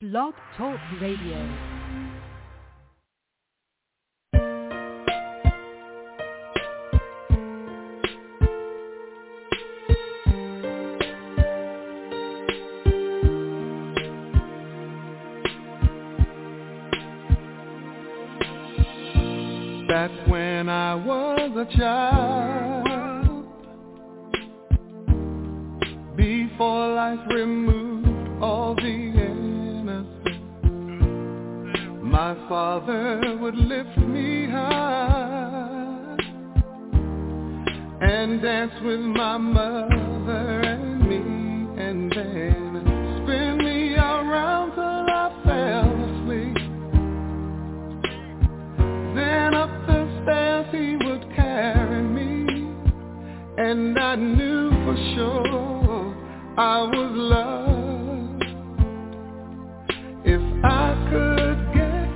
Blog Talk Radio. Back when I was a child, before life removed all the innocence, my father would lift me high and dance with my mother and me, and then spin me around till I fell asleep. Then up the stairs he would carry me, and I knew for sure I was loved. If I could get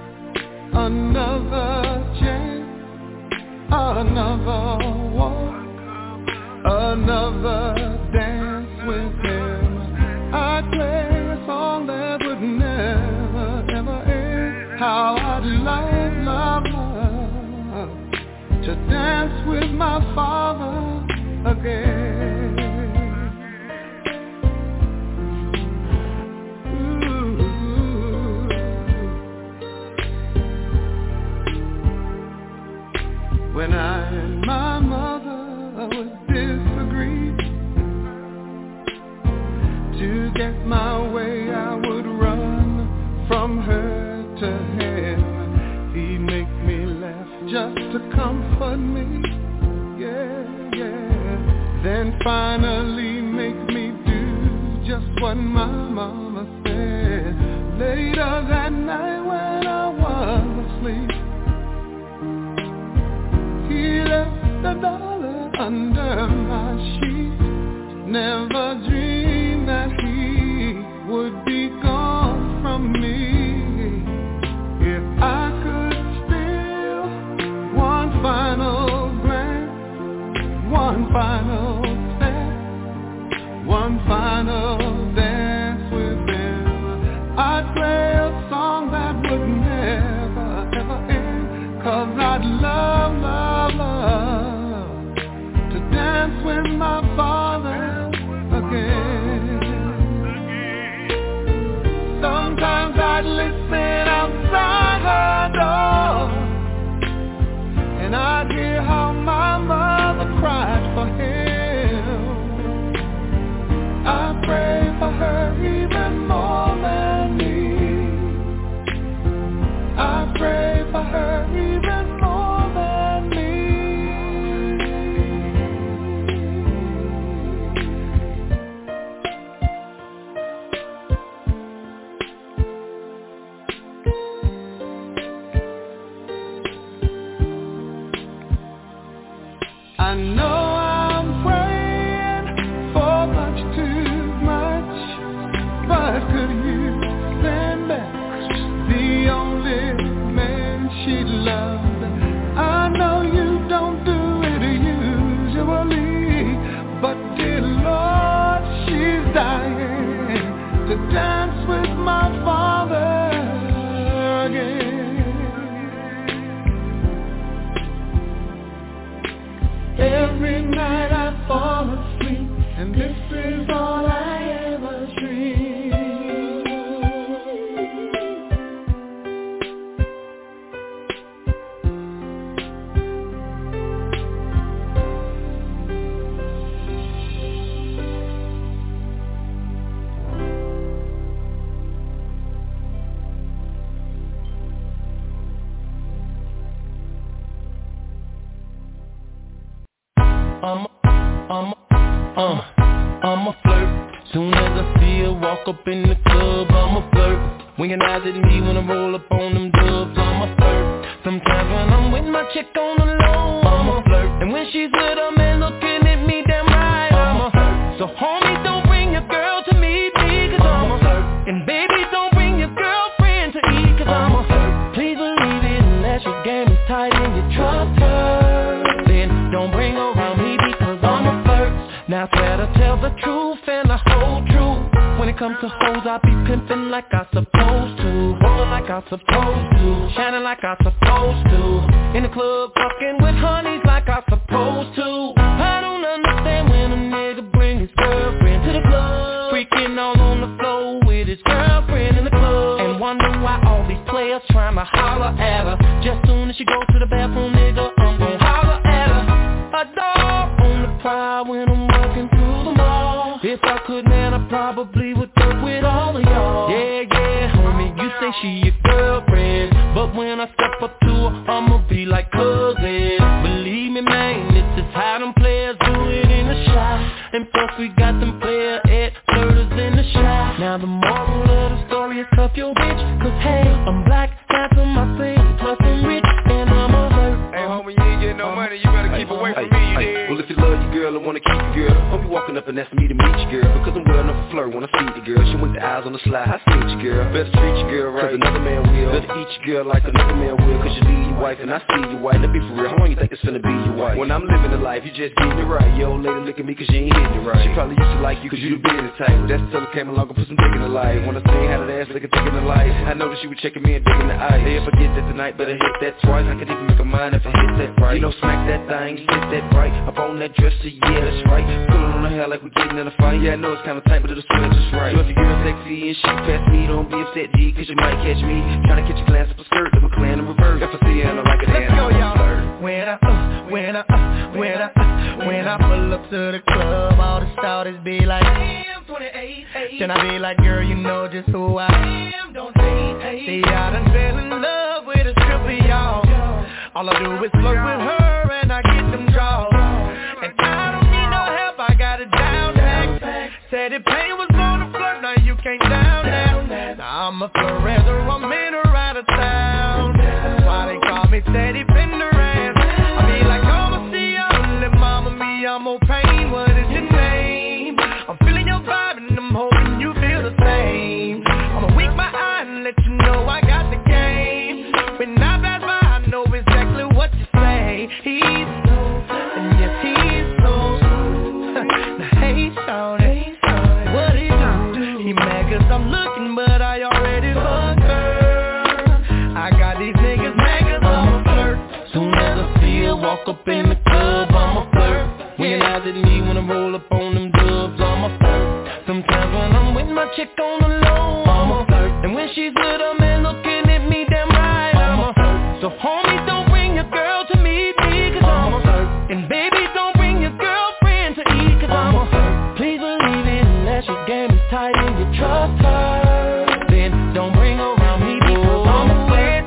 another chance, another walk, another dance with him, I'd play a song that would never, ever end. How I'd love to dance with my father again. Ooh. When I and my mother would disagree, to get my way I would run from her to him. He'd make me laugh just to comfort me, yeah, yeah. Then finally make me do just what my mama said. Later that night when I was asleep, he left $1 under my sheet. Never dreamed that he would be gone from me. If I could steal one final glance, one final step, one final dance with him, I'd play a song that would never, ever end. 'Cause I'd love, love, love to dance with my father again. Sometimes I'd listen outside her door, and I'd hear how my mother cried for him. I pray for her even more than me. I pray for her even more than me. I know I'm praying for much too much, but could you stand back the only man she loved? I know you don't do it usually, but dear Lord, she's dying to dance with my father again. Every night I fall asleep, and this is all I ever dream. I'm a flirt. Soon as I see her walk up in the club, I'm a flirt. Winking eyes at me when I roll up on them dubs, I'm a flirt. Sometimes when I'm with my chick on the low, I'm a flirt. And when she's with a man looking at me damn right, I'm a flirt. So homie, don't bring your girl to meet me, 'cause I'm a flirt. And baby, don't bring your girlfriend to eat, 'cause I'm a flirt. Please believe it unless your game is tight and you trust her. Then don't bring her around me because I'm a flirt. Now try to tell the truth and the whole truth when it comes comes to hoes, I be pimping like I supposed to, rolling like I supposed to, shining like I supposed to, in the club fucking with honeys like I supposed to. I don't understand when a nigga bring his girlfriend to the club, freaking all on the floor with his girlfriend in the club, and wonder why all these players trying to holler at her. Just soon as she go to the bathroom, nigga, I'm gon' holler at her. A dog on the prowl when I'm walking through the mall. If I could, man, I probably would work with all of y'all. Yeah, homie, you say she your girlfriend, but when I step up to her, I'ma be like cousin. Believe me, man, this is how them players do it in the shop. And plus we got them player at flirters in the shop. Now the moral of the story is cuff your bitch, cause hey, I'm black, handsome, my face, plus I'm rich, and I'm alert. Hey homie, you ain't getting no money, you better keep away from me, you dig? Well, if you love your girl and wanna keep your girl, don't be walking up and asking me to meet your girl, because I'm well enough to flirt when I see the girl. She went the eyes on the slide, I see your girl. Better treat your girl right, cause another man will. Better eat your girl like another man will, cause you leave your wife and I see your wife. Now be for real, how long you think it's finna be your wife? When I'm living the life, you just getting it right. Your old lady look at me cause you ain't hitting it right. She probably used to like you cause you the business type, but that's till it came along and put some dick in the life. When I seen how that ass looking thick in the light, I know that she was checking me and digging the eye. Hey, if I get that tonight, better hit that twice. I can even make a mind if I hit that right. You know, smack that thing, sit that right up on that dresser, yeah, that's right. Pulling on her hair like we getting in a fight. Yeah, I know it's kinda tight, but it'll swing just right. So if you're girl sexy and she past me, don't be upset, G, cause you might catch me trying to catch a glance up a skirt of a clan in reverse. If I see her and I like it, let's go, y'all. When I pull up to the club, all the starters be like, damn, 28. Then I be like, girl, you know just who I am, don't hate. See, I done fell in love with a stripper, y'all. All I do is flirt with her and I get them draws. And I don't need no help, I got it down back. Said if pain was gonna flirt, now you can't down that. Now I'm a florist, I'm in or out of town. That's why they call me Teddy Pendergrass. I be like, I'ma see ya, let mama me, I'm more pain, what is your name? I'm feeling your vibe and I'm hoping you feel the same. I'ma wink my eye and let you know I got the game. When I pass by, I know exactly what to say. He's so, and yes he's so. Now hey shawty, what he do? He mad cause I'm looking but I already fucked her. I got these niggas mad cause I'm a flirt. Soon as I see her walk up in the club, I'm a flirt. When your eyes at me when I roll up on them dubs, I'm a flirt. Sometimes when I'm with my chick on the low, I'm a flirt. And when she's with a man looking at me damn right, I'm a flirt. So homies, don't bring your girl to meet me cause I'm a flirt. And baby, don't bring your girlfriend to eat cause I'm a flirt. Please believe it unless your game is tight and you trust her. Then don't bring her around me because I'm a flirt.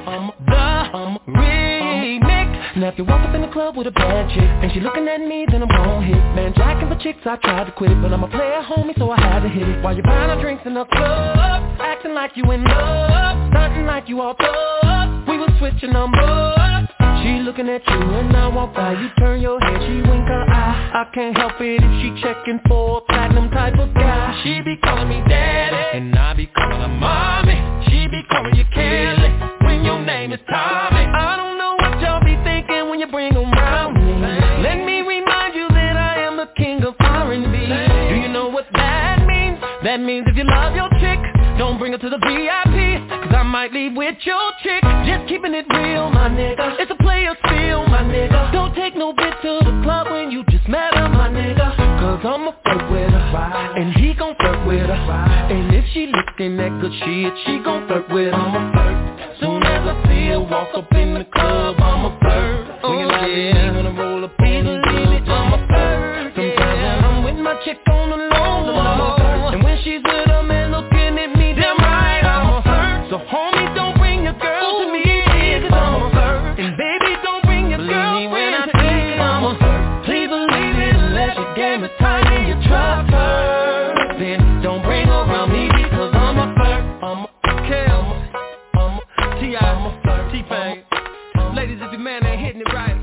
I'm the remix. Now if you walk up in the club with a bad chick and she looking at me, then I'm gon' hit. Man, jacking for chicks, I tried to quit it, but I'm a player, homie, so I had to hit it. While you buying our drinks in the club, acting like you in love, stunting like you all tough. We was switching numbers. She looking at you and I walk by, you turn your head, she wink her eye. I can't help it if she checking for a platinum type of guy. She be calling me daddy, and I be calling her mommy. She be calling you Kelly, when your name is Tommy. I don't know what y'all be thinking when you bring them around me. Let me remind you that I am the king of R&B. Do you know what that means? That means if you love your chick, don't bring her to the VIP, cause I might leave with your chick. Just keeping it real, my nigga. It's a player's feel, my nigga. Don't take no bitch to the club when you just met her, my nigga. Cause I'ma flirt with her, and he gon' flirt with her. And if she looking at good shit, she gon' flirt with her. I'ma flirt. Soon as I see her walk up in the club, I'ma flirt. Oh yeah, when I roll up in the club, I'ma flirt. Sometimes when I'm with my chick on the low, I'ma flirt. And when she's with a man looking at me, damn right, I'm a flirt. So homie, don't bring your girl to me, cause I'm a flirt. And baby, don't bring your girlfriend to me, cause I'm a flirt. Please believe it unless your game is tight and you trust her. Then don't bring her around me because I'm a flirt. I'm a Kel, I'm a T.I., I'm a flirt, T-Pain. Ladies, if your man ain't hitting it right,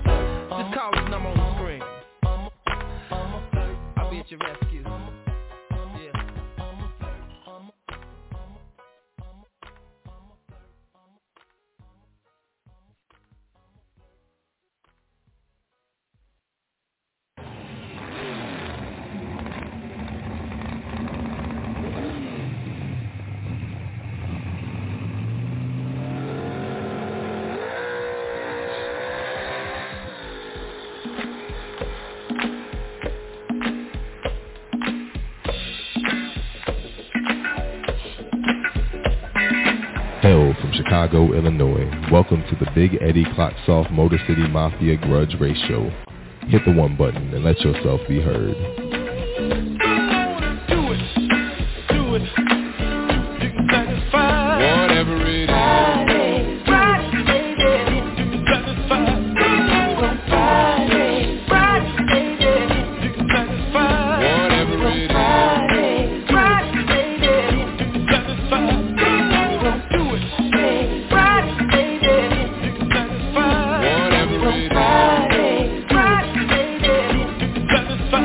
just call this number on the screen. I'll be at your rescue. Yeah. Hail from Chicago, Illinois. Welcome to the Big Eddie Clocksoft Motor City Mafia Grudge Race Show. Hit the one button and let yourself be heard. Do it. You can satisfy whatever it is. Friday, baby. You can satisfy. Friday, baby. You can satisfy whatever it is. Friday, baby. You can satisfy. Do it. Friday, baby. You can satisfy whatever it is. Friday, baby. You can satisfy.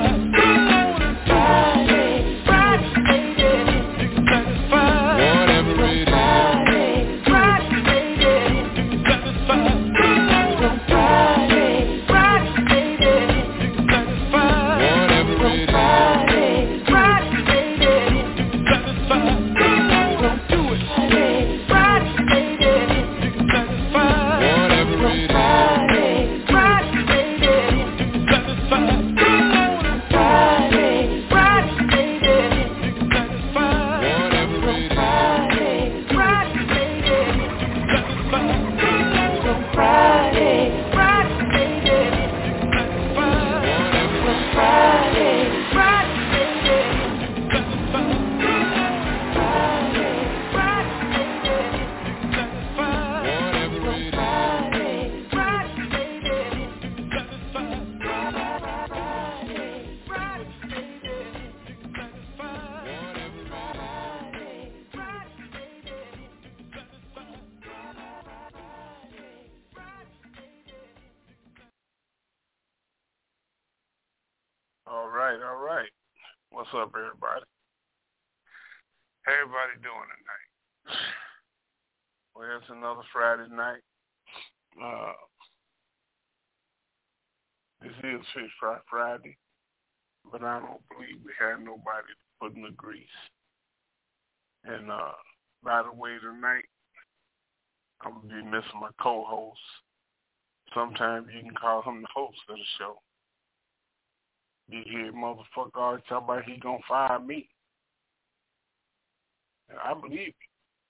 All right. What's up, everybody? How everybody doing tonight? Well, it's another Friday night. This is Fish Fry Friday, but I don't believe we had nobody to put in the grease. And by the way, tonight, I'm going to be missing my co-host. Sometimes you can call him the host of the show. You hear motherfucker always talk about he gonna fire me. And I believe it.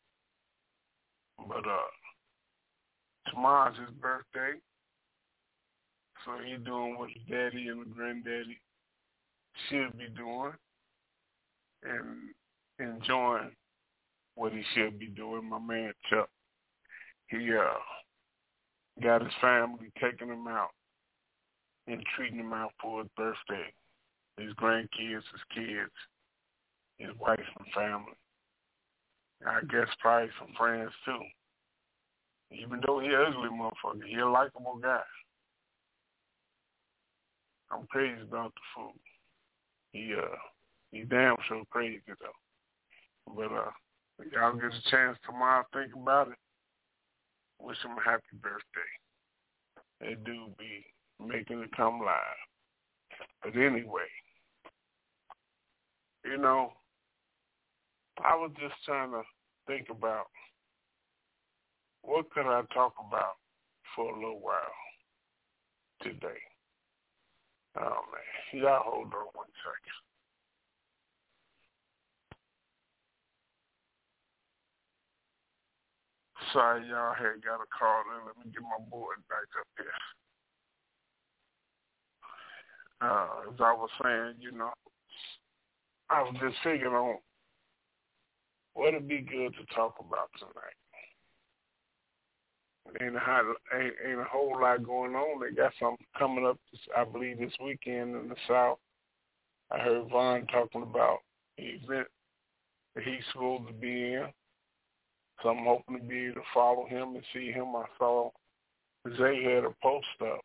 But tomorrow's his birthday. So he doing what his daddy and the granddaddy should be doing. And enjoying what he should be doing. My man Chuck. He got his family taking him out and treating him out for his birthday. His grandkids, his kids, his wife and family. I guess probably some friends too. Even though he an ugly motherfucker, he a likable guy. I'm crazy about the food. He damn sure crazy though. But if y'all get a chance tomorrow to think about it, wish him a happy birthday. That dude be making it come live. But anyway, you know, I was just trying to think about what could I talk about for a little while today. Oh, man. Y'all hold on 1 second. Sorry, y'all had got a call in. Let me get my board back up here. As I was saying, you know, I was just figuring on what would be good to talk about tonight. Ain't a whole lot going on. They got something coming up, I believe, this weekend in the South. I heard Vaughn talking about the event that he's supposed to be in. So I'm hoping to be able to follow him and see him. I saw Zay had a post up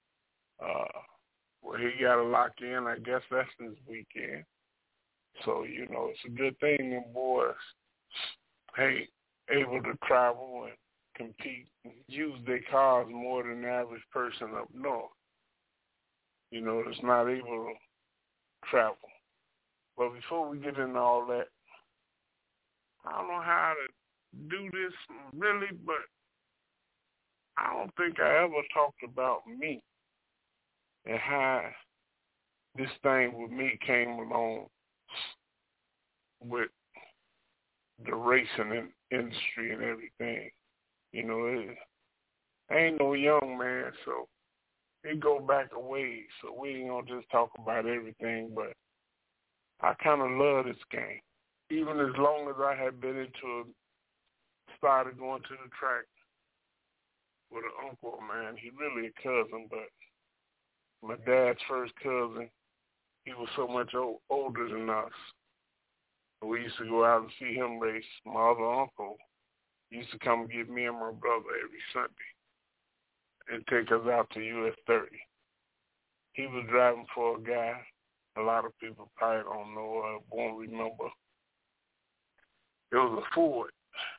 where he got to lock in. I guess that's this weekend. So, you know, it's a good thing them boys, hey, able to travel and compete and use their cars more than the average person up north. You know, that's not able to travel. But before we get into all that, I don't know how to do this really, but I don't think I ever talked about me and how this thing with me came along with the racing industry and everything. You know, I ain't no young man, so it go back a ways. So we ain't gonna just talk about everything, but I kind of love this game. Even as long as I had been into it, started going to the track with an uncle, man. He really a cousin, but my dad's first cousin. He was so much older than us. We used to go out and see him race. My other uncle used to come get me and my brother every Sunday and take us out to US 30. He was driving for a guy a lot of people probably don't know or won't remember. It was a Ford.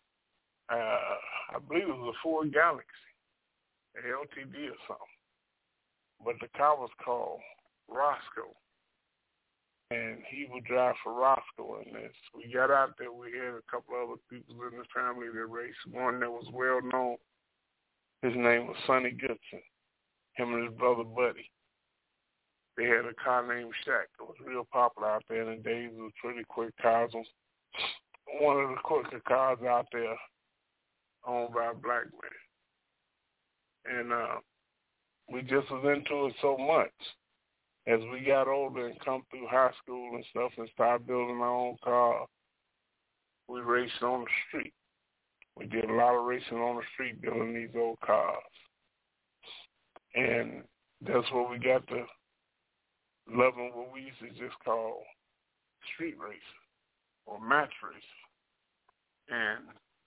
I believe it was a Ford Galaxy, a LTD or something. But the car was called Roscoe. And he would drive for Roscoe in this. We got out there, we had a couple other people in the family that raced. One that was well known, his name was Sonny Goodson, him and his brother Buddy. They had a car named Shaq. It was real popular out there in the days. It was pretty quick cars. One of the quicker cars out there owned by a black man. And we just was into it so much. As we got older and come through high school and stuff and started building our own car, we raced on the street. We did a lot of racing on the street building these old cars. And that's where we got to loving what we used to just call street racing or match racing. And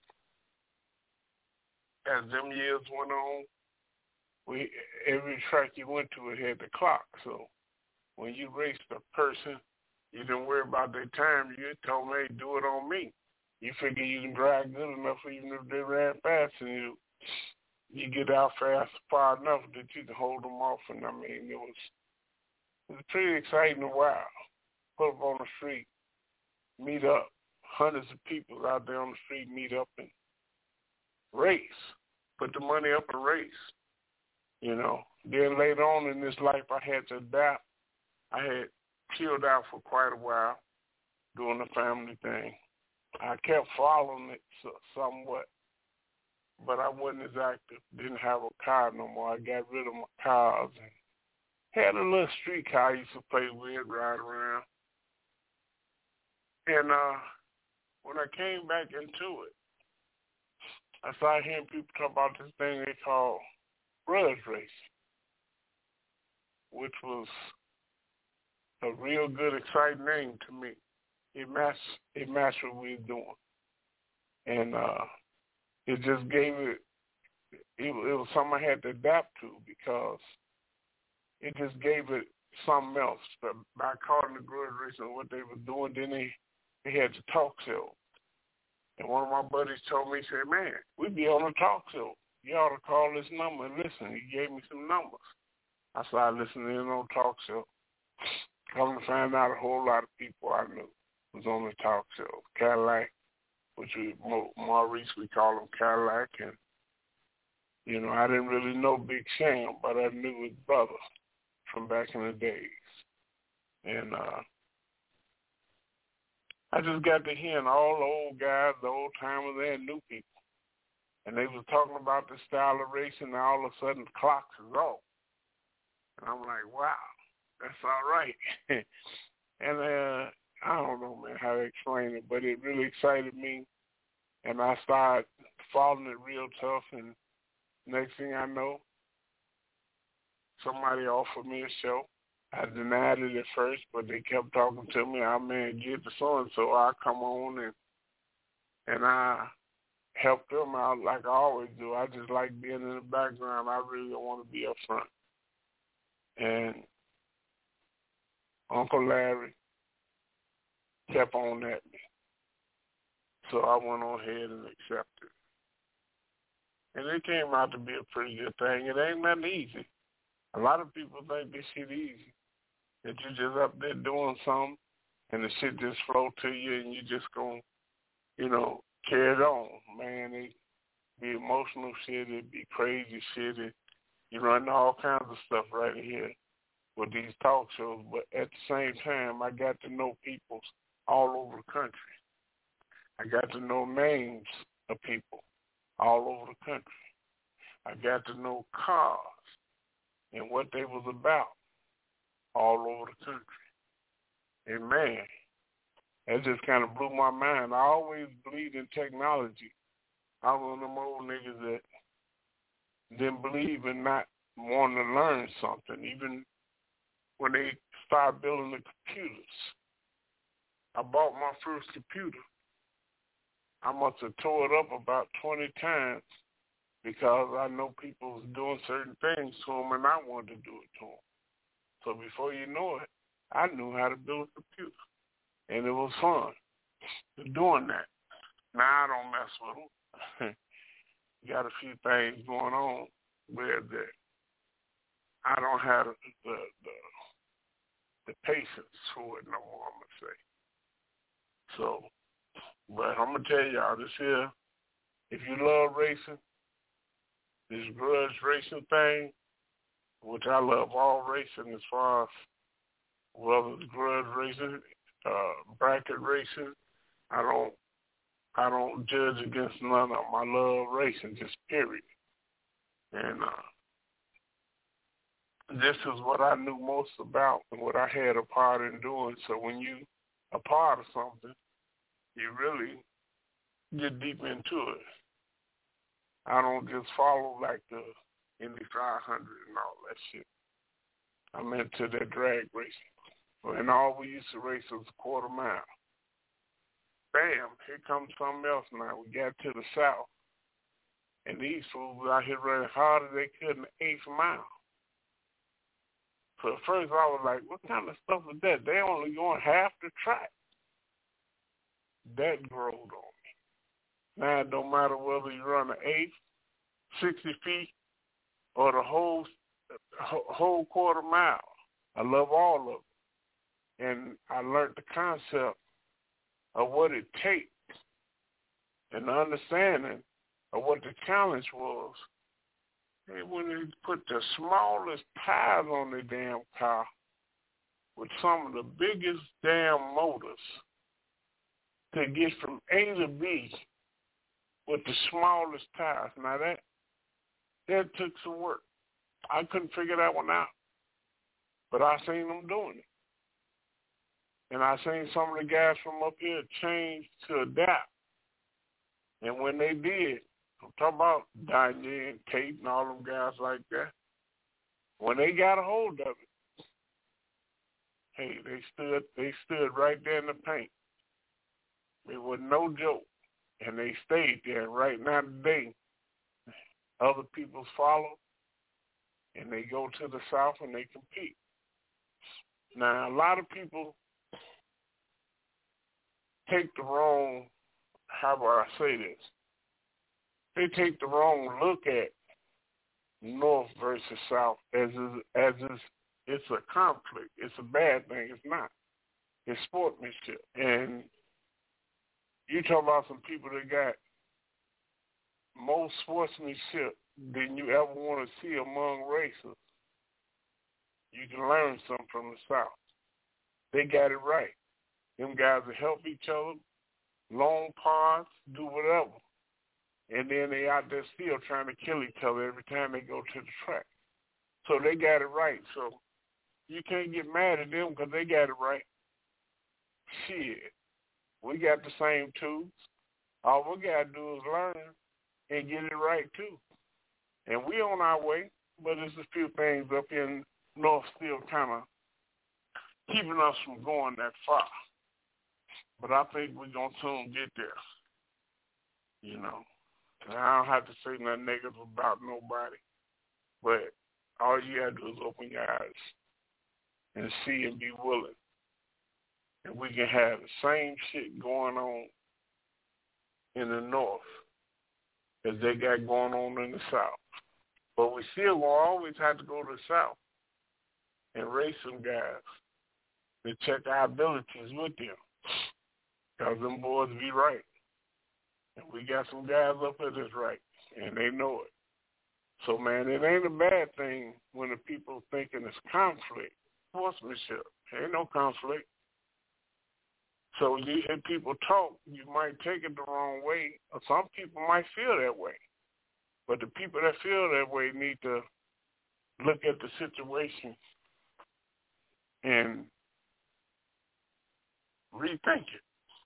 as them years went on, every track you went to, it had the clock. So when you raced a person, you didn't worry about their time. You told them, hey, do it on me. You figure you can drive good enough even if they ran fast, and you get out fast far enough that you can hold them off. And I mean, it was pretty exciting a while. Put up on the street, meet up. Hundreds of people out there on the street meet up and race. Put the money up and race. You know. Then later on in this life, I had to adapt. I had chilled out for quite a while doing the family thing. I kept following it somewhat, but I wasn't as active. Didn't have a car no more. I got rid of my cars and had a little street car I used to play with, ride around. And when I came back into it, I started hearing people talk about this thing they call grudge racing, which was a real good, exciting name to me. It matched what we were doing. And it just gave it was something I had to adapt to because it just gave it something else. But by calling the grudge racing what they were doing, then they had the talk show. And one of my buddies told me, he said, man, we be on the talk show. You ought to call this number and listen. He gave me some numbers. I started listening in on talk show. Come to find out a whole lot of people I knew was on the talk show. Cadillac, which Maurice, we call him Cadillac. And, you know, I didn't really know Big Sam, but I knew his brother from back in the days. And I just got to hearing all the old guys, the old timers, and new people. And they was talking about the style of racing, and all of a sudden the clocks is off. And I'm like, wow, that's all right. And I don't know, man, how to explain it, but it really excited me. And I started following it real tough, and next thing I know, somebody offered me a show. I denied it at first, but they kept talking to me. I man, get the so-and-so. I come on and I help them out like I always do. I just like being in the background. I really don't want to be up front. And Uncle Larry kept on at me. So I went on ahead and accepted. And it came out to be a pretty good thing. It ain't nothing easy. A lot of people think this shit easy. That you're just up there doing something and the shit just flow to you and you just gonna, you know, carry it on. Man, it be emotional shit, it be crazy shit. You run all kinds of stuff right here with these talk shows. But at the same time, I got to know people all over the country. I got to know names of people all over the country. I got to know cars and what they was about all over the country. And man, that just kind of blew my mind. I always believed in technology. I was one of them old niggas that didn't believe in not wanting to learn something, even when they started building the computers. I bought my first computer. I must have tore it up about 20 times because I know people was doing certain things to them and I wanted to do it to them. So before you know it, I knew how to build a computer. And it was fun doing that. Now I don't mess with them. Got a few things going on where I don't have the patience for it no more, I'm going to say. So, but I'm going to tell y'all this here, if you love racing, this grudge racing thing, which I love all racing as far as whether it's grudge racing, bracket racing, I don't judge against none of them. I love racing, just period. And this is what I knew most about and what I had a part in doing. So when you a part of something, you really get deep into it. I don't just follow like the Indy 500 and all that shit. I'm into that drag racing. And all we used to race was a quarter mile. Bam, here comes something else now. We got to the south. And these fools out here running hard as they could in the 8th mile. So at first I was like, what kind of stuff is that? They only going half the track. That growed on me. Now it don't matter whether you run the 8th, 60 feet, or the whole quarter mile. I love all of them. And I learned the concept of what it takes and the understanding of what the challenge was. And when they put the smallest tires on the damn car with some of the biggest damn motors to get from A to B with the smallest tires. Now that took some work. I couldn't figure that one out. But I seen them doing it. And I seen some of the guys from up here change to adapt. And when they did, I'm talking about Daniel and Tate and all them guys like that, when they got a hold of it, hey, they stood right there in the paint. It was no joke. And they stayed there. And right now today, other people follow, and they go to the south and they compete. Now, a lot of people take the wrong, how do I say this? They take the wrong look at North versus South as it's a conflict. It's a bad thing. It's not. It's sportsmanship. And you talk about some people that got more sportsmanship than you ever want to see among racers. You can learn something from the South. They got it right. Them guys will help each other, long paths, do whatever. And then they out there still trying to kill each other every time they go to the track. So they got it right. So you can't get mad at them because they got it right. Shit. We got the same tools. All we got to do is learn and get it right too. And we on our way, but there's a few things up in North still kind of keeping us from going that far. But I think we're going to soon get there, you know. And I don't have to say nothing negative about nobody, but all you got to do is open your eyes and see and be willing. And we can have the same shit going on in the North as they got going on in the South. But we still will always have to go to the South and race some guys to check our abilities with them. Because them boys be right. And we got some guys up there that's right. And they know it. So, man, it ain't a bad thing when the people thinking it's conflict. Sportsmanship. Ain't no conflict. So you hear people talk, you might take it the wrong way, or some people might feel that way. But the people that feel that way need to look at the situation and rethink it.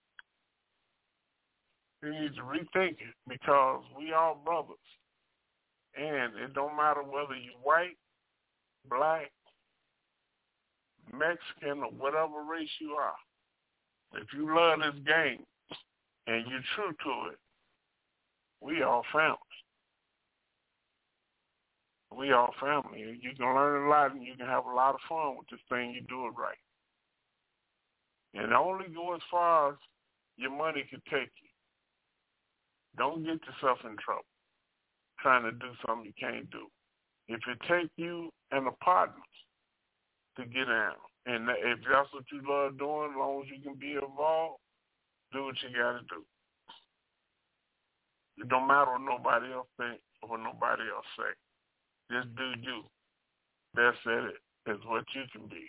They need to rethink it because we all brothers. And it don't matter whether you're white, black, Mexican, or whatever race you are. If you love this game and you're true to it, we all family. We all family. You can learn a lot and you can have a lot of fun with this thing. You do it right. And only go as far as your money can take you. Don't get yourself in trouble trying to do something you can't do. If it take you and a partner to get down, and if that's what you love doing, as long as you can be involved, do what you got to do. It don't matter what nobody else think or what nobody else say. Just do you. Best at it is what you can be.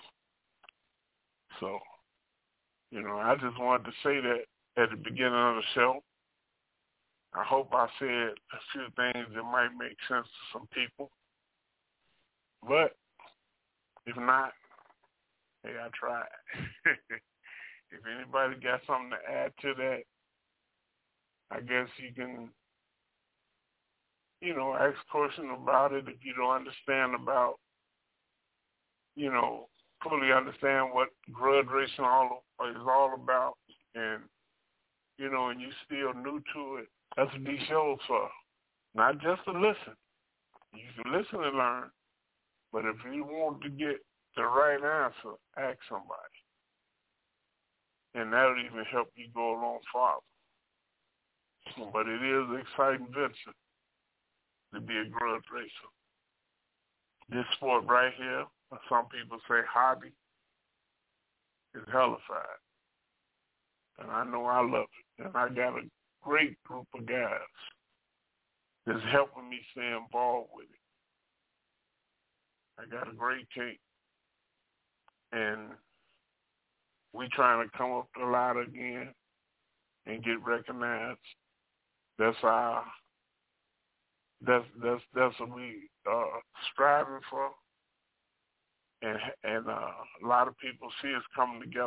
So, I just wanted to say that at the beginning of the show. I hope I said a few things that might make sense to some people. But if not, hey, I tried. If anybody got something to add to that, I guess you can, ask questions about it if you don't understand about, fully understand what grudge racing is all about. And, and you still new to it. That's what these shows for. Not just to listen. You can listen and learn. But if you want to get the right answer, ask somebody. And that'll even help you go along farther. But it is an exciting venture to be a grudge racer. This sport right here, or some people say hobby, is hellified. And I know I love it. And I got a great group of guys that's helping me stay involved with it. I got a great team. And we trying to come up the ladder again and get recognized. That's what we striving for. And a lot of people see us coming together.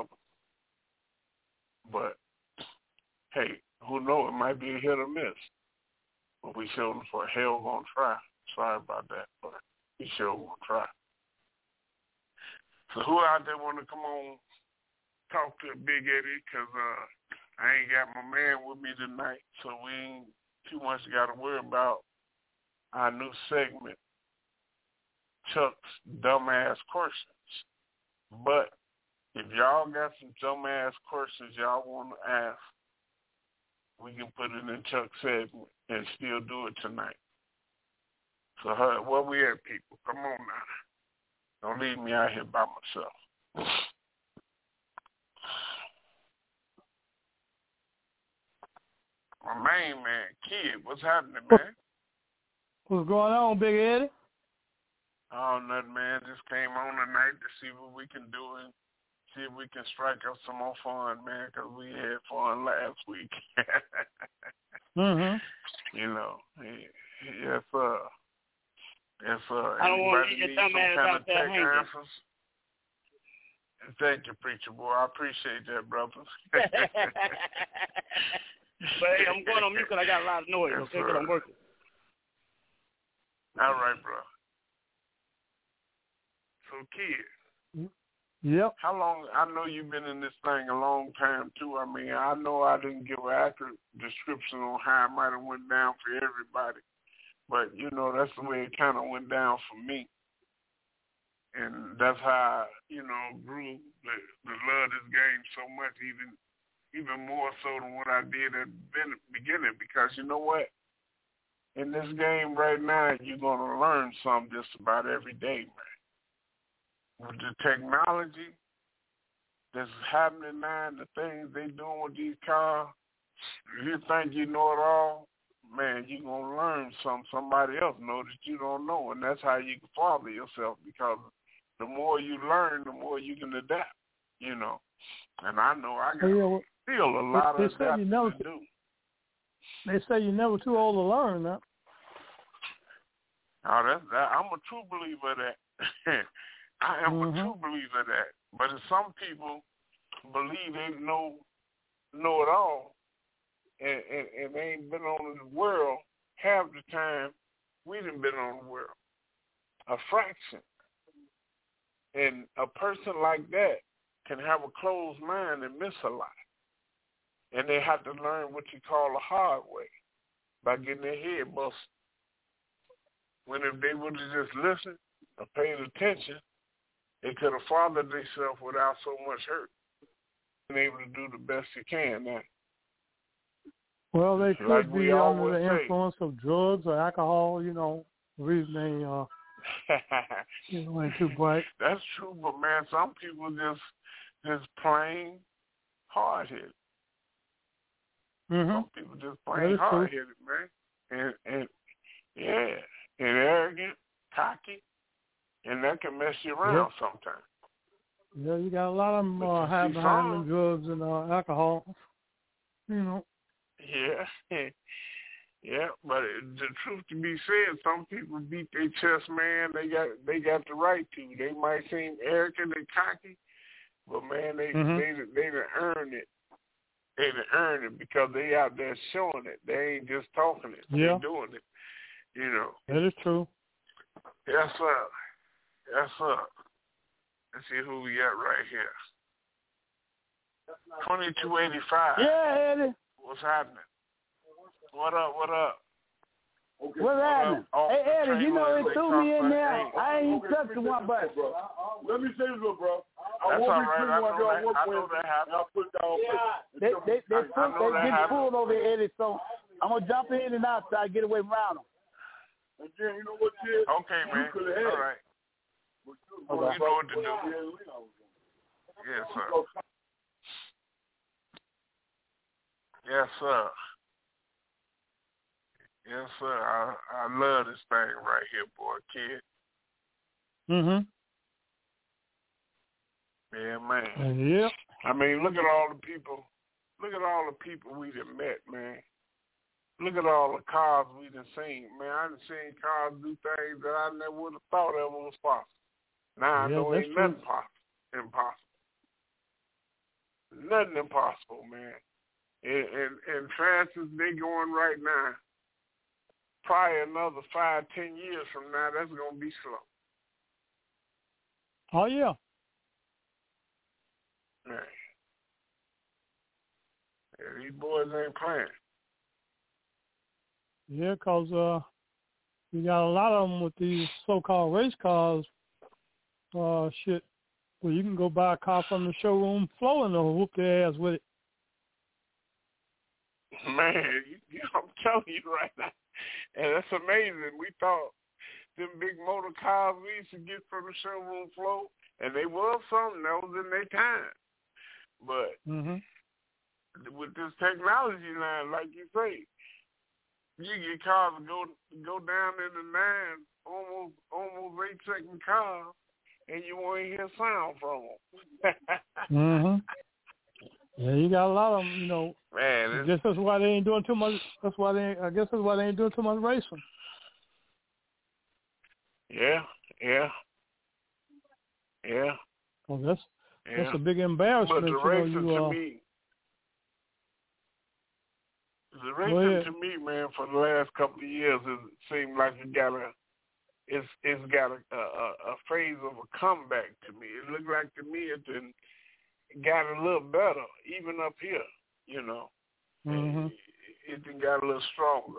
But hey, who knows? It might be a hit or miss. But we sure for hell gonna try. Sorry about that, but we sure gonna try. So who out there want to come on, talk to Big Eddie? Because I ain't got my man with me tonight, so we ain't too much got to worry about our new segment, Chuck's Dumbass Questions. But if y'all got some dumbass questions y'all want to ask, we can put it in Chuck's segment and still do it tonight. So where we at, people? Come on now. Don't leave me out here by myself. My main man, Kid, what's happening, man? What's going on, Big Eddie? Oh, nothing, man. Just came on tonight to see what we can do and see if we can strike up some more fun, man, because we had fun last week. Mm-hmm. Yes, sir. Yes, sir. I don't want to Anybody get your dumbass out there hanging. Answers? Thank you, preacher boy. I appreciate that, brother. But hey, I'm going on mute because I got a lot of noise. Yes, okay, but I'm working. All right, bro. So, Kid. Yep. How long? I know you've been in this thing a long time too. I mean, I know I didn't give an accurate description on how it might have went down for everybody, but that's the way it kind of went down for me, and that's how I, grew to love this game so much, even more so than what I did at the beginning. Because you know what? In this game right now, you're gonna learn something just about every day, man. With the technology that's happening now and the things they doing with these cars, if you think you know it all, man, you're going to learn somebody else know that you don't know. And that's how you can father yourself, because the more you learn, the more you can adapt, And I know I got still a lot of that to do. They say you're never too old to learn that. Oh, I'm a true believer of that. I am a true believer of that. But if some people believe they know it all, and they ain't been on the world half the time we done been on the world, a fraction. And a person like that can have a closed mind and miss a lot. And they have to learn what you call the hard way by getting their head busted. When if they would have just listened or paid attention, they could have fathered themselves without so much hurt and able to do the best they can now. Well, they could like be under the influence of drugs or alcohol, the reason they ain't too bright. That's true, but man, some people just plain hard-headed. Some people just plain hard-headed, man. And arrogant, cocky, and that can mess you around sometimes. Yeah, you got a lot of them hiding behind the drugs and alcohol. Yeah, but the truth to be said, some people beat their chest, man. They got the right to. They might seem arrogant and cocky, but man, they done earned it. They done earned it because they out there showing it. They ain't just talking it. They doing it. That is true. Yes, sir. Yes, sir. Let's see who we got right here. 2285. Yeah, Eddie. What's happening? What up? Okay. What's happening? Hey, Eddie, they threw me in there. I ain't touched the one button. Let me say this, bro. That's all right. I know that happened. They get pulled over there, Eddie, so I'm going to jump in and out so I get away from around them. And Jim, you know what, kid? Okay, man. All right. You know what to do. Yes, sir. Yes, sir. Yes, sir. I love this thing right here, boy, kid. Yeah, man. Yeah. I mean, look at all the people. Look at all the people we done met, man. Look at all the cars we done seen, man. I done seen cars do things that I never would have thought ever was possible. Now I know ain't nothing impossible. Nothing impossible, man. And fast as they going right now, probably another 5-10 years from now, that's gonna be slow. Oh yeah. Man. Yeah, these boys ain't playing. Yeah, because you got a lot of them with these so-called race cars, where you can go buy a car from the showroom floor and they'll whoop their ass with it. Man, I'm telling you right now, and that's amazing. We thought them big motor cars we used to get from the showroom floor, and they was something that was in their time. But with this technology now, like you say, you get cars to go down in the 9, almost 8-second cars, and you won't hear sound from them. Yeah, you got a lot of them, Man, I guess that's why they ain't doing too much. I guess that's why they ain't doing too much racing. Yeah. Well, that's a big embarrassment. But the racing to me, man, for the last couple of years, it seemed like it's got a phase of a comeback to me. It looked like to me it got a little better, even up here, It got a little stronger,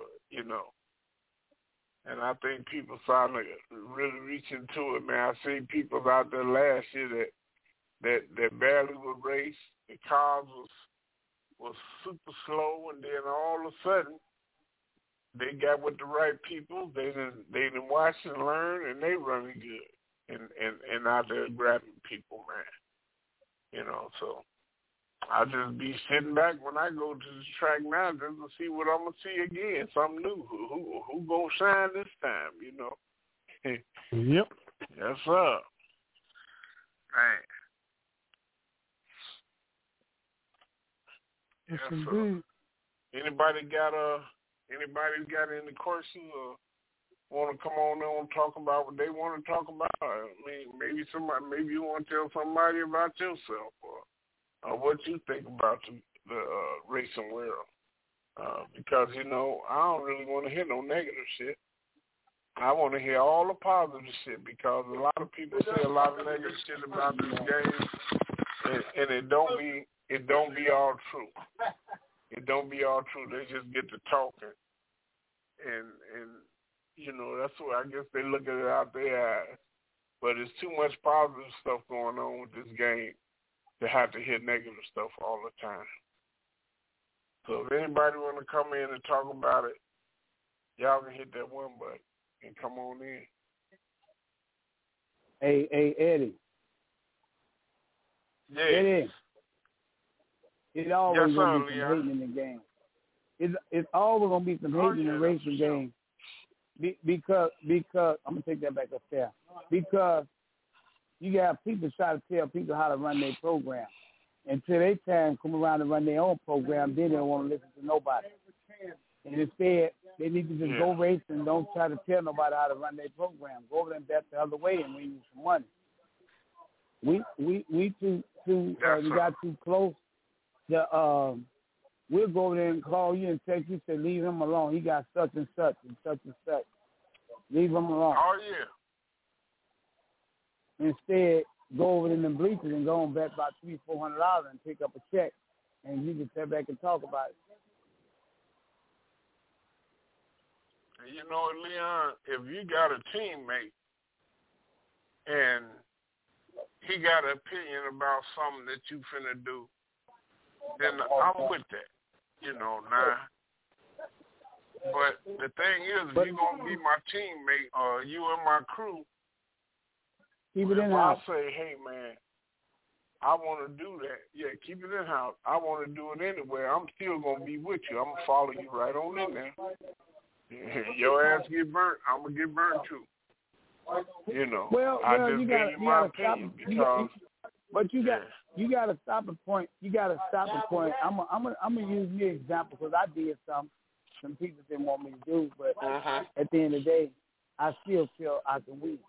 And I think people starting to really reach into it, man. I seen people out there last year that barely would race. The cars was super slow, and then all of a sudden they got with the right people. They done watch and learn, and they running good and out there grabbing people, man. So I just be sitting back when I go to the track now just to see what I'm gonna see again, something new. Who gonna shine this time? Yep. Yes, sir. Man. Yes, so indeed. anybody got any questions or want to come on there and talk about what they want to talk about? I mean, maybe you want to tell somebody about yourself or what you think about the racing world. Because, I don't really want to hear no negative shit. I want to hear all the positive shit because a lot of people say a lot of negative shit about this game, and it don't be all true. It don't be all true. They just get to talking, and that's what I guess they look at it out their eyes. But there's too much positive stuff going on with this game to have to hear negative stuff all the time. So if anybody want to come in and talk about it, y'all can hit that one button and come on in. Hey, Eddie. Yeah. Eddie. It always going to be some Leon. hating in the game. It's always going to be some hating in the racing game. Because I'm going to take that back up there. Because you got people try to tell people how to run their program. Until they time come around to run their own program, then they don't want to listen to nobody. And instead, they need to just go race and don't try to tell nobody how to run their program. Go over and bet the other way and win you some money. We got too close. We'll go over there and call you and text you, say, leave him alone. He got such and such and such and such. Leave him alone. Oh, yeah. Instead, go over in the bleachers and go and bet about $300-400 and pick up a check, and you can sit back and talk about it. Leon, if you got a teammate and he got an opinion about something that you finna do, then I'm with that. Now. But the thing is, if you're going to be my teammate or you and my crew, keep it in house. house. I say, hey, man, I want to do that. Yeah, keep it in house. I want to do it anywhere. I'm still going to be with you. I'm going to follow you right on in there. Your ass get burnt, I'm going to get burnt too. Well, I just you gave you my opinion because... But you got to stop a point. You got to stop a point. I'm gonna use me an example because I did some people didn't want me to do, but at the end of the day, I still feel I can win.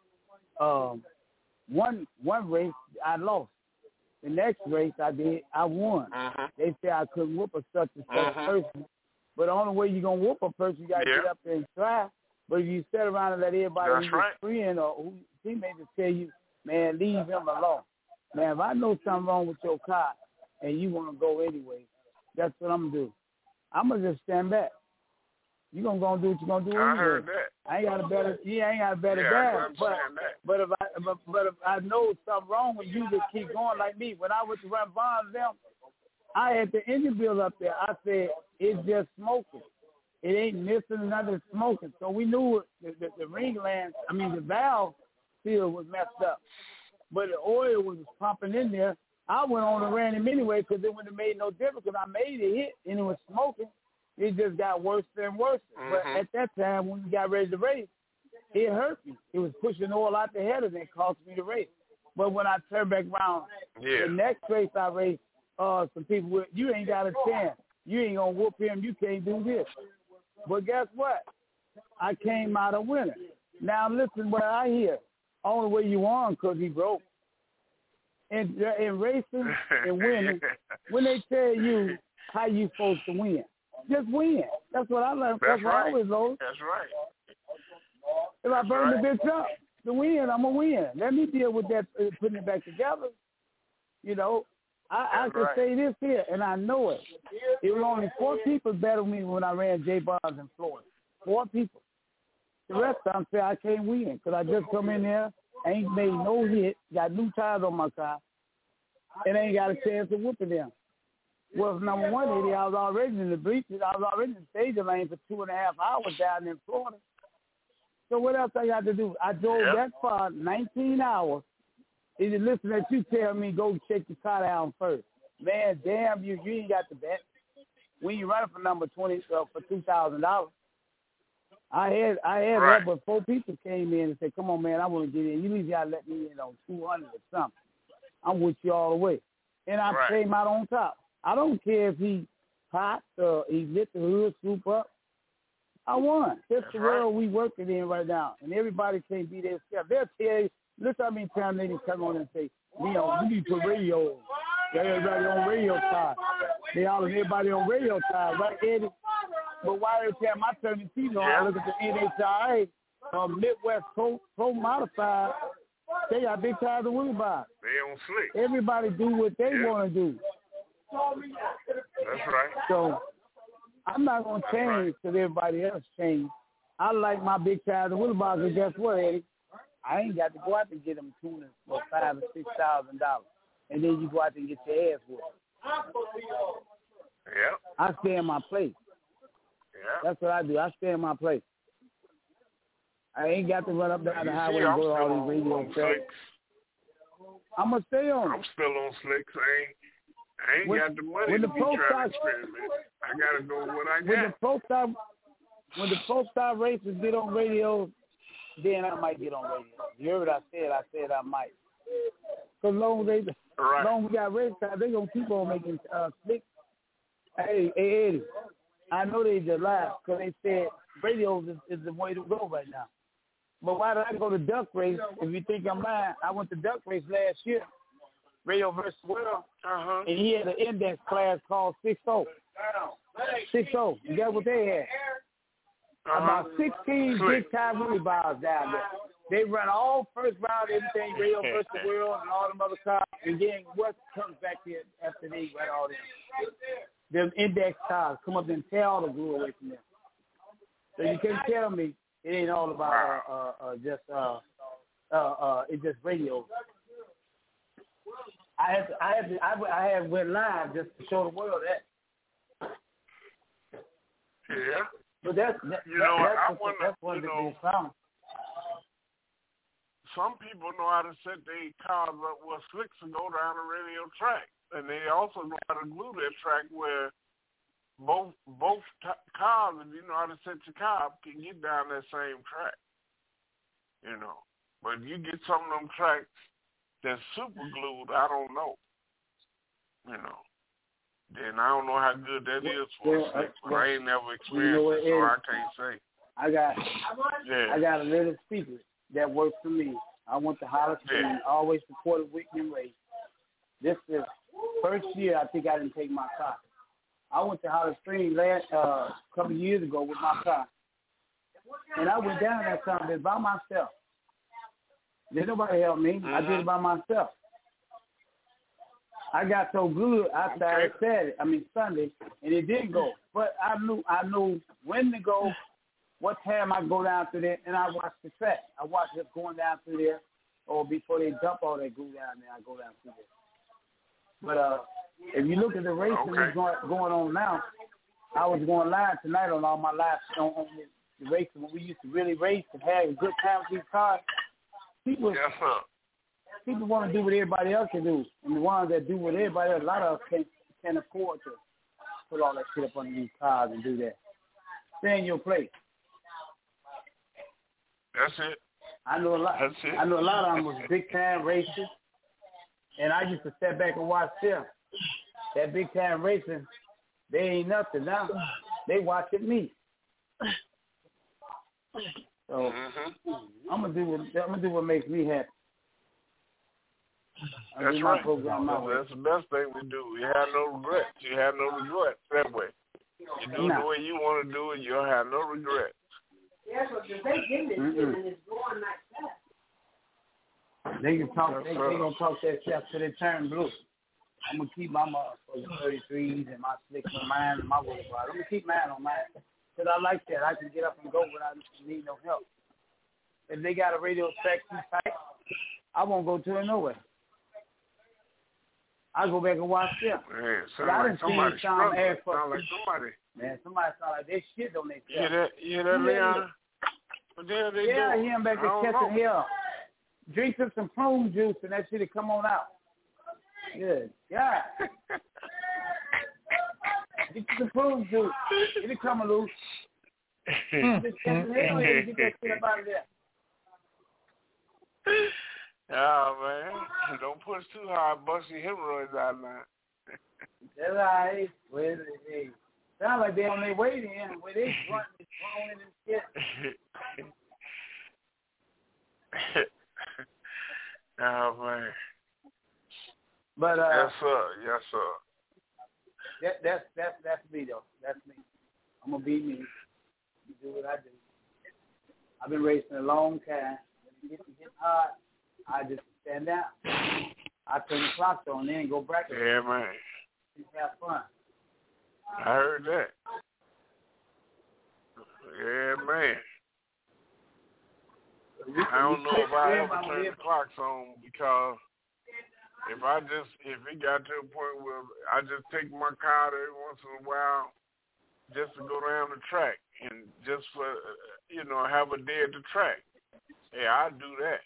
One race I lost. The next race I won. They said I couldn't whoop a such and such person, but the only way you're gonna whoop a person, you got to get up there and try. But if you sit around and let everybody who's your friend or who teammates tell you, man, leave him alone. Man, if I know something wrong with your car and you want to go anyway, that's what I'm going to do. I'm going to just stand back. You're going to go and do what you're going to do anyway. I heard that. I ain't got a better dad. But if I know something wrong with you, just keep going like me. When I went to run bonds them, I had the engine bill up there. I said, it's just smoking. It ain't missing, nothing smoking. So we knew the the valve seal was messed up. But the oil was pumping in there. I went on and ran him anyway because it wouldn't have made no difference because I made a hit and it was smoking. It just got worse and worse. But at that time, when we got ready to race, it hurt me. It was pushing oil out the header and it cost me the race. But when I turned back around, the next race I raced, some people were, you ain't got a chance. You ain't going to whoop him. You can't do this. But guess what? I came out a winner. Now listen what I hear. Only way you won because he broke. In racing and winning, when they tell you how you supposed to win, just win. That's what I learned. That's what I always know. That's right. If I burn the bitch up to win, I'm going to win. Let me deal with that, putting it back together. I can say this here, and I know it. It was only 4 people better than me when I ran J Bars in Florida. 4 people. The rest of them say I can't win because I just come in there, ain't made no hit, got new tires on my car, and ain't got a chance of whooping them. Well, number one, Eddie, I was already in the bleachers. I was already in the staging lane for 2.5 hours down in Florida. So what else I got to do? I drove that far, 19 hours. Is it listen that you tell me go check the car down first? Man, damn you ain't got the bet. When you running for number 20 for $2,000. I had that, but 4 people came in and said, "Come on, man, I want to get in. You leave y'all let me in on 200 or something. I'm with you all the way." And I came out on top. I don't care if he pot. He lit the hood swoop up. I won. That's the world we working in right now, and everybody can't be there. They'll tell you. Look how many times they come on and say, Leon, we need to put radio. Got everybody on radio time. They all everybody on radio time, right, Eddie? But why every time I turn the TV on, I look at the NHRA, Midwest Pro Modified, they got big tires to Willie Bob. They on slick. Everybody do what they want to do. That's right. So I'm not going to change because everybody else changed. I like my big tires to Willie Bob, because guess what, Eddie? I ain't got to go out and get them tuners for $5,000 or $6,000, and then you go out and get your ass whooped. Yeah. I stay in my place. Yeah. That's what I do. I stay in my place. I ain't got to run up down the highway and go to all these radio tracks. I'm gonna stay on. I'm still on slicks. I ain't got the money to be trying to experiment. I gotta go with what I got. When the pro-style racers get on radio, then I might get on radio. You heard what I said? I said I might. Because long as we got race cars, they gonna keep on making slicks. Hey, Eddie, I know they just lied because they said radio is the way to go right now. But why did I go to duck race? If you think I'm lying, I went to duck race last year, Radio versus World, and he had an index class called 6-0. 6-0. You got what they had? About 16 big-time Willie Bobs down there. They run all first round, everything, Radio versus World and all them other cars. And then what comes back here after they run all this? Them index cars come up and tear all the glue away from them. So you can't tell me it ain't all about it's just radio. I had went live just to show the world that. Yeah. But that's one of the things found. Some people know how to set their cars up with slicks and go down the radio track. And they also know how to glue that track where both cars, if you know how to set your car up, can get down that same track. You know. But you get some of them tracks that's super glued, I don't know. You know. Then I don't know how good that is for a slick. I ain't never experienced it, so I can't say. I got a little secret that works for me. I went to Hollis Springs, always supported Whitney and Ray. This is first year I think I didn't take my car. I went to Hollis Springs last couple of years ago with my car. And I went down that time by myself. Didn't nobody help me. I did it by myself. I got so good I started Sunday, and it didn't go. But I knew when to go, what time I go down through there, and I watched the track. I watched it going down through there, or before they dump all that glue down there, I go down through there. But if you look at the racing that's going on now, I was going live tonight on all my lives on the racing when we used to really race and have a good time with these cars. People want to do what everybody else can do, and the ones that do what everybody else, a lot of us can't afford to put all that shit up on these cars and do that. Stay in your place. That's it. I know a lot. That's it. I know a lot of them was big time racers, and I used to step back and watch them. That big time racing, they ain't nothing now. They watching me. So I'm gonna do what makes me happy. That's right. That's the best thing we do. You have no regrets. You have no regrets that way. You do it the way you want to do it. You'll have no regrets. They can talk. They gonna talk that stuff till they turn blue. I'm gonna keep my motherfucking 33s and my slicks on mine and my water bottle. I'm gonna keep mine on mine because I like that. I can get up and go without need no help. If they got a radio track too tight, I won't go to it nowhere. I go back and watch them. Man, sound like somebody struggling. Sound like somebody. Man, somebody sound like they shit on their stuff. You hear that, Leon? Yeah, I hear him back there catching hell. Drink some prune juice and that shit'll come on out. Good. Yeah. Get some prune juice. It'll come loose. Just catching hell and get that shit up out of there. Oh, man. Don't push too hard. Bust your hemorrhoids out now. That's all right. Well, hey, sound like they on their way then. Where they grunting and groaning and shit. Oh man. But yes sir. That's me though. That's me. I'm gonna be me. You do what I do. I've been racing a long time. When it gets hard, I just stand down. I turn the clocks on there and go bracket. Yeah, man. Just have fun. I heard that. Yeah, man. I don't know if I ever turn the clocks on because if it got to a point where I just take my car out every once in a while just to go down the track and just for, have a day at the track. Yeah, I do that,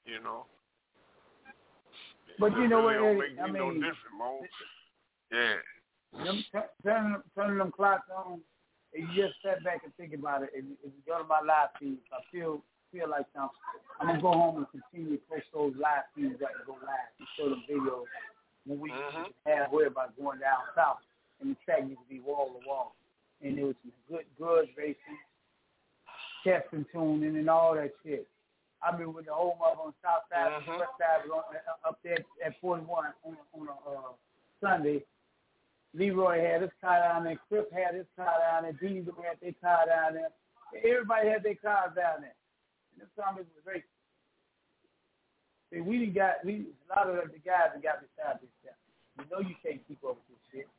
But you know what, Eddie? I mean, no different, Mo. Yeah. Turning them clocks on, if you just step back and think about it, if you go to my live feeds, I feel like something, I'm going to go home and continue to post those live feeds that go live and show them videos when we halfway about going down south, and the track used to be wall to wall. And there was some good racing, testing, tuning, and all that shit. I've been with the whole mother on the south side, west side, up there at 41 on a Sunday. Leroy had his car down there. Chris had his car down there. Diesel had their car down there. Everybody had their cars down there. And this time it was racing. See, a lot of the guys that got beside this stuff. You know you can't keep up with this shit.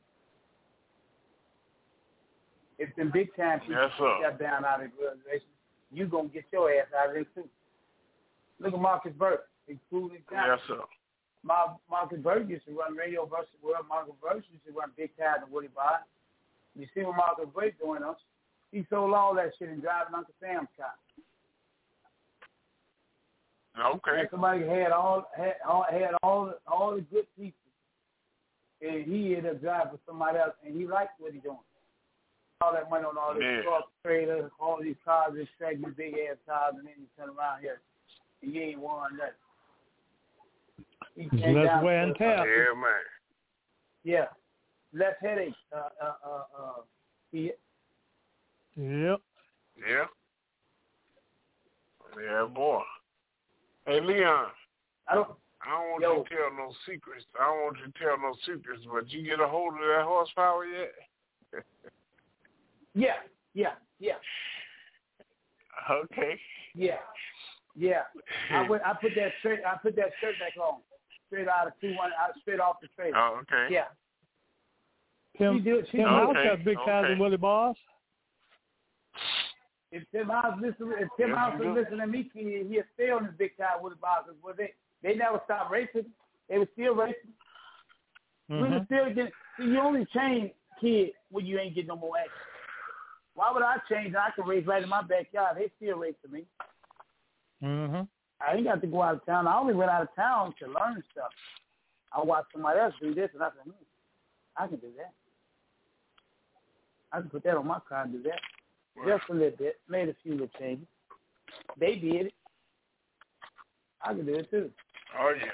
If them big time people step down out of the reservation, you gonna get your ass out of there too. Look at Marcus Burke, including Johnson. Yes, sir. Marcus Burke used to run Radio versus World. Marcus Burke used to run Big Time and Woody Bond. You see what Marcus Burke doing, don't you? He sold all that shit and driving Uncle Sam's car. Okay. And somebody had all the good people, and he ended up driving for somebody else, and he liked what he doing. All that money on all these truck trailers, all these cars, this segment, big ass cars, and then you turn around here and you ain't won nothing. Less wear and tear. Yeah, man. Yeah, less headache. Yep. Yeah. Yeah, boy. Hey, Leon. I don't want you to tell no secrets. But you get a hold of that horsepower yet? Yeah. Okay. Yeah. I put that shirt back on, straight out of 2-1, straight off the trailer. Oh, okay. Yeah. Tim House got big ties with Willie Boss. If Tim House was listening to me, he'd stay on his big tie with Willie Boss. Well, they never stopped racing. They were still racing. We were still getting. See, you only change kid when you ain't getting no more action. Why would I change? I can race right in my backyard. They still racing me. I ain't got to go out of town. I only went out of town to learn stuff. I watched somebody else do this, and I said, I can do that. I can put that on my car and do that. Right. Just a little bit. Made a few little changes. They did it. I can do it, too. Oh, yeah.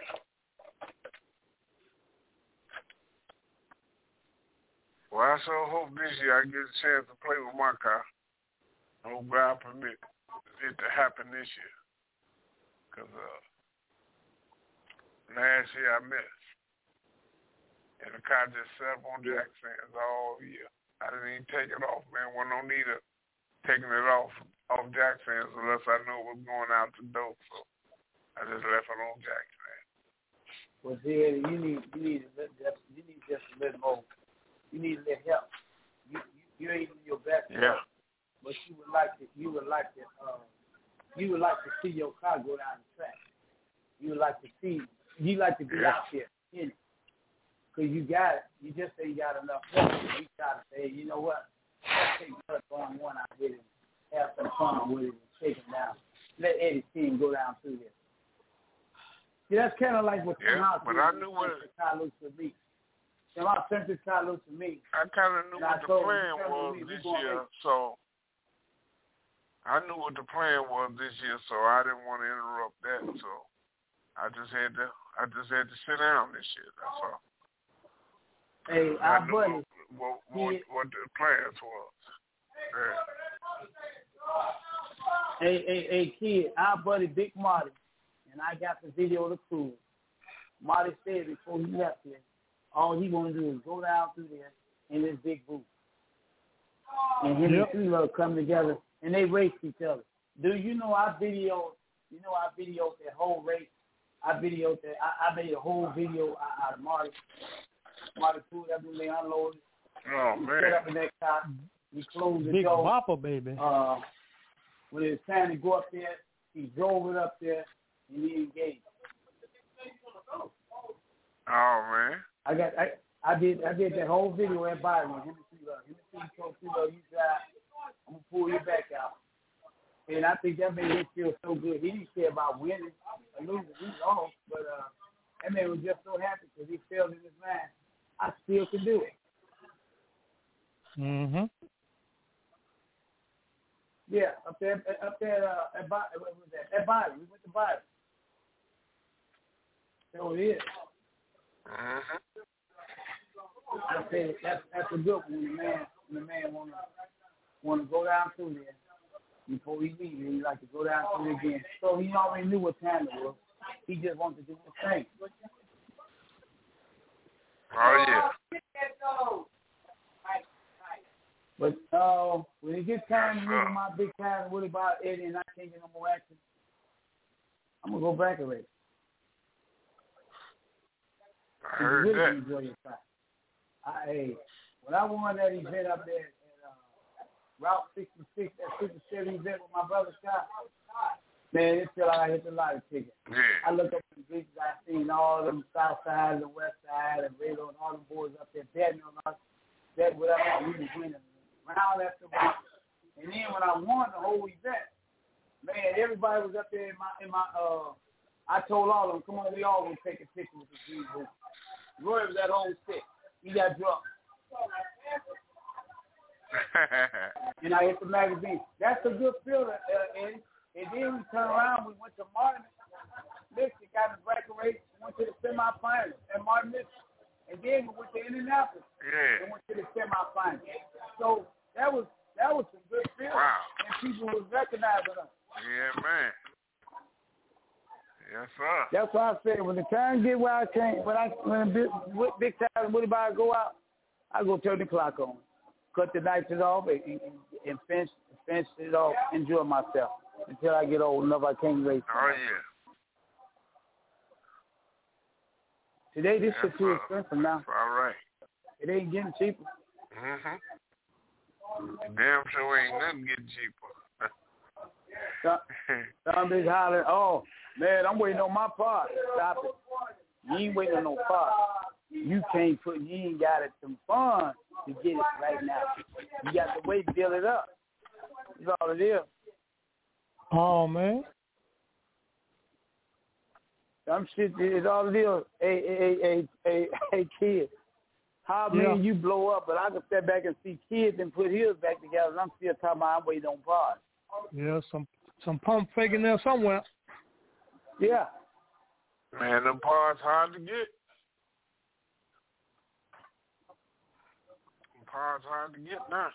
Well, I so hope this year I get a chance to play with my car. I hope God permit it to happen this year. Because last year I missed. And the car just sat on jack stands all year. I didn't even take it off, man. Wasn't no need of taking it off jack stands unless I knew it was going out the door. So I just left it on jack stands. Well, see, Eddie, you need just a little more. You need a little help. You ain't in your best help, but you would like to see your car go down the track. You like to be out there in it. Because you got it. You just say you got enough help. You try to say, you know what? Let's take another going one out with it and have some fun with it and shake it down. Let Eddie's team go down through this. See, that's kind of like what Tim House but I knew what Carlos to me. Tim House sent this Carlos to me. I kind of knew what the plan was this year, so I knew what the plan was this year, so I didn't want to interrupt that. So I just had to sit down this year. That's all. Hey, our buddy. What the plans was. Hey, kid, our buddy Big Marty, and I got the video to prove. Marty said before he left here, all he want to do is go down through there in this big booth. And him and Three-Love come together, and they race each other. Do you know I videoed that whole race? I videoed that. I made a whole video out of Marty. Marty pulled up and they unloaded. Oh, man. Set up in that car. He closed the Big door. Whopper, baby. When it was time to go up there, he drove it up there, and he engaged. Oh, man. I did that whole video at Byron. Him and Three-Love. Three-Love, you drive. I'm going to pull you back out. And I think that made him feel so good. He didn't care about winning or losing. He lost, but that man was just so happy because he felt in his mind, I still can do it. Mhm. Yeah, up there at Byron. What was that? At Byron. We went to Byron. So it is. I said that's a good one. When the man wanna go down through there before he leaves. He like to go down through it again. So he already knew what time it was. He just wanted to do the thing. Oh yeah. But when it gets time to move my big time, what about Eddie and I can't get no more action? I'm gonna go back already. I heard that. Enjoy your time. When I won that event up there at Route 66, that 67 event with my brother Scott, man, it felt like I hit the lottery ticket. Yeah. I looked up at the beaches, I seen all them south side, the west side, and Rado and all them boys up there betting on us. That whatever we was winning round after round. And then when I won the whole event, man, everybody was up there in my I told all of them, come on, we all gonna take a picture with the Jesus. Roy was at home sick. He got drunk. And I hit the magazine. That's a good feeling, Eddie. And then we turned around, we went to Martin, Michigan, got in the bracket race, went to the semifinals at Martin, Michigan. And then we went to Indianapolis and went to the semifinals. So that was some good feeling. Wow. And people was recognizing us. Yeah, man. Yes, sir. That's why I said when the time get where I can't, when big time Woody Bar go out, I go turn the clock on, cut the nights off, and finish it off, enjoy myself until I get old enough I can't race. Oh yeah. Today this shit too expensive now. All right. It ain't getting cheaper. Mhm. Damn sure ain't nothing getting cheaper. Some big hollering, oh man, I'm waiting on my part. Stop it. You ain't waiting on no part. You ain't got it some fun to get it right now. You got to wait to build it up. That's all it is. Oh man. Some shit is all it is. Hey, kid. How many you blow up, but I can step back and see kids and put his back together, and I'm still talking about I'm waiting on parts. Yeah, some pump faking there somewhere. Yeah. Man, them parts hard to get. Them parts hard to get now.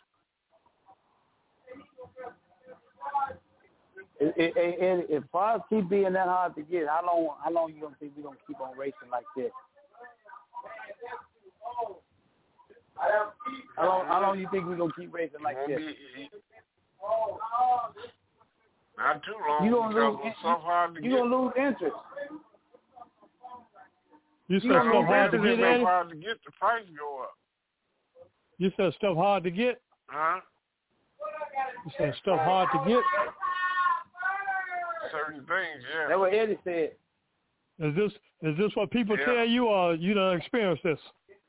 If parts keep being that hard to get, how long you gonna think we gonna keep on racing like this? How long you think we gonna keep racing like this? Not too long. You gonna lose interest. You said stuff hard to get in? Hard to get, the price go up. You said stuff hard to get? Huh? You said stuff hard to get? Certain things, yeah. That's what Eddie said. Is this what people tell you, or you done experienced this?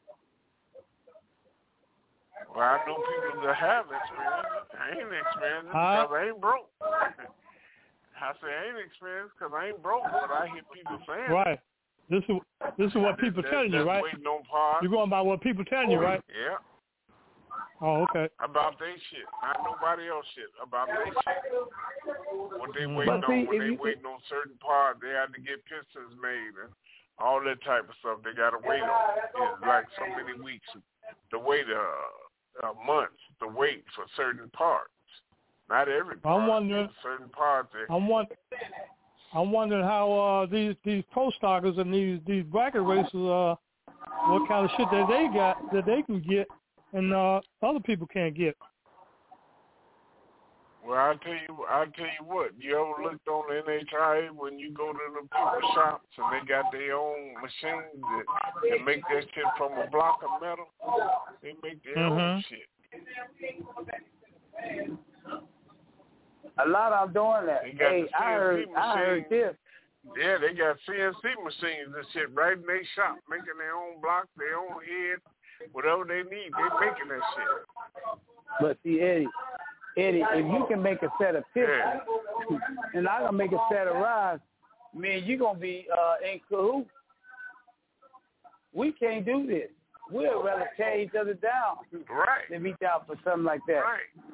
Well, I know people that have experienced it. I ain't experienced it because I ain't broke. I say I ain't experienced because I ain't broke, but I hear people saying right. This is what people telling you, right? Waiting on parts. You're going by what people telling you, right? Yeah. Oh, okay. About their shit, not nobody else shit. About their shit. What they waiting on? When they waiting on certain parts, they had to get pistons made and all that type of stuff. They got to wait on. It's like so many weeks to wait, months to wait for certain parts. Not every part. I'm wondering certain parts. I'm wondering how these pro stockers and these bracket racers what kind of shit that they got that they can get and other people can't get. Well, I'll tell you what. You ever looked on the NHIA when you go to the people shops and they got their own machines that make that shit from a block of metal? They make their own shit. A lot of them doing that. They got hey, the CNC I heard this. Yeah, they got CNC machines and shit right in their shop, making their own block, their own head, whatever they need. They making that shit. But see, Eddie, if you can make a set of pistons, and I can make a set of rods, man, you're going to be in cahoots. We can't do this. We'd rather tear each other down than reach out for something like that. Right.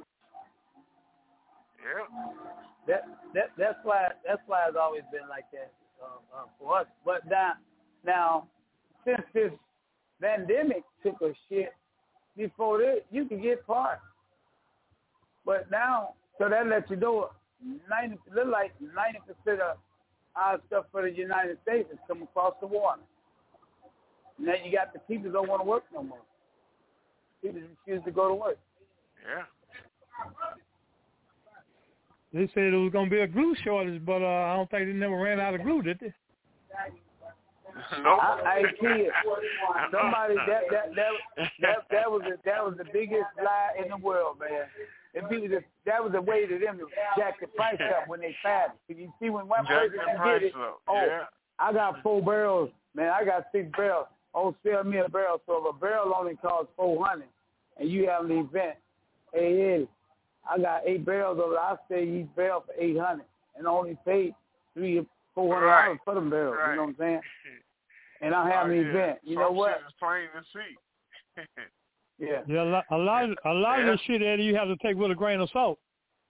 Yeah. That's why it's always been like that for us. But now, since this pandemic took a shit, before this, you can get parts. But now, so that lets you know 90% of our stuff for the United States is coming across the water. Now you got the people that don't want to work no more. People refuse to go to work. Yeah. They said it was going to be a glue shortage, but I don't think they never ran out of glue, did they? No. I kid. Somebody that was the biggest lie in the world, man. And people that was a way to them to jack the price up when they fast. If you see when one person can get it, I got 4 barrels, man. I got 6 barrels. Oh, sell me a barrel. So if a barrel only costs $400, and you have an event, hey Eddie, I got 8 barrels over. I sell each barrel for $800, and only paid $300 or $400 for them barrels. You know what I'm saying? And I have an event. You know what? It's plain to see. Yeah. A lot of this shit, Eddie, you have to take with a grain of salt.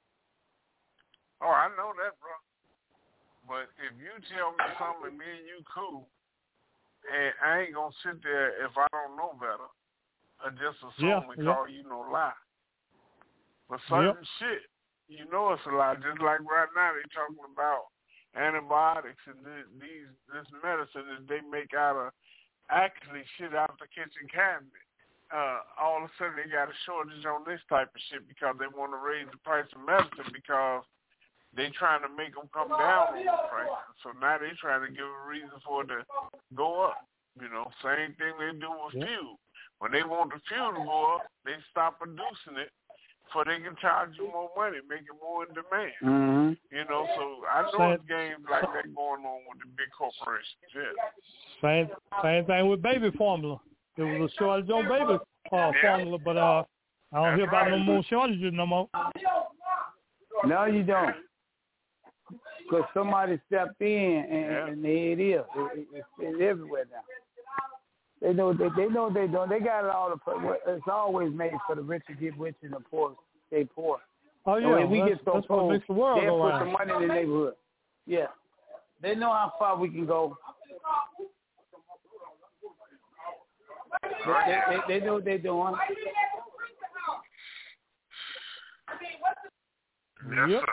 Oh, I know that, bro. But if you tell me something, me and you cool, and I ain't gonna sit there if I don't know better, or just assume and call you no lie. But certain shit, you know it's a lie. Just like right now they talking about antibiotics and this medicine that they make out of actually shit out the kitchen cabinet. All of a sudden they got a shortage on this type of shit because they want to raise the price of medicine because they trying to make them come down on the price. So now they trying to give a reason for it to go up. You know, same thing they do with fuel. When they want the fuel to go up, they stop producing it so they can charge you more money, make it more in demand. Mm-hmm. You know, so I know it's games like that going on with the big corporations. Yeah. Same thing with baby formula. There was a shortage on baby formula, but I don't hear about no more shortages no more. No, you don't. Because somebody stepped in, and there it is. It's everywhere now. They know they don't. They got it all. It's always made for the rich to get rich and the poor stay poor. Oh yeah, when we get so poor, makes the world they'll go put around. some money in the neighborhood. Yeah, they know how far we can go. They know what they're doing. Yes, sir.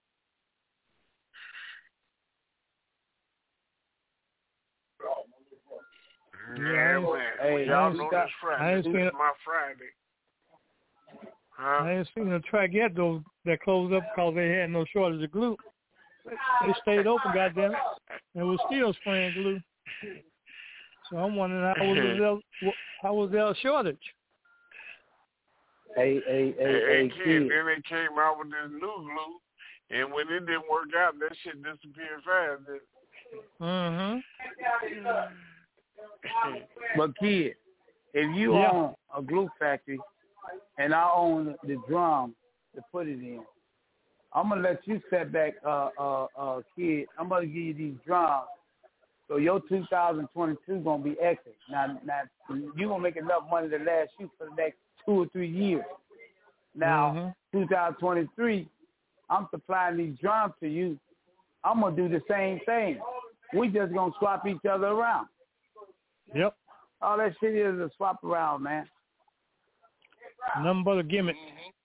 Yeah, man. Hey, y'all know this Friday. This is my Friday. I ain't seen a track yet, though, that closed up because they had no shortage of glue. They stayed open, goddamn it, and was still spraying glue. So I'm wondering how was there a shortage? Hey, kid. Then they came out with this new glue, and when it didn't work out, that shit disappeared fast. Mm-hmm. But kid, if you own a glue factory and I own the drum to put it in, I'm gonna let you set back, kid. I'm gonna give you these drums, so your 2022 is gonna be excellent. Now you gonna make enough money to last you for the next 2 or 3 years. Now 2023, I'm supplying these drums to you. I'm gonna do the same thing. We just gonna swap each other around. Yep. All that shit is a swap around, man. Nothing but a gimmick.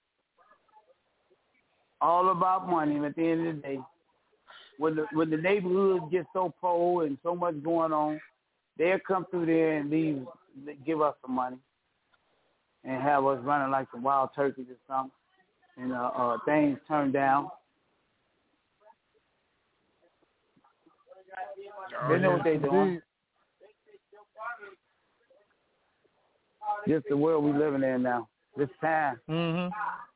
All about money at the end of the day. When the neighborhood gets so poor and so much going on, they'll come through there and give us some money and have us running like some wild turkeys or something, and things turned down. They know what they're doing. Just the world we living in now. This time. Mm-hmm.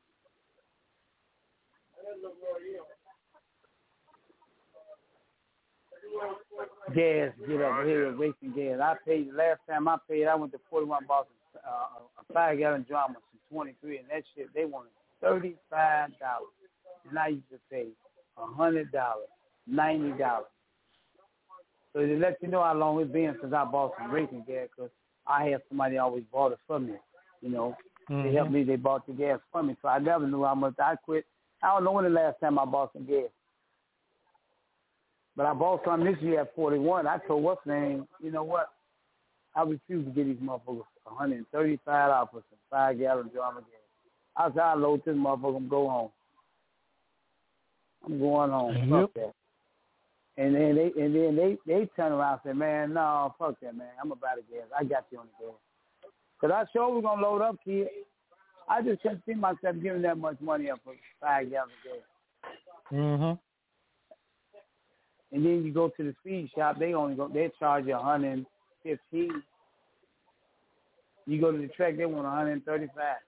Gas, get up here with racing gas. Last time I paid, I went to 41 bought a 5-gallon drum with some 23, and that shit, they wanted $35. And I used to pay $100, $90. So they let you know how long it's been since I bought some racing gas, because I had somebody always bought it for me, you know. Mm-hmm. They helped me, they bought the gas for me, so I never knew how much I quit. I don't know when the last time I bought some gas. But I bought some this year at 41. I told what's name, you know what? I refuse to get these motherfuckers $135 for some 5-gallon drum of gas. I said, I'll load this motherfucker and go home. I'm going home. Yep. Fuck that. And then they turn around and say, man, no, fuck that, man. I'm about to gas. I got you on the gas. Because I sure was going to load up, kid. I just couldn't see myself giving that much money up for 5 gallons of gas. Mm-hmm. And then you go to the speed shop, they charge you $115. You go to the track, they want $135.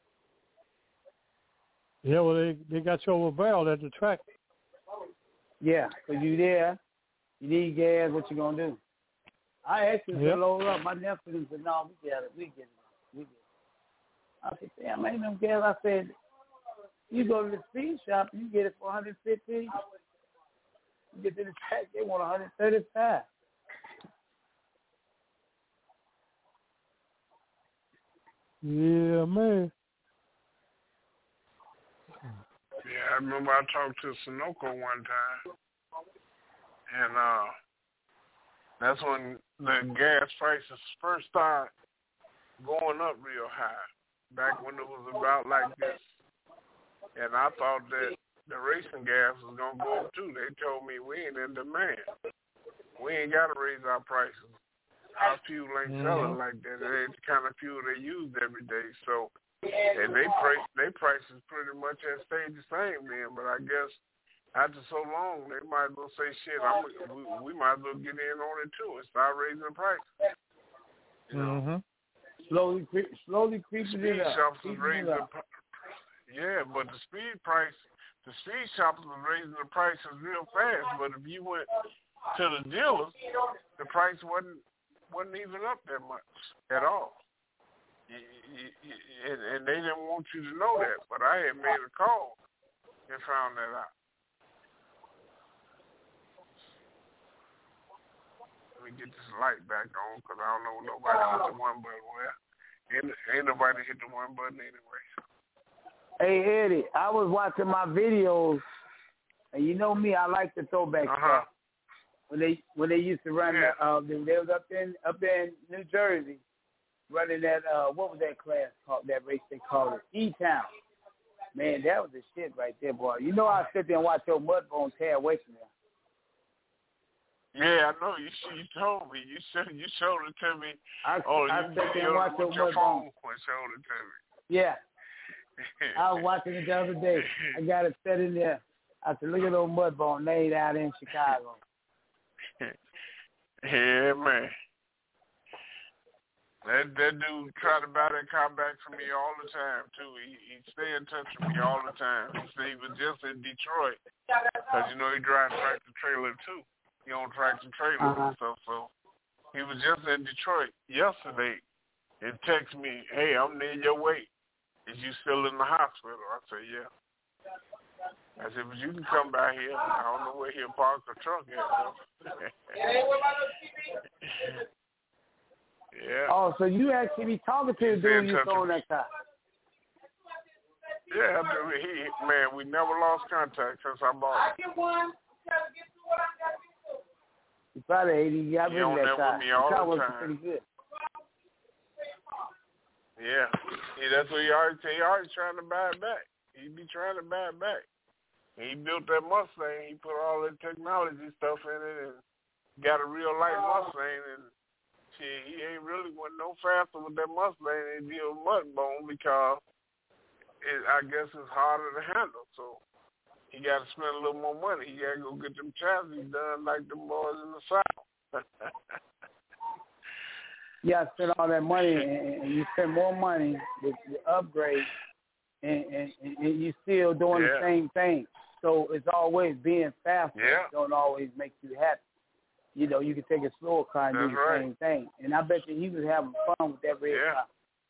Yeah, well, they got you over a barrel at the track. Yeah, because you there, you need gas, what you going to do? I asked you to load up. My nephew said, no, we get it. I said, damn, ain't no gas. I said, you go to the speed shop, you get it for $115. You get to the track, they want $135. Yeah, man. Yeah, I remember I talked to Sunoco one time, and that's when the gas prices first started going up real high, back when it was about like this. And I thought that the racing gas was going to go up too. They told me we ain't in demand. We ain't got to raise our prices. Our fuel ain't selling like that. It ain't the kind of fuel they use every day. So, and they prices pretty much have stayed the same then. But I guess after so long, they might as well say, shit, we might as well get in on it too and start raising the prices. You know? Slowly creeping it up. Yeah, but the speed shoppers are raising the prices real fast. But if you went to the dealers, the price wasn't even up that much at all. And they didn't want you to know that. But I had made a call and found that out. Let me get this light back on because I don't know nobody hit the one button. Well, ain't nobody hit the one button anyway. Hey, Eddie, I was watching my videos, and you know me, I like the throwback stuff. When they used to run they was up in New Jersey running that what was that class called, that race they called it E-Town. Man, that was the shit right there, boy. You know I sit there and watch your mud bone tear away from there. Yeah, I know. You told me. You showed it to me. I sit there and watch your mud bone. Showed it to me. Yeah. I was watching it the other day. I got it set in there. I said, look at those mud bones laid out in Chicago. Yeah, man. That dude try to buy that car back from me all the time, too. He stay in touch with me all the time. He was just in Detroit because, you know, he drives tractor trailer, too. He owns tractor trailers and stuff. So he was just in Detroit yesterday and text me, hey, I'm near your way. Is you still in the hospital? I said, yeah. I said, but you can come by here. I don't know where he'll park the truck at. Yeah. Oh, so you actually be talking to the dude you sold that car? Yeah, man, we never lost contact since I bought it. He's probably 80. Yeah, I've ridden that car. With me all the car the was time. pretty good. Yeah, that's what he always say. He always trying to buy it back. He be trying to buy it back. He built that Mustang. He put all that technology stuff in it and got a real life Mustang. And shit, he ain't really went no faster with that Mustang than he did with Mudbone because I guess it's harder to handle. So he got to spend a little more money. He got to go get them chassis done like them boys in the South. Yeah, I spend all that money, and you spend more money with the upgrade, and you still doing the same thing. So it's always being faster. Don't always make you happy. You know, you can take a slower car and do the same thing. And I bet you he was having fun with that red car.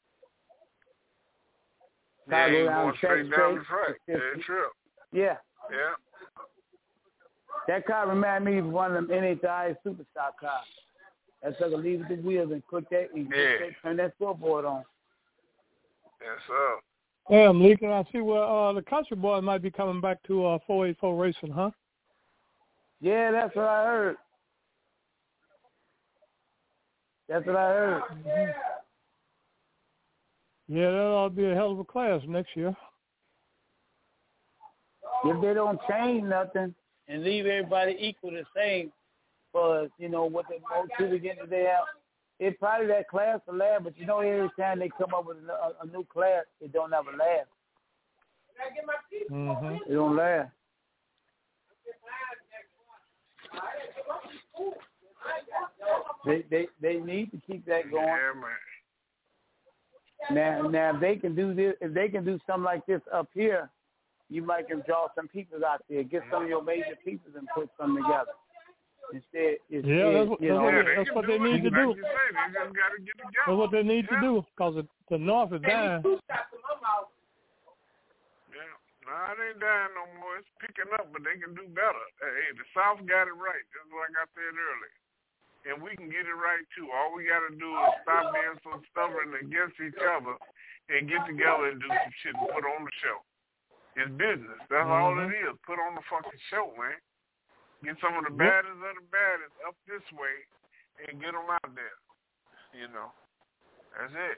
Yeah, he going straight down the track. Yeah. Yeah. That car reminded me of one of them NHI Superstar cars. That's like a leave with the wheels and click that and turn that scoreboard on. Yes, sir. Damn, Leakin, I see where the Country Boy might be coming back to 484 racing, huh? Yeah, that's what I heard. That's what I heard. Mm-hmm. Yeah, that ought to be a hell of a class next year. If they don't change nothing and leave everybody equal the same, for you know what they go to the end of the day out, it's probably that class will last. But you know, every time they come up with a new class, it don't ever last. Mm-hmm. It don't last. They need to keep that going. Yeah, man. Now if they can do this, if they can do something like this up here, you might can draw some people out there, get some of your major people and put something together. Instead, that's what they need to do. That's what they need to do because the North is dying. Yeah, no, it ain't dying no more. It's picking up, but they can do better. Hey, the South got it right, just like I said earlier. And we can get it right, too. All we got to do is stop being so stubborn against each other and get together and do some shit and put on the show. It's business. That's all it is. Put on the fucking show, man. Get some of the baddest of the baddest up this way and get them out there. You know, that's it.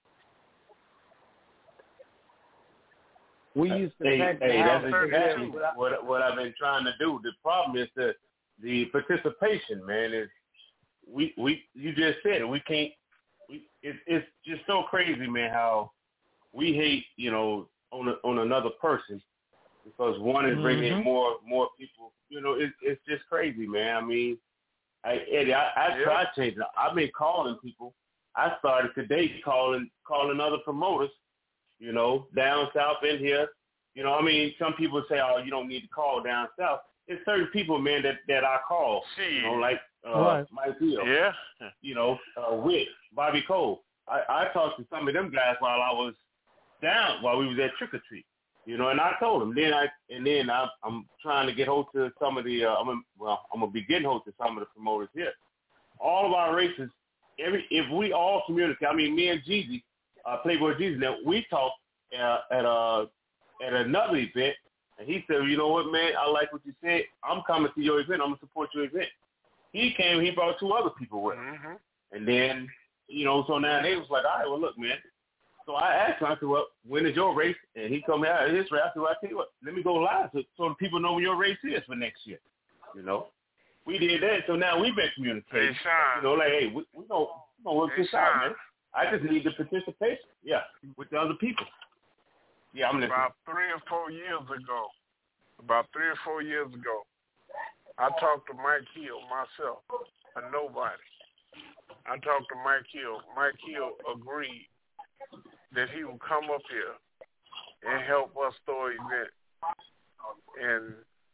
We used to that's exactly what I've been trying to do. The problem is the participation, man. Is you just said it. We can't. It's just so crazy, man. How we hate, you know, on another person because one is bringing in more people. You know, it's just crazy, man. I mean, Eddie, I tried changing. I've been calling people. I started today calling other promoters, you know, down south in here. You know, I mean, some people say, oh, you don't need to call down south. There's certain people, man, that I call, you know, like Mike Hill, you know, Wick, Bobby Cole. I talked to some of them guys while we was at Trick or Treat. You know, and I told him. I'm trying to get hold to some of the. I'm gonna be getting hold to some of the promoters here. All of our races, if we all communicate. I mean, me and Jeezy, Playboy Jeezy, now we talked at another event, and he said, "You know what, man? I like what you said. I'm coming to your event. I'm gonna support your event." He came. He brought 2 other people with him, and then you know, so now they was like, "All right, well, look, man." So I asked him, I said, well, when is your race? And he told me, his race. I said, well, I tell you what, let me go live so the people know when your race is for next year. You know, we did that. So now we've been communicating. You know, like, hey, we gonna work this out, man. I just need the participation, with the other people. Yeah, I'm listening. About 3 or 4 years ago, I talked to Mike Hill myself, a nobody. I talked to Mike Hill. Mike Hill agreed that he would come up here and help us throw an event. And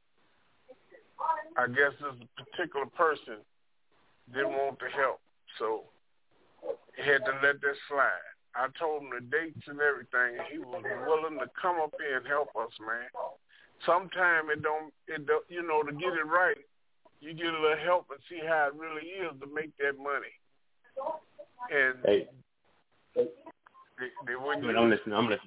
I guess this particular person didn't want to help, so he had to let that slide. I told him the dates and everything, and he was willing to come up here and help us, man. Sometimes it don't, you know, to get it right, you get a little help and see how it really is to make that money. And they wouldn't. I'm listening.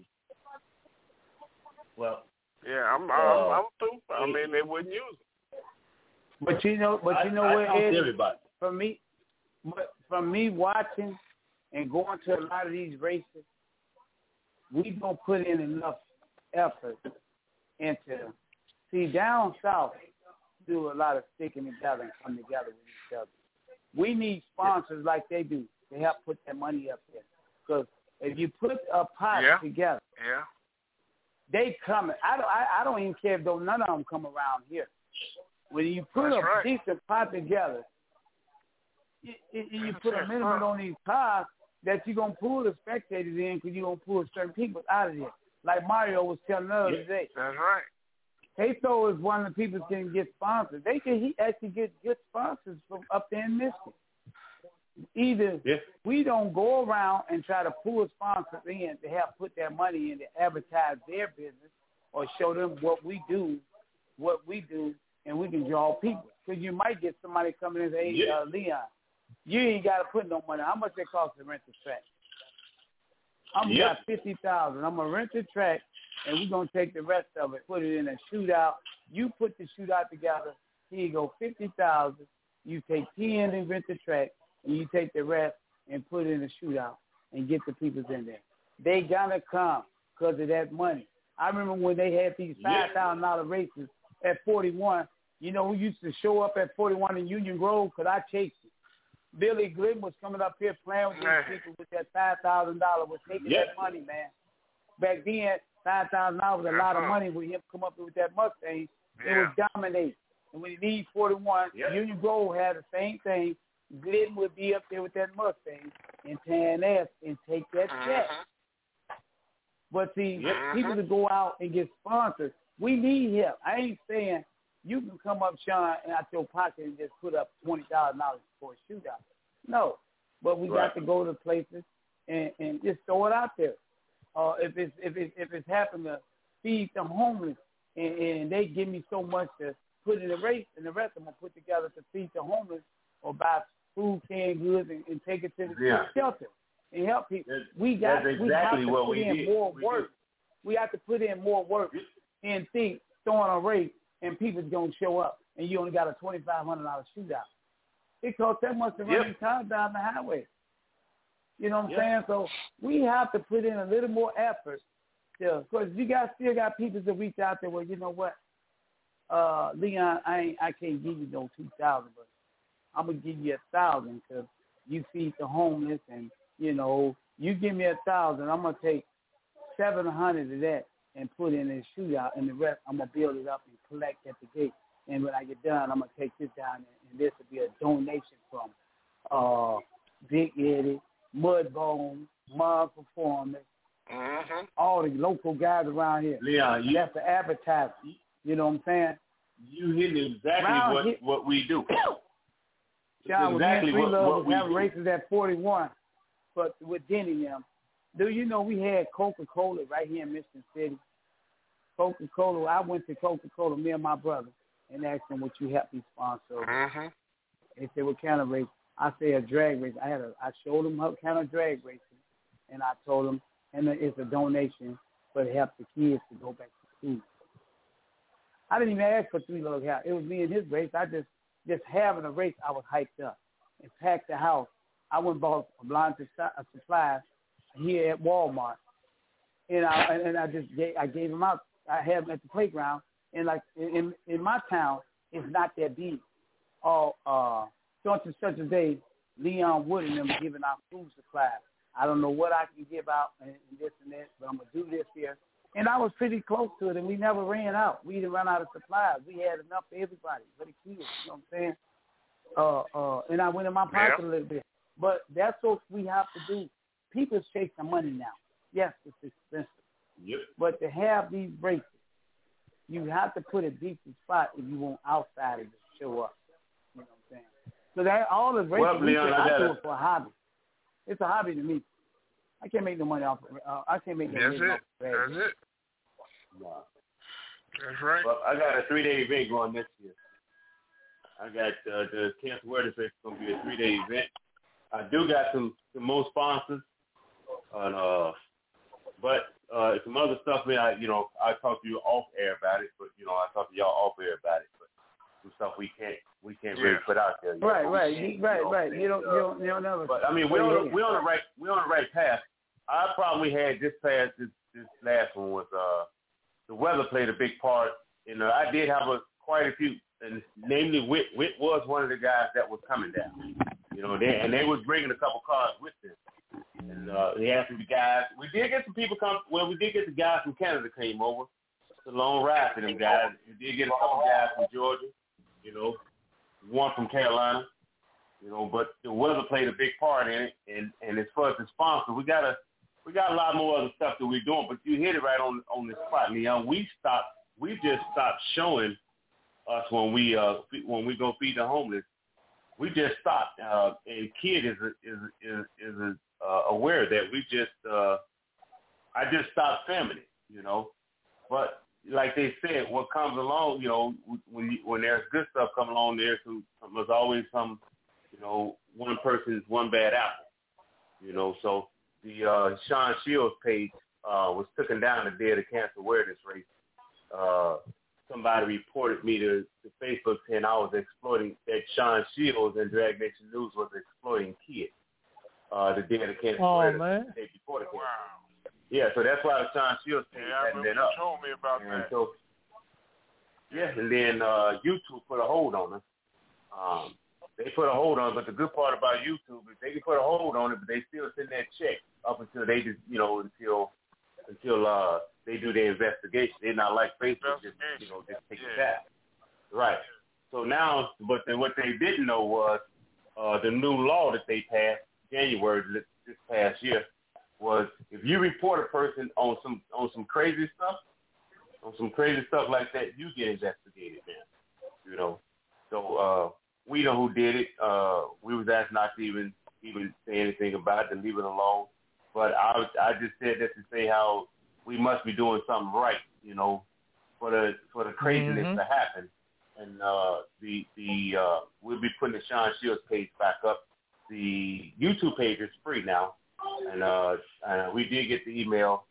Well. Yeah, I'm through. I mean, they wouldn't use it. But you know what, Ed? Everybody. From me watching and going to a lot of these races, we don't put in enough effort into. See, down south, do a lot of sticking together and come together with each other. We need sponsors like they do to help put that money up there. Because if you put a pot together, they coming. I don't even care if none of them come around here. When you put decent pot together, you put a minimum on these cars that you're going to pull the spectators in because you're going to pull certain people out of there. Like Mario was telling us today. That's right. Tato is one of the people who can get sponsors. He actually get good sponsors from up there in Michigan. Either we don't go around and try to pull sponsors in to help put their money in to advertise their business or show them what we do, and we can draw people. Because you might get somebody coming in and say, hey, Leon, you ain't got to put no money. How much it costs to rent the track? I'm got $50,000. I'm going to rent the track, and we're going to take the rest of it, put it in a shootout. You put the shootout together. Here you go, $50,000. You take 10 and rent the track, and you take the rest and put it in a shootout and get the people in there. They got to come because of that money. I remember when they had these $5,000 races at 41. You know who used to show up at 41 in Union Grove? Because I chased it. Billy Glidden was coming up here playing with these people with that $5,000. Was taking that money, man. Back then, $5,000 was a lot of money with him come up with that Mustang. It was dominating. And when he leaves 41, Union Grove had the same thing. Glidden would be up there with that Mustang and tan ass and take that check. But see, people to go out and get sponsors, we need help. I ain't saying you can come up, Sean, and out your pocket and just put up $20,000 for a shootout. No, but we got to go to places and just throw it out there. If it's happened to feed the homeless and they give me so much to put in the race, and the rest I'm gonna put together to feed the homeless or buy food, canned goods, and take it to the shelter and help people. We have to put in more work. We have to put in more work and think throwing a race and people's going to show up and you only got a $2,500 shootout. It costs that much to run these cars down the highway. You know what I'm saying? So we have to put in a little more effort because you still got people to reach out there. Well, you know what, Leon, I can't give you no 2,000, but I'm gonna give you 1,000 because you feed the homeless, and you know you give me 1,000, I'm gonna take 700 of that and put in a shootout, and the rest I'm gonna build it up and collect at the gate. And when I get done, I'm gonna take this down, and this will be a donation from Big Eddie, Mudbone, Mud Performance, all the local guys around here. Leon, that's the advertising. You know what I'm saying? You hit exactly what we do. John, exactly what we have races at 41, but with Denny and them. Do you know we had Coca-Cola right here in Michigan City? Coca-Cola, I went to Coca-Cola, me and my brother, and asked them, would you help me sponsor? They said, what kind of race? I said, a drag race. I showed them what kind of drag racing, and I told them, and it's a donation for to help the kids to go back to school. I didn't even ask for $3 help. It was me and his race. I just having a race, I was hyped up and packed the house. I went and bought a line of supplies here at Walmart, and I gave them out. I had them at the playground, and like in my town, it's not that big. Such and such a day, Leon Wood and them giving out food supplies. I don't know what I can give out and this and that, but I'm gonna do this here. And I was pretty close to it, and we never ran out. We didn't run out of supplies. We had enough for everybody, for the kids. You know what I'm saying? And I went in my pocket a little bit. But that's what we have to do. People's chasing money now. Yes, it's expensive. But to have these races, you have to put a decent spot if you want outsiders to show up. You know what I'm saying? So that all the races, I do it for a hobby. It's a hobby to me. I can't make no money off of it. I can't make no money off of it. That's it. Wow. That's right. Well, I got a 3-day event going next year. I got the Cancer Awareness Race. It's going to be a 3-day event. I do got some more sponsors, but some other stuff, man. I talk to you off air about it, but I talk to y'all off air about it. But some stuff we can't really put out there. Right. You don't know. But I mean, we're on the right path. Our problem we had this last one was the weather played a big part. I did have quite a few, and namely Whit was one of the guys that was coming down. And they was bringing a couple cars with them. And they had some guys. We did get some people come. Well, we did get the guys from Canada came over. It's a long ride for them guys. We did get a couple guys from Georgia. One from Carolina. But the weather played a big part in it. And as far as the sponsor, we got a lot more other stuff that we're doing. But you hit it right on the spot, Leon. We just stopped showing us when we go feed the homeless. We just stopped. And Kid is aware that we just I just stopped filming it, But like they said, what comes along, when there's good stuff coming along, there's always some, one person's one bad apple, So the Sean Shields page was taken down the day of the cancer awareness race. Somebody reported me to Facebook saying I was exploiting, that Sean Shields and Drag Nation News was exploiting kids. The day of the cancer awareness. The day before the cancer. Wow. Yeah, so that's why the Sean Shields page hadn't been up. You told me about that. So, and then YouTube put a hold on us. They put a hold on it, but the good part about YouTube is they can put a hold on it, but they still send that check up until they just, until they do their investigation. They're not like Facebook, just take it back. Right. So now, but then what they didn't know was the new law that they passed January this past year was if you report a person on some crazy stuff, like that, you get investigated, man. So we know who did it. We was asked not to even say anything about it, to leave it alone. But I just said that to say how we must be doing something right, for the craziness to happen. And we'll be putting the Sean Shields page back up. The YouTube page is free now, and we did get the email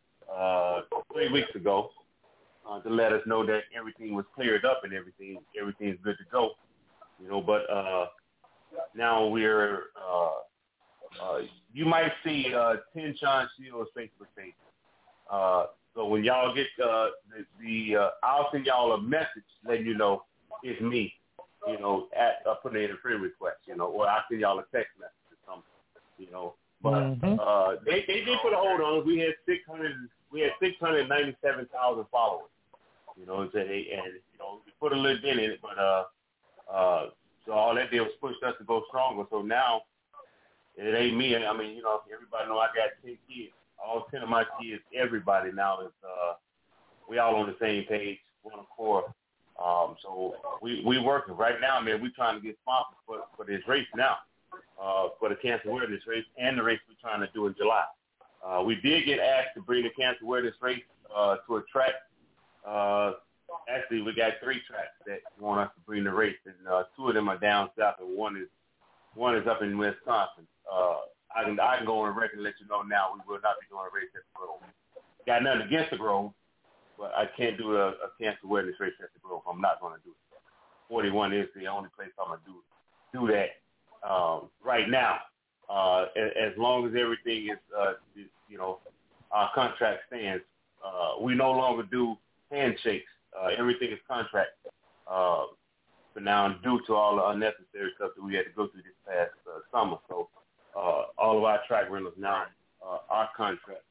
3 weeks ago to let us know that everything was cleared up and everything's good to go. But now we're you might see 10 Sean Shields Facebook pages. So when y'all get I'll send y'all a message letting you know it's me. At putting in a friend request, or I'll send y'all a text message or something, But they did put a hold on us. We had 697,000 followers. And we put a little bit in it, but so all that did was push us to go stronger. So now it ain't me. I mean, everybody know I got 10 kids. All 10 of my kids, everybody now is we all on the same page, one accord. So we working right now, man. We trying to get sponsors for this race now, for the cancer awareness race and the race we're trying to do in July. We did get asked to bring the cancer awareness race to a track. Actually, we got 3 tracks that want us to bring the race, and 2 of them are down south, and one is up in Wisconsin. I can go on the record and let you know now we will not be doing a race at the Grove. Got nothing against the Grove, but I can't do a cancer awareness race at the Grove. I'm not going to do it. 41 is the only place I'm going to do that right now. As long as everything is, our contract stands, we no longer do handshakes. Everything is contract for now, due to all the unnecessary stuff that we had to go through this past summer. So all of our track rentals now are contract,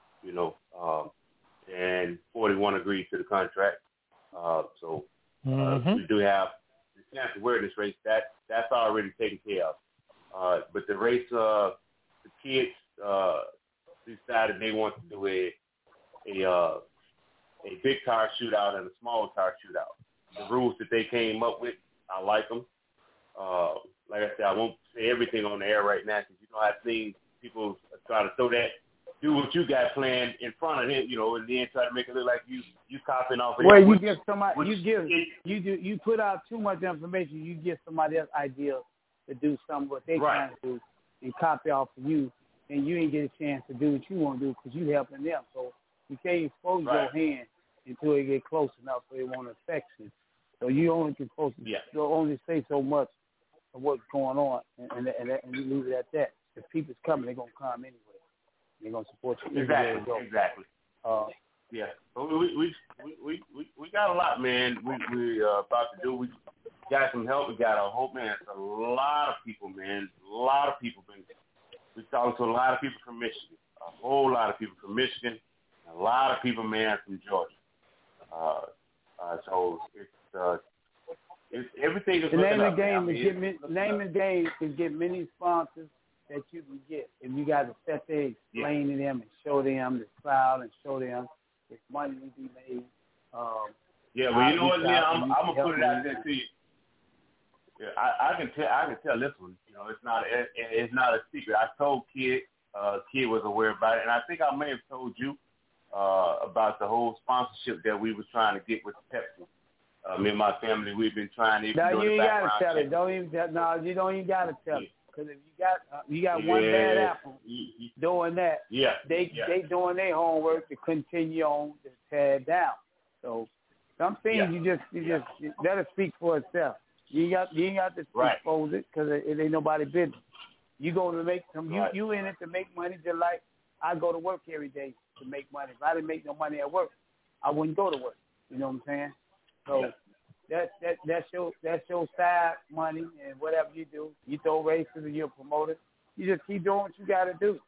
and 41 agreed to the contract. So we do have the cancer awareness race that's already taken care of. But the race, the kids decided they want to do a big tire shootout and a small tire shootout. The rules that they came up with, I like them. Like I said, I won't say everything on the air right now because I've seen people try to do what you got planned in front of him, and then try to make it look like you copying off. Well, you give somebody, you put out too much information. You give somebody else idea to do something what they trying to do and copy off of you, and you ain't get a chance to do what you want to do because you helping them. So you can't expose your hand until it get close enough so it won't affect you. So you only can only say so much of what's going on, and you leave it at that. If people's coming, they're gonna come anyway. They're gonna support you. Exactly. Yeah. So we got a lot, man. We about to do. We got some help. We got a hope, man. It's a lot of people, man. A lot of people we talking to a lot of people from Michigan. A whole lot of people from Michigan. A lot of people, man, from Georgia. So it's everything is the name looking of the game up. Name of the game is get many sponsors that you can get. If you got to sit there, explain to them and show them the crowd and show them it's money to be made. Well, you know what, Leon? I'm gonna put it out there to you. Yeah, I can tell this one. You know, it's not a secret. I told Kid. Kid was aware about it, and I think I may have told you about the whole sponsorship that we were trying to get with Pepsi. Me and my family, we've been trying to. No, you ain't gotta tell it. You don't even gotta tell it. Because if you got one bad apple doing that, they doing their homework to continue on to tear it down. So some things you just let it speak for itself. You ain't got to expose it because it ain't nobody business. You going to make some. You in it to make money, just like I go to work every day to make money. If I didn't make no money at work, I wouldn't go to work. You know what I'm saying? So that's your side money, and whatever you do, you throw races and you're a promoter. You just keep doing what you got to do.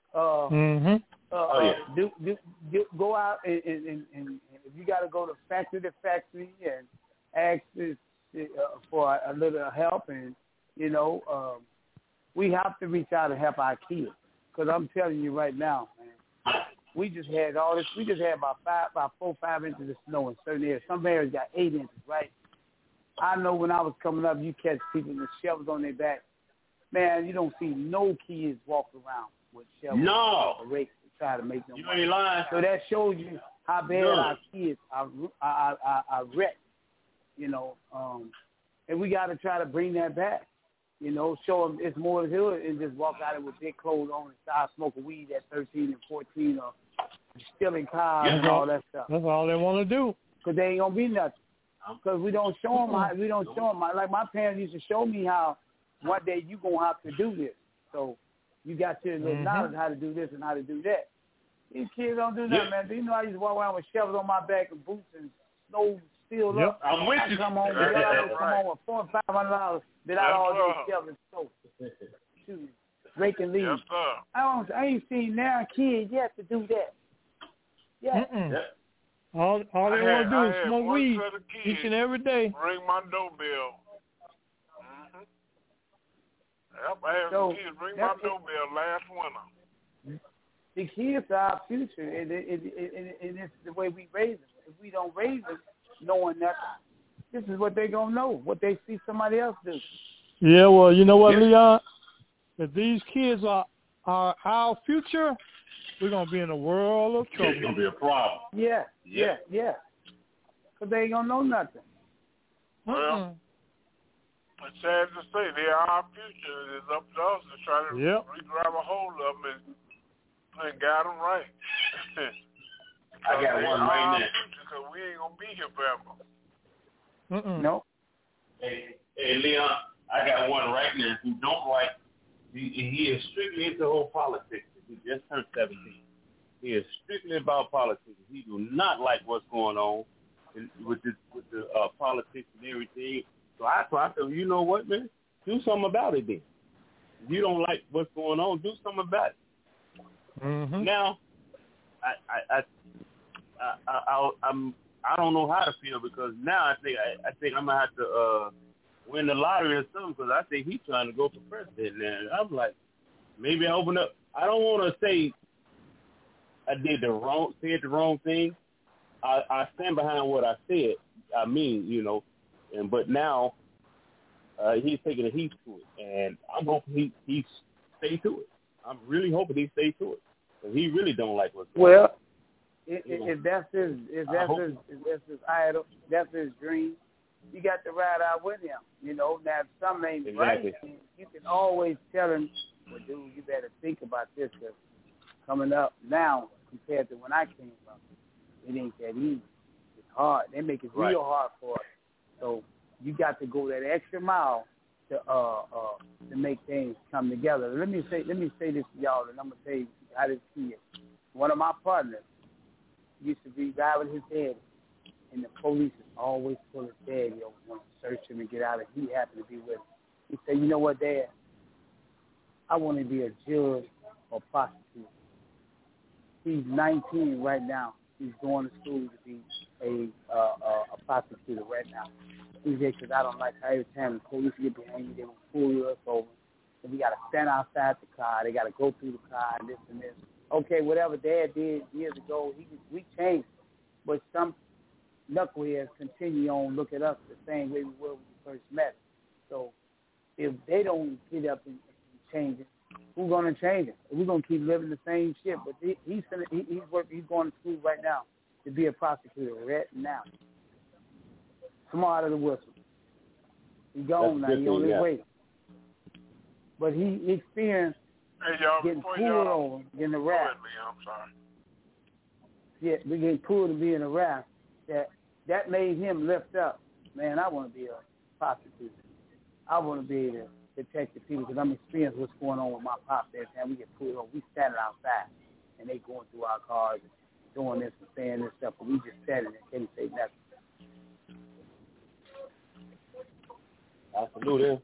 Go out and if you got to go to factory and ask for a little help, and we have to reach out and help our kids. Because I'm telling you right now, man, we just had all this. We just had about 4 or 5 inches of snow in certain areas. Some areas got 8 inches, right? I know when I was coming up, you catch people with shovels on their back. Man, you don't see no kids walk around with shovels or rakes to try to make them money. You ain't lying. So that shows you how bad our kids are wrecked, and we got to try to bring that back. Show them it's more to it and just walk out with big clothes on and start smoking weed at 13 and 14 or stealing cars and all that stuff. That's all they want to do. Because they ain't going to be nothing. Because we don't show them how, like my parents used to show me how one day you're going to have to do this. So you got to knowledge how to do this and how to do that. These kids don't do that, man. Do you know I used to walk around with shovels on my back and boots and snow sealed up? I'm with you. Come home with $400 and $500 that I all do shovels and snow. Raking leaves. Yes, sir. I ain't seen now kids yet to do that. Yeah. All they want to do is smoke weed each and every day. Ring my doorbell. Yep, I had some kids ring my doorbell last winter. The kids are our future, and it's the way we raise them. If we don't raise them knowing that, this is what they're going to know, what they see somebody else do. Yeah, well, you know what, Leon? If these kids are our future, we're going to be in a world of trouble. It's going to be a problem. Yeah. Because they ain't going to know nothing. Well, it's sad to say they are our future. It's up to us to try to re-grab a hold of them and guide them right. I got one right now. Because we ain't going to be here forever. No. Hey, Leon, I got one right now who don't like, he is strictly into the whole politics. He just turned 17. He is strictly about politics. He do not like what's going on with the politics and everything. So I said, you know what, man? Do something about it then. If you don't like what's going on, do something about it. Now, I don't know how to feel because now I think I'm gonna have to win the lottery or something because I think he's trying to go for president. And I'm like, maybe I open up. I don't want to say I said the wrong thing. I stand behind what I said. I mean, but now he's taking a heat to it, and I'm hoping he stay to it. I'm really hoping he stay to it because he really don't like what's going on. If that's his idol, that's his dream, you got to ride out with him. Now if something ain't right, you can always tell him, well, dude, you better think about this because coming up now compared to when I came up, it ain't that easy. It's hard. They make it real hard for us. So you got to go that extra mile to make things come together. Let me say this to y'all, and I'm gonna tell you how this is. One of my partners used to be driving his daddy, and the police is always pull his daddy over, want to search him and get out of it. He happened to be with him. He said, "You know what, Dad? I want to be a judge or prosecutor." He's 19 right now. He's going to school to be a prosecutor right now. He said, because I don't like how every time the police get behind you, they will pull us over. And we got to stand outside the car. They got to go through the car and this and this. Okay, whatever Dad did years ago, we changed. But some knuckleheads continue on look at us the same way we were when we first met. So if they don't get up and change it, who's going to change it? We're going to keep living the same shit. But he's going to school right now to be a prosecutor right now. Smart of the whistle. He's gone now. He on his way. But he experienced getting pulled over, getting a rap. I'm sorry. Yeah, we getting pulled to be in a rap. That made him lift up. Man, I want to be a prosecutor. I want to be able to protect the people because I'm experiencing what's going on with my pops every time we get pulled over. We standing outside, and they going through our cars and doing this and saying this stuff, and we just standing there, can't say nothing. Absolutely.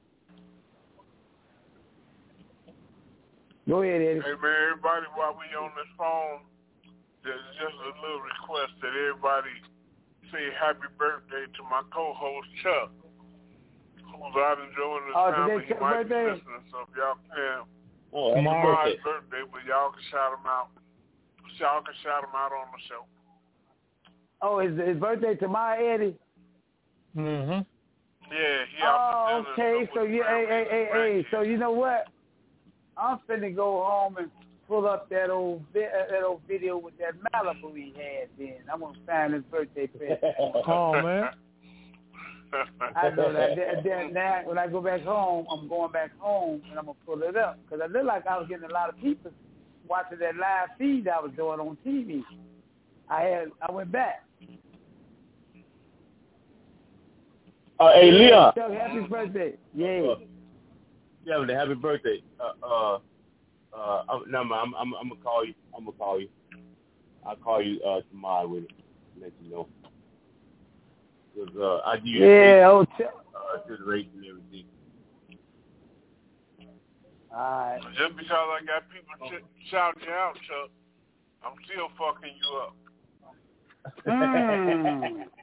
Go ahead, Eddie. Hey, man, everybody, while we on this phone, there's just a little request that everybody say happy birthday to my co-host, Chuck, who's out enjoying his family. He might be listening, so if y'all can. Tomorrow's birthday, but y'all can shout him out. Y'all can shout him out on the show. Oh, his birthday tomorrow, Eddie? Mm-hmm. Yeah, oh, okay. So hey. So you know what? I'm finna go home and pull up that old video with that Malibu he had. Then I'm gonna find his birthday present. Oh man. I know that. Now when I go back home, I'm going back home and I'm gonna pull it up because I look like I was getting a lot of people watching that live feed I was doing on TV. I went back. Hey, Leon. Happy birthday. Yeah. Yeah, happy birthday. I'm gonna call you. I'll call you tomorrow with it. Let you know. Cause I give you to the race and everything. All right. Just because I got people shouting you out, Chuck, I'm still fucking you up.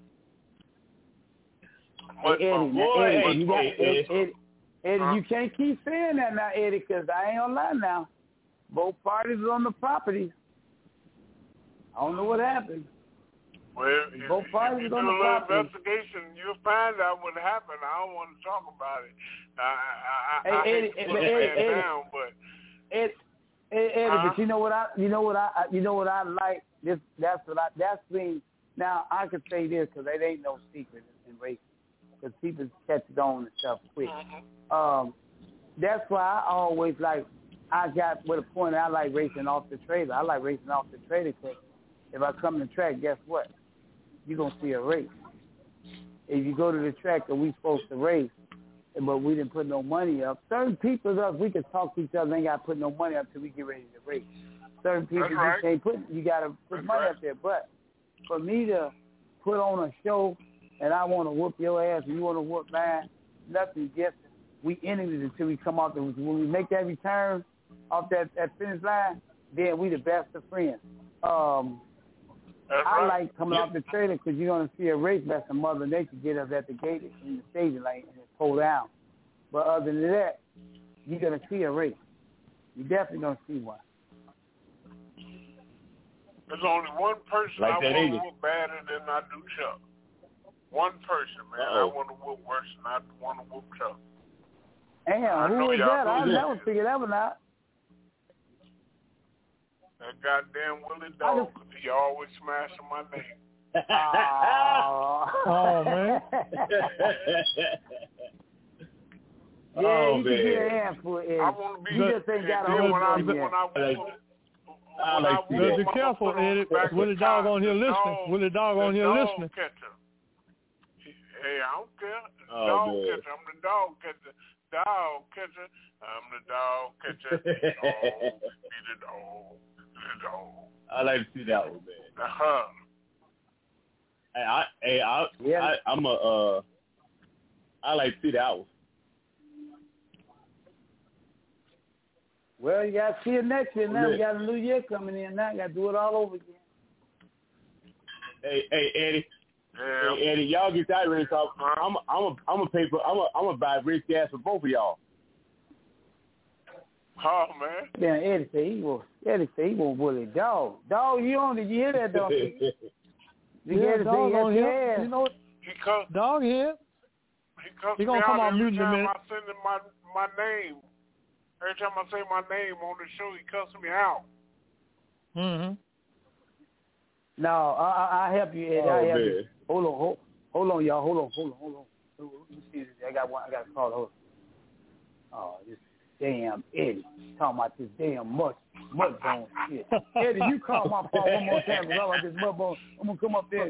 Eddie, you can't keep saying that now, Eddie, because I ain't gonna lie now. Both parties are on the property. I don't know what happened. Well, if you do a little investigation, you'll find out what happened. I don't want to talk about it. I hate to put it down, but Eddie, but you know what I like. That's me. Now I could say this because it ain't no secret in racing. Because people catch it on and stuff quick. That's why I always I got with a point, I like racing off the trailer. I like racing off the trailer because if I come to the track, guess what? You're going to see a race. If you go to the track and we supposed to race, but we didn't put no money up, certain people, we can talk to each other, ain't got to put no money up until we get ready to race. Certain people, you got to put money up there. But for me to put on a show, and I want to whoop your ass and you want to whoop mine, nothing different. We ended it until we come off when we make that return off that finish line, then we the best of friends. I like coming off the trailer because you're going to see a race that's a Mother Nature get us at the gate in the stadium lane and pull down. But other than that, you're going to see a race. You're definitely going to see one. There's only one person I want to whoop better than I do Chuck. One person, man. I want to whoop worse than I want to whoop Chuck. Damn, who is that? I never figured that one out. That goddamn Willie Dog, he always smashing my name. Oh, man. Yeah, you can get a handful, Eddie. I want to be you just ain't got a hold on yet. Be careful, Eddie. Willie Dog on here listening. Willie Dog on here listening. Hey, I don't care. Oh, Dog man. catcher. I'm the dog catcher. Dog catcher. I'm the dog catcher. Be the dog. Be the dog. I like to see that one, man. Uh-huh. I like to see that one. Well, you got to see it next year. Now Yeah. we got a new year coming in. Now you got to do it all over again. Hey, Eddie. Yeah. Hey, Eddie, y'all get that race off. I'm a buy race gas for both of y'all. Oh, man. Yeah, Eddie say he won't bully dog. Dog, did you hear that, dog? Yeah, dog on here. You know, dog here. He gonna come on mute in a minute. I send him my name. Every time I say my name on the show, he cusses me out. Mm-hmm. No, I'll help you, Eddie. I'll help you. Hold on, y'all. Hold on. Let me see this. I got a call. Hold on. Oh, this damn Eddie. Talking about this damn mudbone shit. Eddie, you call my phone one more time about this mudbone. I'm going to come up there.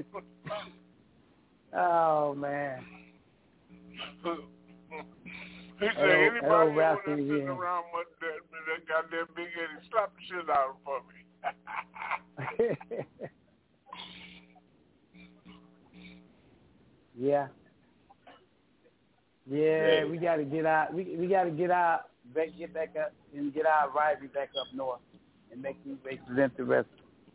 Oh, man. He said, anybody who was sitting around that goddamn Big Eddie, slap the shit out of him for me. Yeah, we got to get out. We got to get back up and get our rivalry back up north and make these races interesting.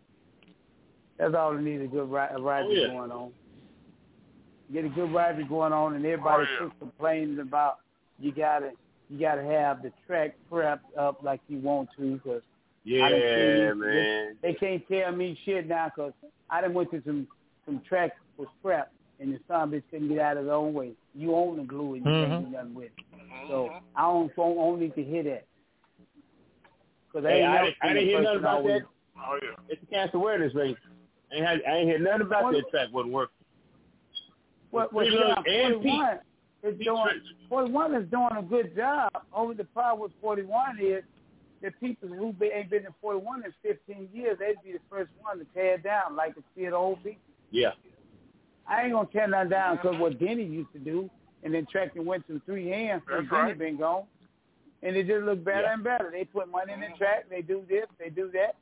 That's all we need, a good rivalry going on. Get a good rivalry going on, and everybody quit complaining about you gotta have the track prepped up like you want to, because man, they can't tell me shit now, because I done went to some tracks was prepped. And the son bitch couldn't get out of his own way. You own the glue and you can't do nothing with it. So I don't need to hear that. Cause I didn't hear nothing about that. Oh yeah, it's a cancer awareness race. I ain't hear nothing about that track wasn't working. What 41 is doing a good job. Only the problem with 41 is that people who ain't been in 41 in 15 years, they'd be the first one to tear it down, like to see the old people. Yeah. I ain't gonna tear nothing down because what Denny used to do, and then track and went to 3 hands since Denny been gone, and it just look better and better. They put money in the track. They do this. They do that.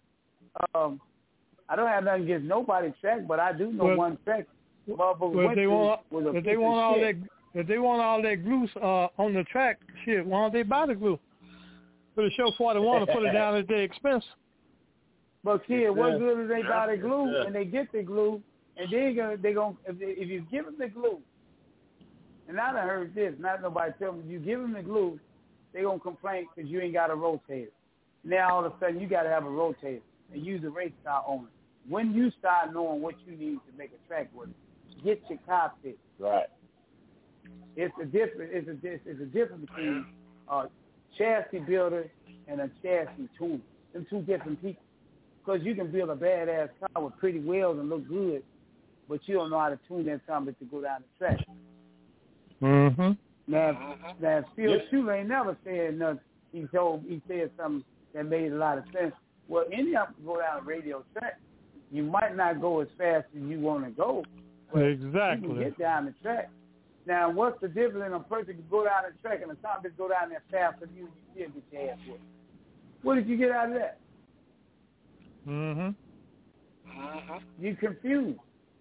I don't have nothing against nobody's track, but I do know one track. If they want all that glue on the track, shit, why don't they buy the glue? For the show 41 and put it down at their expense. But kid, what good is they buy the glue and they get the glue? And they gonna if you give them the glue, and I done heard this, not nobody tell me, you give them the glue, they gonna complain because you ain't got a rotator. Now all of a sudden you got to have a rotator and use a race car on it. When you start knowing what you need to make a track with, get your car fixed. Right. It's a difference between a chassis builder and a chassis tuner. Them two different people. Because you can build a badass car with pretty wheels and look good, but you don't know how to tune that something to go down the track. Mm-hmm. Now Phil Shula ain't never said nothing. He said something that made a lot of sense. Well, any of them can go down a radio track. You might not go as fast as you want to go, but exactly. you can get down the track. Now, what's the difference in a person can go down the track and a something go down there faster than you still get your ass whooped? What did you get out of that? Mm-hmm. You confused.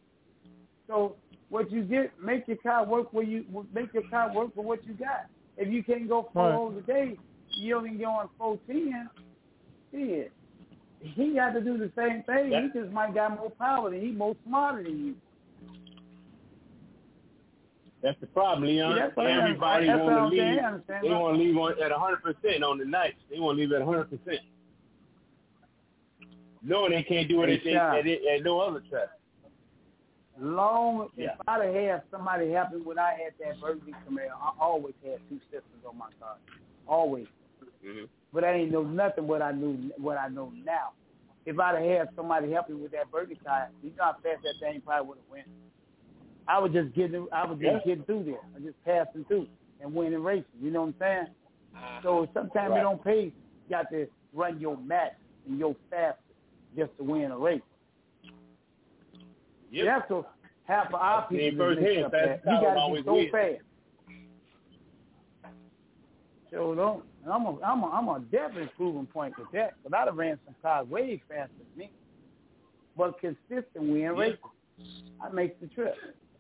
So what you get, make your car work for what you got. If you can't go 4 hours a day, you only going 410. Shit, he got to do the same thing. Yeah. He just might got more power than he more smarter than you. That's the problem, Leon. Everybody want to leave. They want to leave at 100% on the night. They want to leave at 100%. Knowing they can't do it at no other track. If I'd have had somebody help me when I had that Burgundy Camaro, I always had 2 systems on my car. Always. Mm-hmm. But I ain't know nothing what I know now. If I'd have had somebody help me with that Burgundy car, you know how fast that thing probably would have went. I was just getting through there. I just passing through and winning races. You know what I'm saying? So sometimes it don't pay. You got to run your max and your fastest just to win a race. Yep. half of our people just mix up that. You got to be so fast. So don't. I'm a definitely proving point with that. But I'd have ran some cars way faster than me. But consistent win races. I make the trip.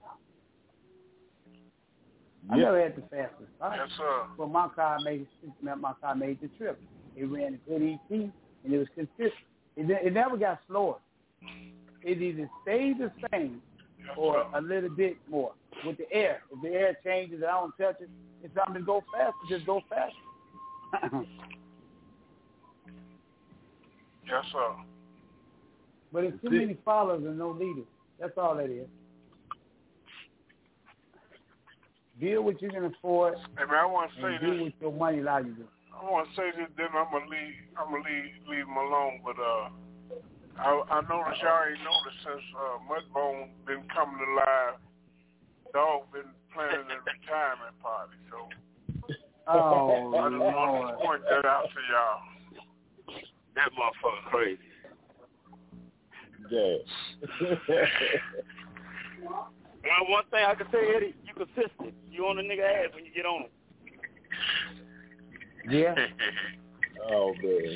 I never had the fastest car. Yes, sir. But my car made the trip. It ran a good ET, and it was consistent. It never got slower. It either stayed the same or a little bit more with the air. If the air changes, I don't touch it. It's something to go faster. Just go faster. Yes, sir. But it's too many followers and no leaders. That's all that is. Deal what you can afford. Hey, man, I want to say this. Deal with your money allows you to. I want to say this, then I'm gonna leave him alone. But I noticed y'all ain't noticed since Mudbone been coming alive. Dog been planning a retirement party, so I just want to point that out to y'all. That motherfucker crazy. Yeah. Well, one thing I can say, Eddie, you consistent. You on a nigga ass when you get on him. Yeah. Oh, man.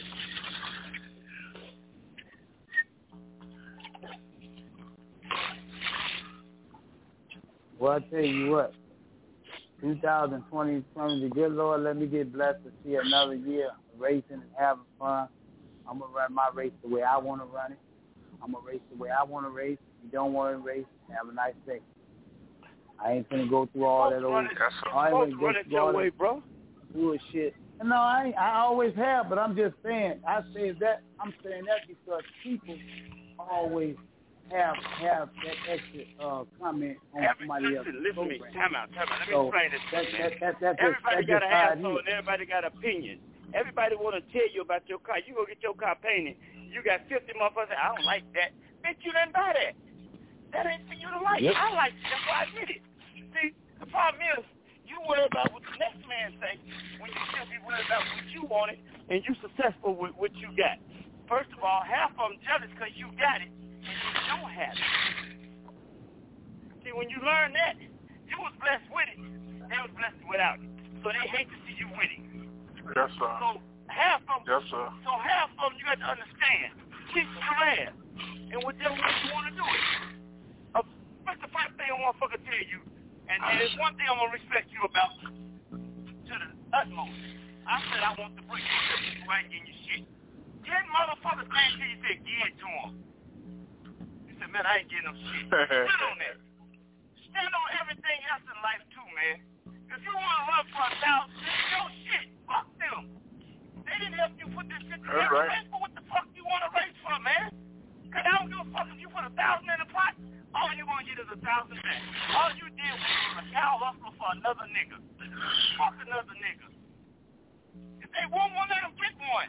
Well, I tell you what, 2020 is coming. The good Lord let me get blessed to see another year of racing and having fun. I'm going to run my race the way I want to run it. I'm going to race the way I want to race. If you don't want to race, have a nice day. I ain't going to go through all that old... I ain't going to run it your way, bro. Bullshit. No, I always have, but I'm just saying. I'm saying that because people always have that extra comment on somebody else's program. Listen to me. Time out. Let me explain this. Everybody got an asshole and everybody got an opinion. Everybody want to tell you about your car. You go get your car painted. You got 50 motherfuckers say, I don't like that. Bitch, you didn't buy that. That ain't for you to like. Yep. I like it. That's why I did it. See, the problem is, you worry about what the next man say when you should be worried about what you wanted and you successful with what you got. First of all, half of them jealous because you got it and you don't have it. See, when you learn that, you was blessed with it. They was blessed without it. So they hate to see you with it. Yes, sir. So half of them, yes, sir. So half of them you got to understand. Kick your ass. And whichever way you want to do it. That's the first thing I want to fucking tell you. And there's one thing I'm going to respect you about to the utmost. I said I want to bring you to you ain't getting your shit. 10 motherfuckers stand till you say, give it to them. You said, man, I ain't getting them shit. Stand on that. Stand on everything else in life too, man. If you want to run for 1,000, it's your shit. Fuck them. They didn't help you put this shit together. Right. Race for what the fuck you want to race for, man. Because I don't give a fuck if you put 1,000 in the pot. All you want to get is 1,000 back. All you did was a cow hustler for another nigga. Fuck another nigga. If they want one, let them get one.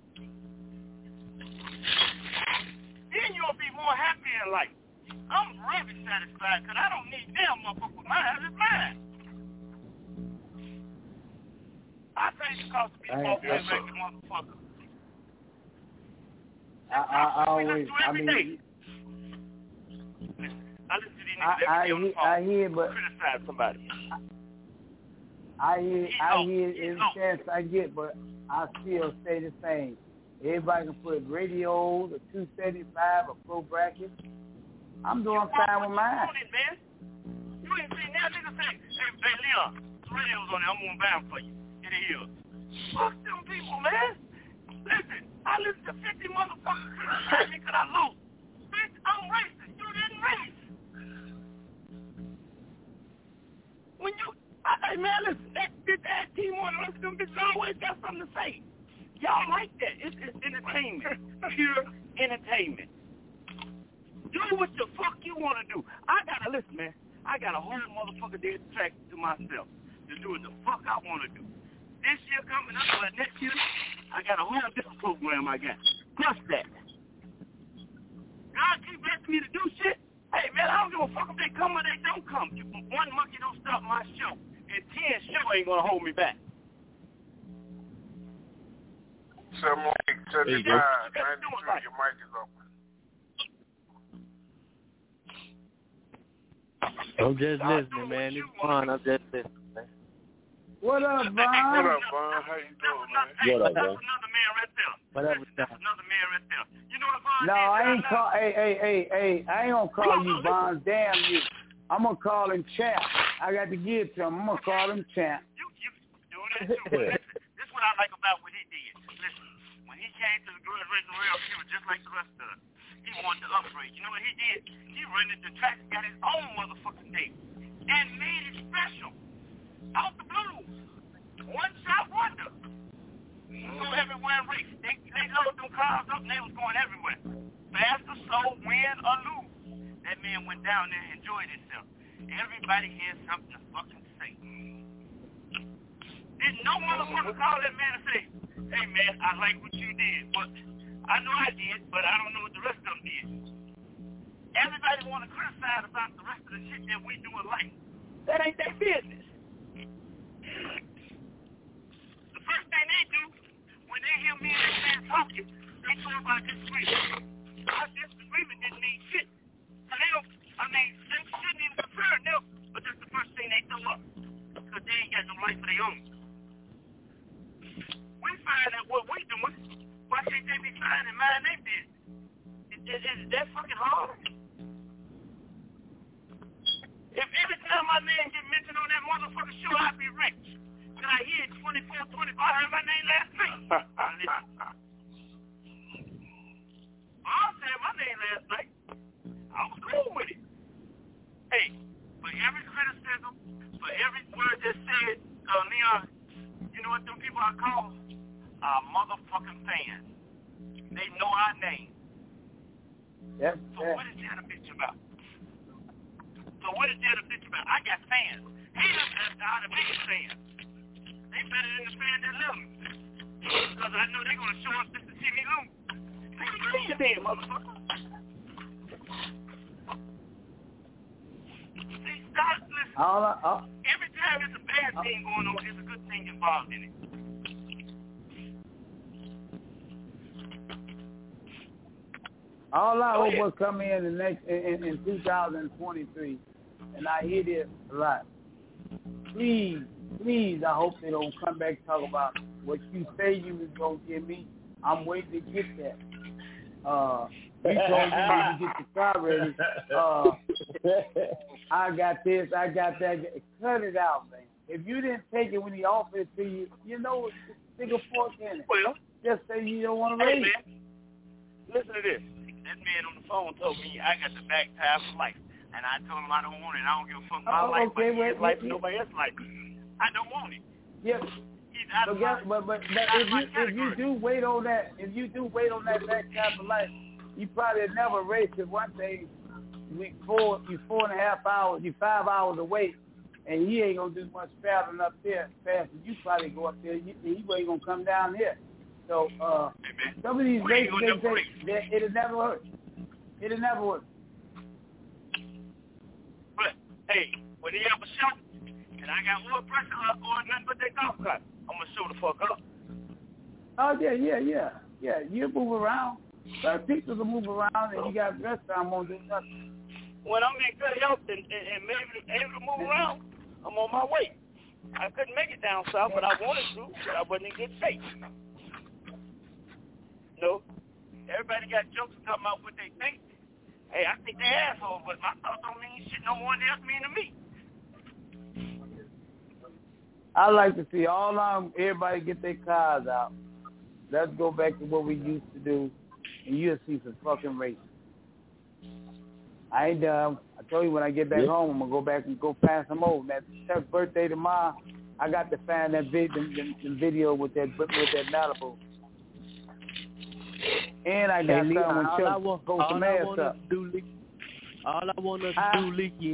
Then you'll be more happy in life. I'm really satisfied because I don't need them motherfucker with mine. It's mine. I think it's because people make the motherfucker. I always, I mean... I hear, but criticize somebody. I hear every chance I get, but I still say the same. Everybody can put radios, a 275, a pro bracket. I'm doing fine with mine. You ain't seen that nigga say, hey Leon, the radios on there, I'm gonna buy them for you. It is. Fuck them people, man. Listen, I listen to 50 motherfuckers because I lose. Bitch, I'm racist. You didn't race. When you, hey man, listen, that team on the them bitches always got something to say. Y'all like that. It's entertainment. Pure entertainment. Do what the fuck you want to do. Listen, man, I got a whole motherfucker dead track to myself to do what the fuck I want to do. This year coming up, but next year, I got a whole different program I got. Plus that. God keep asking me to do shit. Hey, man, I don't give a fuck if they come or they don't come. One monkey don't stop my show, and 10 show ain't going to hold me back. 7-8-75, 92, your mic is open. I'm just listening, man. It's fun. I'm just listening, man. What up, Vaughn? What up, Vaughn? How you doing, man? What up, bro? Another man right there. Whatever. Another man right there. You know what Vaughn No, I ain't call. Hey! I ain't gonna call you Vaughn. Damn you! I'm gonna call him Champ. I got to give to him. I'm gonna call him Champ. You do that too. Listen, this is what I like about what he did. Listen, when he came to the Grudge Racing Rail, he was just like the rest of us. He wanted to upgrade. You know what he did? He rented the track, got his own motherfucking date, and made it special. Out the blues. One shot wonder. Go everywhere and race. They loaded them cars up and they was going everywhere. Fast or slow, win or lose. That man went down there and enjoyed himself. Everybody had something to fucking say. Didn't no motherfucker call that man and say, hey man, I like what you did, but I know I did, but I don't know what the rest of them did. Everybody want to criticize about the rest of the shit that we do in life. That ain't their business. The first thing they do, when they hear me and this man talking, they talk about disagreement. Our disagreement didn't mean shit. So they don't, they shouldn't even concern them, but that's the first thing they throw up. Because they ain't got no life of their own. We find out what we doing. Why can't they be fine and mind their business? Is that fucking hard? If every time my name get mentioned on that motherfucking show, I'd be rich. Cause I hear 24, 25, I heard my name last night. I said my name last night. I was cool with it. Hey, for every criticism, for every word that's said, Leon, you know what them people I call? Our motherfucking fans. They know our name. Yep. So what is that a bitch about? I got fans. Haters are the biggest fans. They better than the fans that love me. Because I know they're going to show up just to see me lose. They can believe your damn motherfucker. See, stop listening. Every time there's a bad thing going on, there's a good thing involved in it. All I hope will come in the next in 2023, and I hear this a lot. Please, I hope they don't come back and talk about what you say you was gonna give me. I'm waiting to get that. You told me to get the car ready. I got this, I got that. Cut it out, man. If you didn't take it when he offered it to you, you know stick a fork in it. Well, just say you don't want to raise it. Listen to this. That man on the phone told me I got the back tire for life. And I told him I don't want it. I don't give a fuck about my life, but his life and nobody else's life. I don't want it. Yeah. But if you do wait on that, back tire for life, you probably never race it. One day, you 4.5 hours, you 5 hours away, and he ain't gonna do much faster up there. Faster, you probably go up there. He ain't gonna come down here. So some of these races, it'll never work. It'll never work. But hey, when they have a shot, and I got oil pressure or nothing but that golf cart, I'm gonna show the fuck up. Oh yeah. You move around. But people will move around, and you got the rest of them won't do nothing. When I'm in good health and able to move around, I'm on my way. I couldn't make it down south, but I wanted to, but I wasn't in good shape. No, everybody got jokes talking about what they think. Hey, I think they're assholes, but my thoughts don't mean shit no more than else mean to me. I like to see everybody get their cars out. Let's go back to what we used to do, and you'll see some fucking racing. I ain't done. I told you when I get back home, I'm going to go back and go find some more. That Chuck's birthday tomorrow, I got to find that video with that Malibu. And I got something when Chuck goes some ass up. All I want us to do,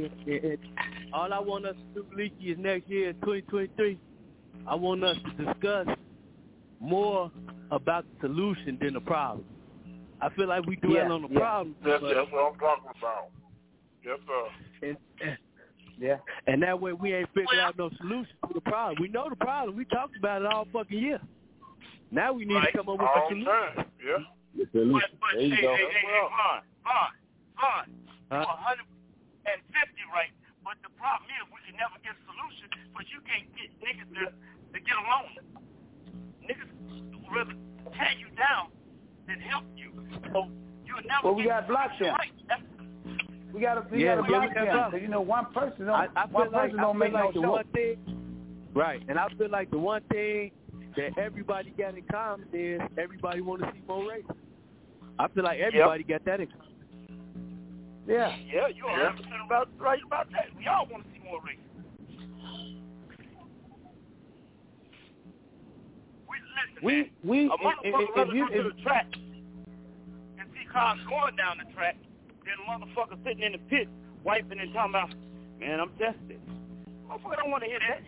Leaky, is next year, 2023, I want us to discuss more about the solution than the problem. I feel like we dwell on the problem. That's what I'm talking about. Yes, sir. And that way we ain't figured out no solution to the problem. We know the problem. We talked about it all fucking year. Now we need to come up with a solution. Yeah. There you go. Vaughn, 150 right, never get a solution, but you can't get niggas to get along. Niggas would rather tear you down than help you. So you'll never. Well, we got to block them. Right. We got to block them. So, you know, one person don't make no show. One thing, right, and I feel like the one thing that everybody got in common is everybody want to see more race. I feel like everybody got that in common. Yeah. Yeah, you're 100% right about that. We all want to see more race. We a motherfucker rather go to the track and see cars going down the track than a motherfucker sitting in the pit wiping and talking about, man, I'm tested. Motherfucker don't want to hear that.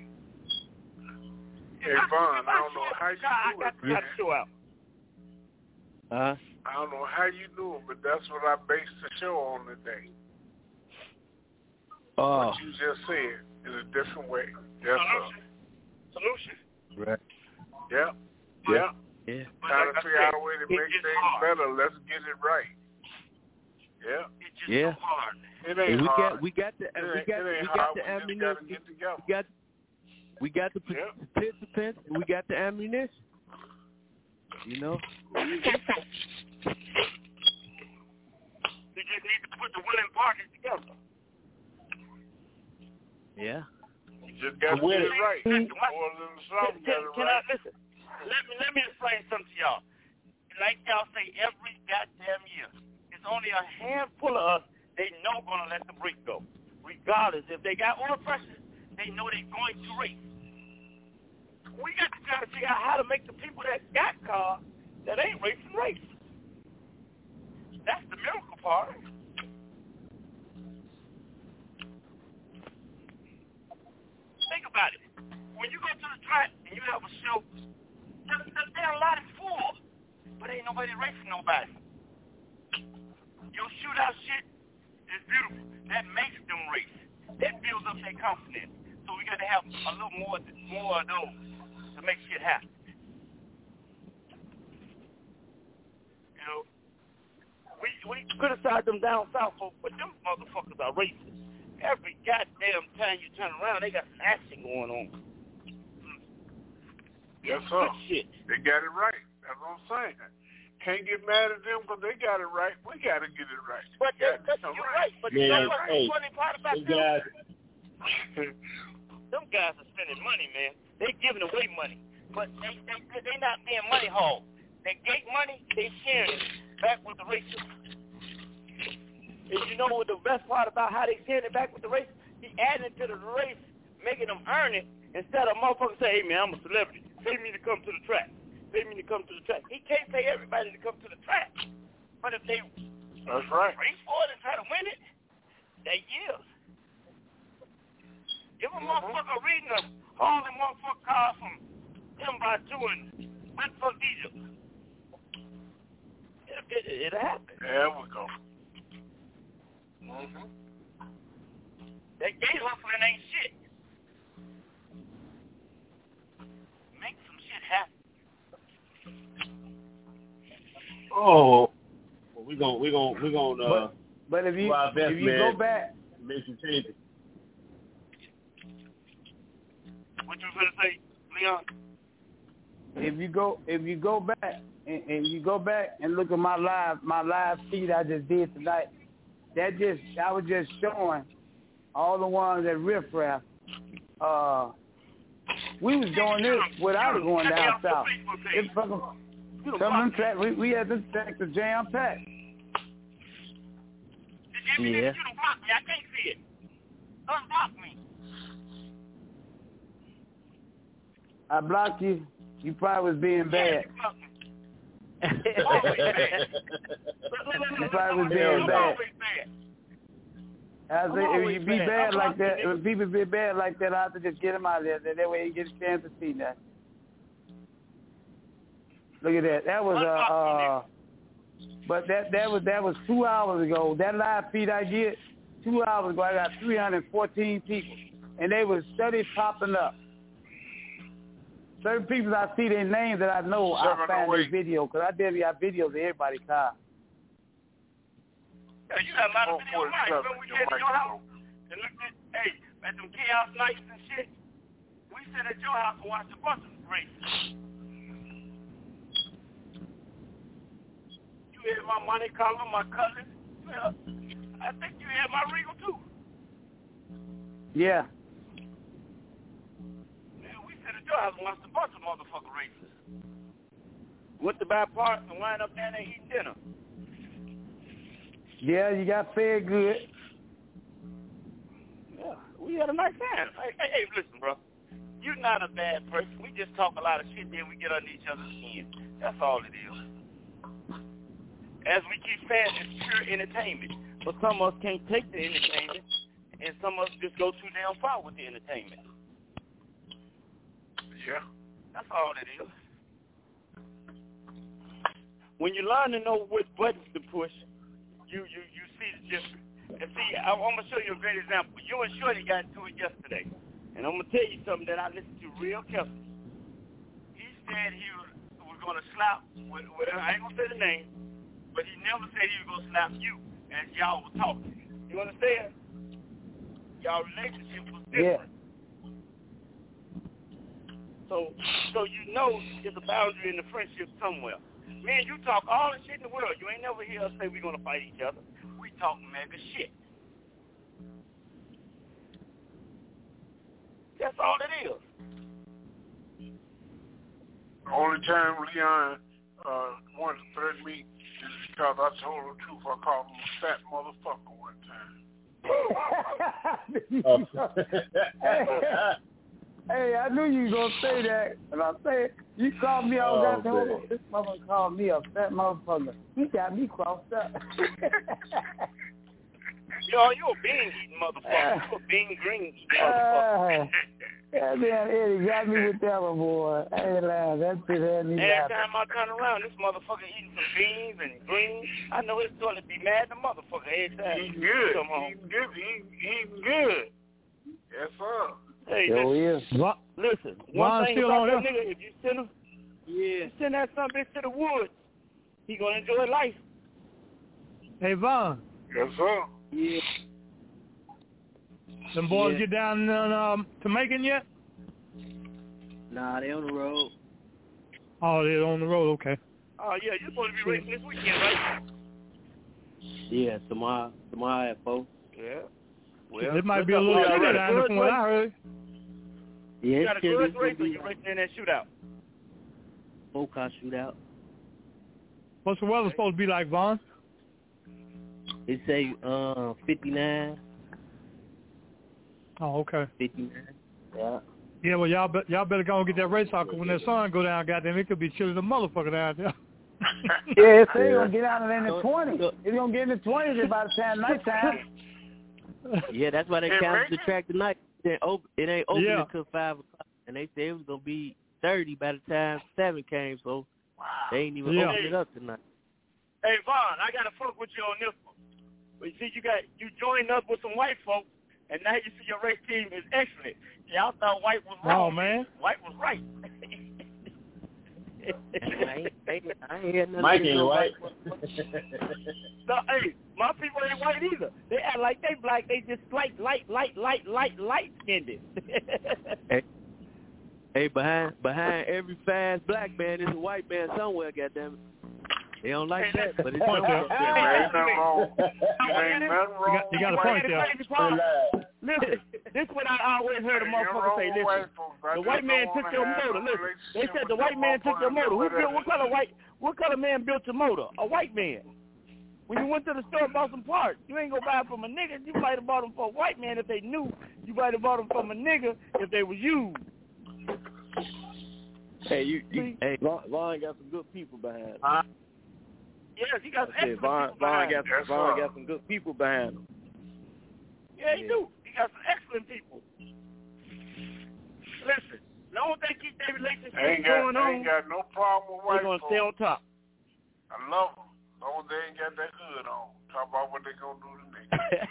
Hey, Vaughn, I don't know how you do it, man. Show out. I don't know how you do it, but that's what I based the show on today. What you just said in a different way. Solution. Right. Yeah. Trying to figure out a way to make things better. Let's get it right. Yeah. It's just so hard. It ain't hard. We got the ammunition. We got the participants. And we got the ammunition. You know. You just need to put the willing parties together. Yeah. You just got to get it right. Can I listen? Let me explain something to y'all. Like y'all say every goddamn year, it's only a handful of us they know gonna let the break go. Regardless, if they got oil pressure, they know they're going to race. We got to try to figure out how to make the people that got cars that ain't racing race. That's the miracle part. Think about it. When you go to the track and you have a show, there are a lot of fools, but ain't nobody racing nobody. Your shootout shit is beautiful. That makes them race. That builds up their confidence. So we got to have a little more of those to make shit happen. You know, we criticize them down south, but them motherfuckers are racist. Every goddamn time you turn around, they got some action going on. Yes, sir. Good shit. They got it right. That's what I'm saying. Can't get mad at them because they got it right. We got to get it right. But you're right. But you know what's the funny part about them? Them guys are spending money, man. They giving away money. But they not being money hogs. They get money, they sharing it back with the racists. And you know what the best part about how they sharing it back with the race? He adding it to the race, making them earn it, instead of motherfuckers say, hey, man, I'm a celebrity. Pay me to come to the track. Pay me to come to the track. He can't pay everybody to come to the track. But if they That's right. race for it and try to win it, they yield. Give a motherfucker reading a holy motherfucker car from Timbuktu and Western Egypt. It'll happen. There we go. Mm-hmm. That gate hustling ain't shit. Make some shit happen. Oh, well, we gonna. But if you go back, make some changes. What you gonna say, Leon? If you go back and you go back and look at my live feed I just did tonight, I was just showing all the ones at Riff Raff. We was doing this without going down south. It's fucking some of them tracks. We had this track to jam packed. Yeah. You don't block me. I can't see it. Unblock me. I blocked you. You probably was being bad. You probably was being bad. I say if you be bad like that, if people be bad like that, I have to just get them out of there. That way you get a chance to see that. Look at that. That was but that was 2 hours ago. That live feed I get 2 hours ago, I got 314 people, and they was steady popping up. Certain people I see their names that I know, I find this video because I did got videos of everybody's car. Yeah, you got a lot of videos. Right? So we get in your house and look at, hey, at them chaos nights and shit, we sit at your house and watch the bus races. You had my Monte Carlo, my cousin. Well, I think you had my Regal too. Yeah. Man, we sit at your house and watch the bus of motherfucking races. Went to buy parts and wind up down there eating dinner. Yeah, you got fed good. Yeah, we had a nice time. Hey, listen, bro. You're not a bad person. We just talk a lot of shit, then we get under each other's skin. That's all it is. As we keep saying, it's pure entertainment. But some of us can't take the entertainment, and some of us just go too damn far with the entertainment. Yeah. That's all it is. When you learn to know what buttons to push, you see the difference. And see, I'm going to show you a great example. You and Shorty got into it yesterday. And I'm going to tell you something that I listened to real carefully. He said he was going to slap, I ain't going to say the name, but he never said he was going to slap you as y'all were talking. You understand? Y'all relationship was different. Yeah. So you know there's a boundary in the friendship somewhere. Me and you talk all the shit in the world. You ain't never hear us say we're going to fight each other. We talk mega shit. That's all it is. The only time Leon wanted to threaten me is because I told him the truth. I called him a fat motherfucker one time. Hey, I knew you was going to say that. And I said, you called me out. This motherfucker called me a fat motherfucker. He got me crossed up. Yo, you a bean-eating motherfucker. You a bean-green motherfucker. Yeah, man, Eddie got me with that one, boy. I ain't lying. That shit had me laughing. Every time I turn around, this motherfucker eating some beans and greens. I know his toilet be mad the motherfucker every time. Eating good. Eating good. Yes, sir. Hey, listen. One thing about that nigga, if you send him, send that son bitch to the woods, he gonna enjoy life. Hey, Vaughn. Yes, sir. Yeah. Them boys get down to Macon yet? Nah, they on the road. Oh, they're on the road. Okay. Oh yeah, you're supposed to be racing this weekend, right? Yeah, tomorrow at 4. Yeah. Well, it might be a little shootout down from what I heard. Yeah, you got a good race or you racing in that shootout? 4-car shootout. What's the weather supposed to be like, Vaughn? They say 59. Oh, okay. 59. Yeah. Yeah, well, y'all better go and get that race out, because when that sun go down, goddamn, it could be chilly the motherfucker down there. Yeah, it's going to get out in the 20s. It's going to get in the 20s by the time nighttime. Yeah, that's why they counted the track tonight. It ain't open until 5 o'clock, and they said it was going to be 30 by the time 7 came, so they ain't even opened it up tonight. Hey, Vaughn, I got to fuck with you on this one. But you see, you joined up with some white folks, and now you see your race team is excellent. Y'all thought white was wrong. Oh, man. White was right. I ain't had nothing. Mike ain't white. No, hey, my people ain't white either. They act like they black. They just light skinned. Hey, behind every fast black man is a white man somewhere. Goddamn it. They don't like that, but it's point there. Ain't nothing wrong. You got a point there. Listen, this is what I always heard a motherfucker say. Listen, the white man took your motor. Listen, they said the white man took your motor. What color man built your motor? A white man. When you went to the store and bought some parts, you ain't gonna buy them from a nigga. You might have bought them for a white man if they knew. You might have bought them from a nigga if they was used. Hey, Vaughn got some good people behind him. Yes, he got some excellent people behind him. Vaughn got some good people behind him. Yeah, he do. He got some excellent people. Listen, as long as they keep their relationship going on, ain't got no problem with white they're gonna stay on top. I love them. As long as they ain't got that hood on. Talk about what they gonna do to me.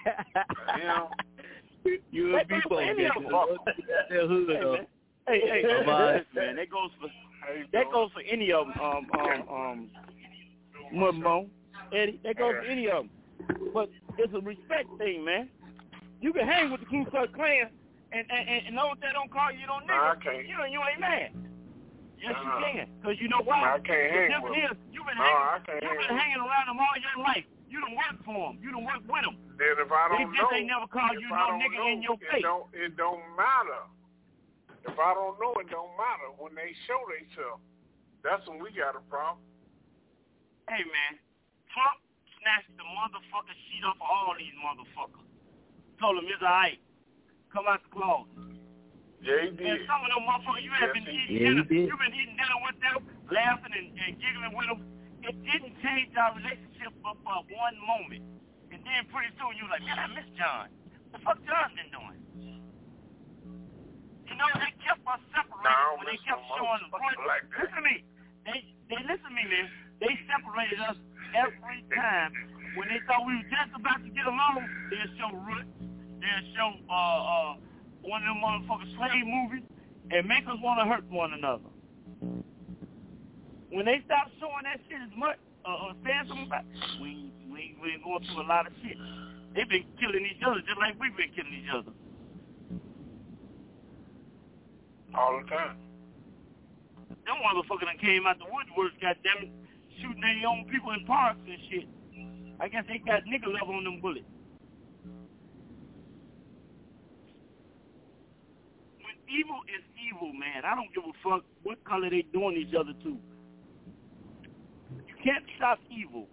You a people. Their hood on. Hey, man, that goes for any of them. Mudbone, Eddie, that goes for any of them. But it's a respect thing, man. You can hang with the Ku Klux Klan, And know that don't call you don't nigga. Nah, I can't. You ain't mad. Yes, you can. Because you know why? I can't hang with them. You've been hanging around them all your life. You done work for them. You done work with them. Then if I don't know, they never call you no nigga in your face. It don't matter. If I don't know, it don't matter. When they show themselves, that's when we got a problem. Hey, man, Trump snatched the motherfucking sheet off of all these motherfuckers. Told him it's all right. Come out the closet. Yeah, he did. And some of them motherfuckers, you've been eating dinner with them, laughing and giggling with them. It didn't change our relationship for one moment. And then pretty soon you like, man, I miss John. What the fuck John been doing? You know, they kept us separated when they kept showing us. Listen to me. They listen to me, man. They separated us every time. When they thought we were just about to get along, they'll show Root. They'll show one of them motherfucking slave movies and make us want to hurt one another. When they stop showing that shit as much, saying something about it, we ain't going through a lot of shit. They've been killing each other just like we've been killing each other. All the time. Them motherfuckers done came out the woodworks, goddammit, shooting their own people in parks and shit. I guess they got nigga level on them bullets. When evil is evil, man, I don't give a fuck what color they doing each other to. You can't stop evil.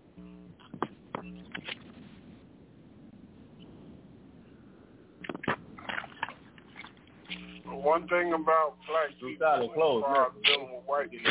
One thing about black people dealing with white people,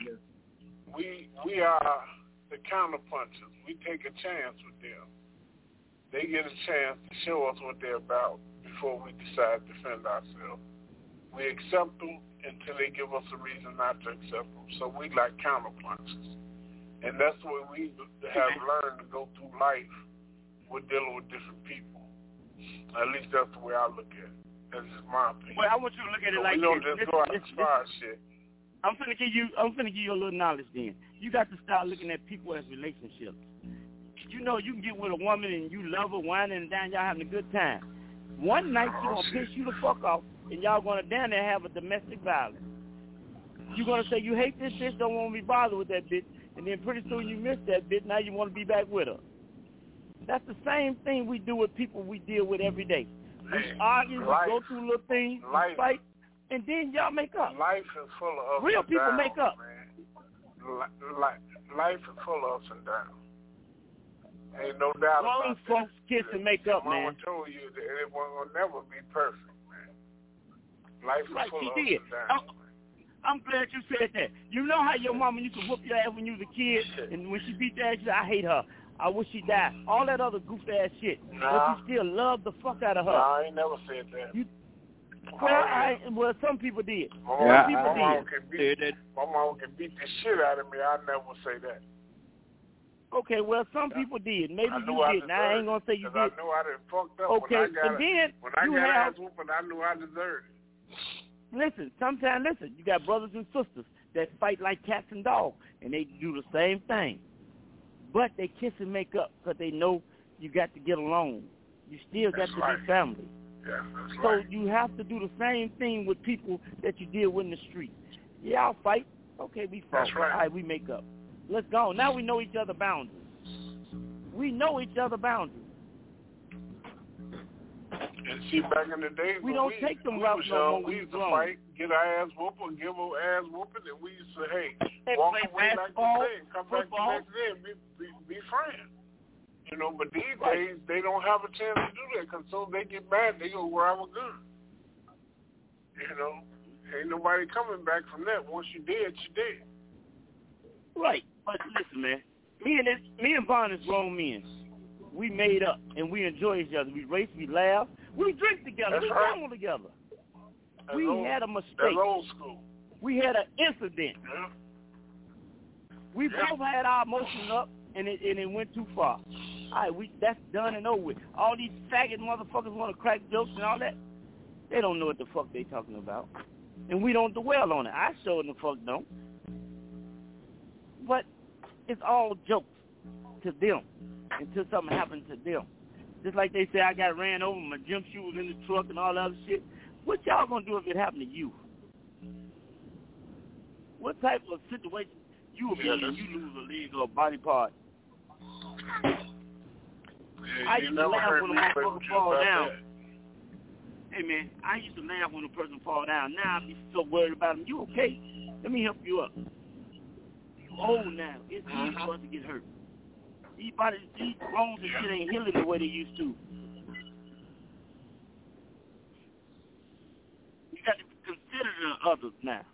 we are the counterpunchers. We take a chance with them. They get a chance to show us what they're about before we decide to defend ourselves. We accept them until they give us a reason not to accept them. So we like counterpunchers. And that's the way we have learned to go through life with dealing with different people. At least that's the way I look at it. That's just my opinion. Well, I want you to look at it like this. We don't just go out and fire shit. I'm finna give you a little knowledge then. You got to start looking at people as relationships. You know you can get with a woman and you love her, whining and down, y'all having a good time. One night she gonna piss you the fuck off and y'all gonna down there have a domestic violence. You gonna say you hate this bitch, don't want to be bothered with that bitch, and then pretty soon you miss that bitch, now you want to be back with her. That's the same thing we do with people we deal with every day. We argue, we go through little things, we fight, and then y'all make up. Life is full of ups Real and people downs, make up. Man. Life is full of ups and downs. Ain't no doubt about that. Folks kiss and make up, man. Mama told you that it will never be perfect, man. Life is full of ups and downs. I'm glad you said that. You know how your mama used to whoop your ass when you was a kid, and when she beat your ass, she said, I hate her. I wish she died. All that other goof ass shit. Nah. But you still love the fuck out of her. Nah, I ain't never said that. Well, some people did. My mama can beat the shit out of me. I never say that. Okay, well, some people did. Maybe you did. Now, I ain't going to say you did. I knew I done fucked up. Okay, when I got ass whooping, I knew I deserved it. Listen, you got brothers and sisters that fight like cats and dogs, and they do the same thing. But they kiss and make up because they know you got to get along. You still got to be family. Yeah, that's so you have to do the same thing with people that you deal with in the street. Yeah, I'll fight. Okay, we fight. That's right. All right, we make up. Let's go. Now we know each other's boundaries. And see, back in the days, we don't take them routes no more. We used to fight, get our ass whooping, give our ass whooping, and we used to, walk away like the day and come back the next day and be friends. You know, but these days, they don't have a chance to do that because so they get mad, they go grab a gun. You know, ain't nobody coming back from that. Once you dead, you dead. Right. But listen, man, me and Vaughn is grown men. We made up, and we enjoy each other. We race, we laugh. We drink together. We gamble together. We had a mistake. That's old school. We had an incident. Yeah. We both had our emotions up, and it went too far. All right, that's done and over with. All these faggot motherfuckers want to crack jokes and all that. They don't know what the fuck they talking about. And we don't dwell on it. I sure the fuck don't. But it's all jokes to them until something happens to them. Just like they say, I got ran over, my gym shoes was in the truck and all that other shit. What y'all gonna do if it happened to you? What type of situation you will be in if you lose a leg or a body part? I used to laugh when a motherfucker fall down. Hey man, I used to laugh when a person fall down. Now I be so worried about him. You okay? Let me help you up. You old now. It's easy for us to get hurt. These bones and shit ain't healing the way they used to. You got to consider the others now.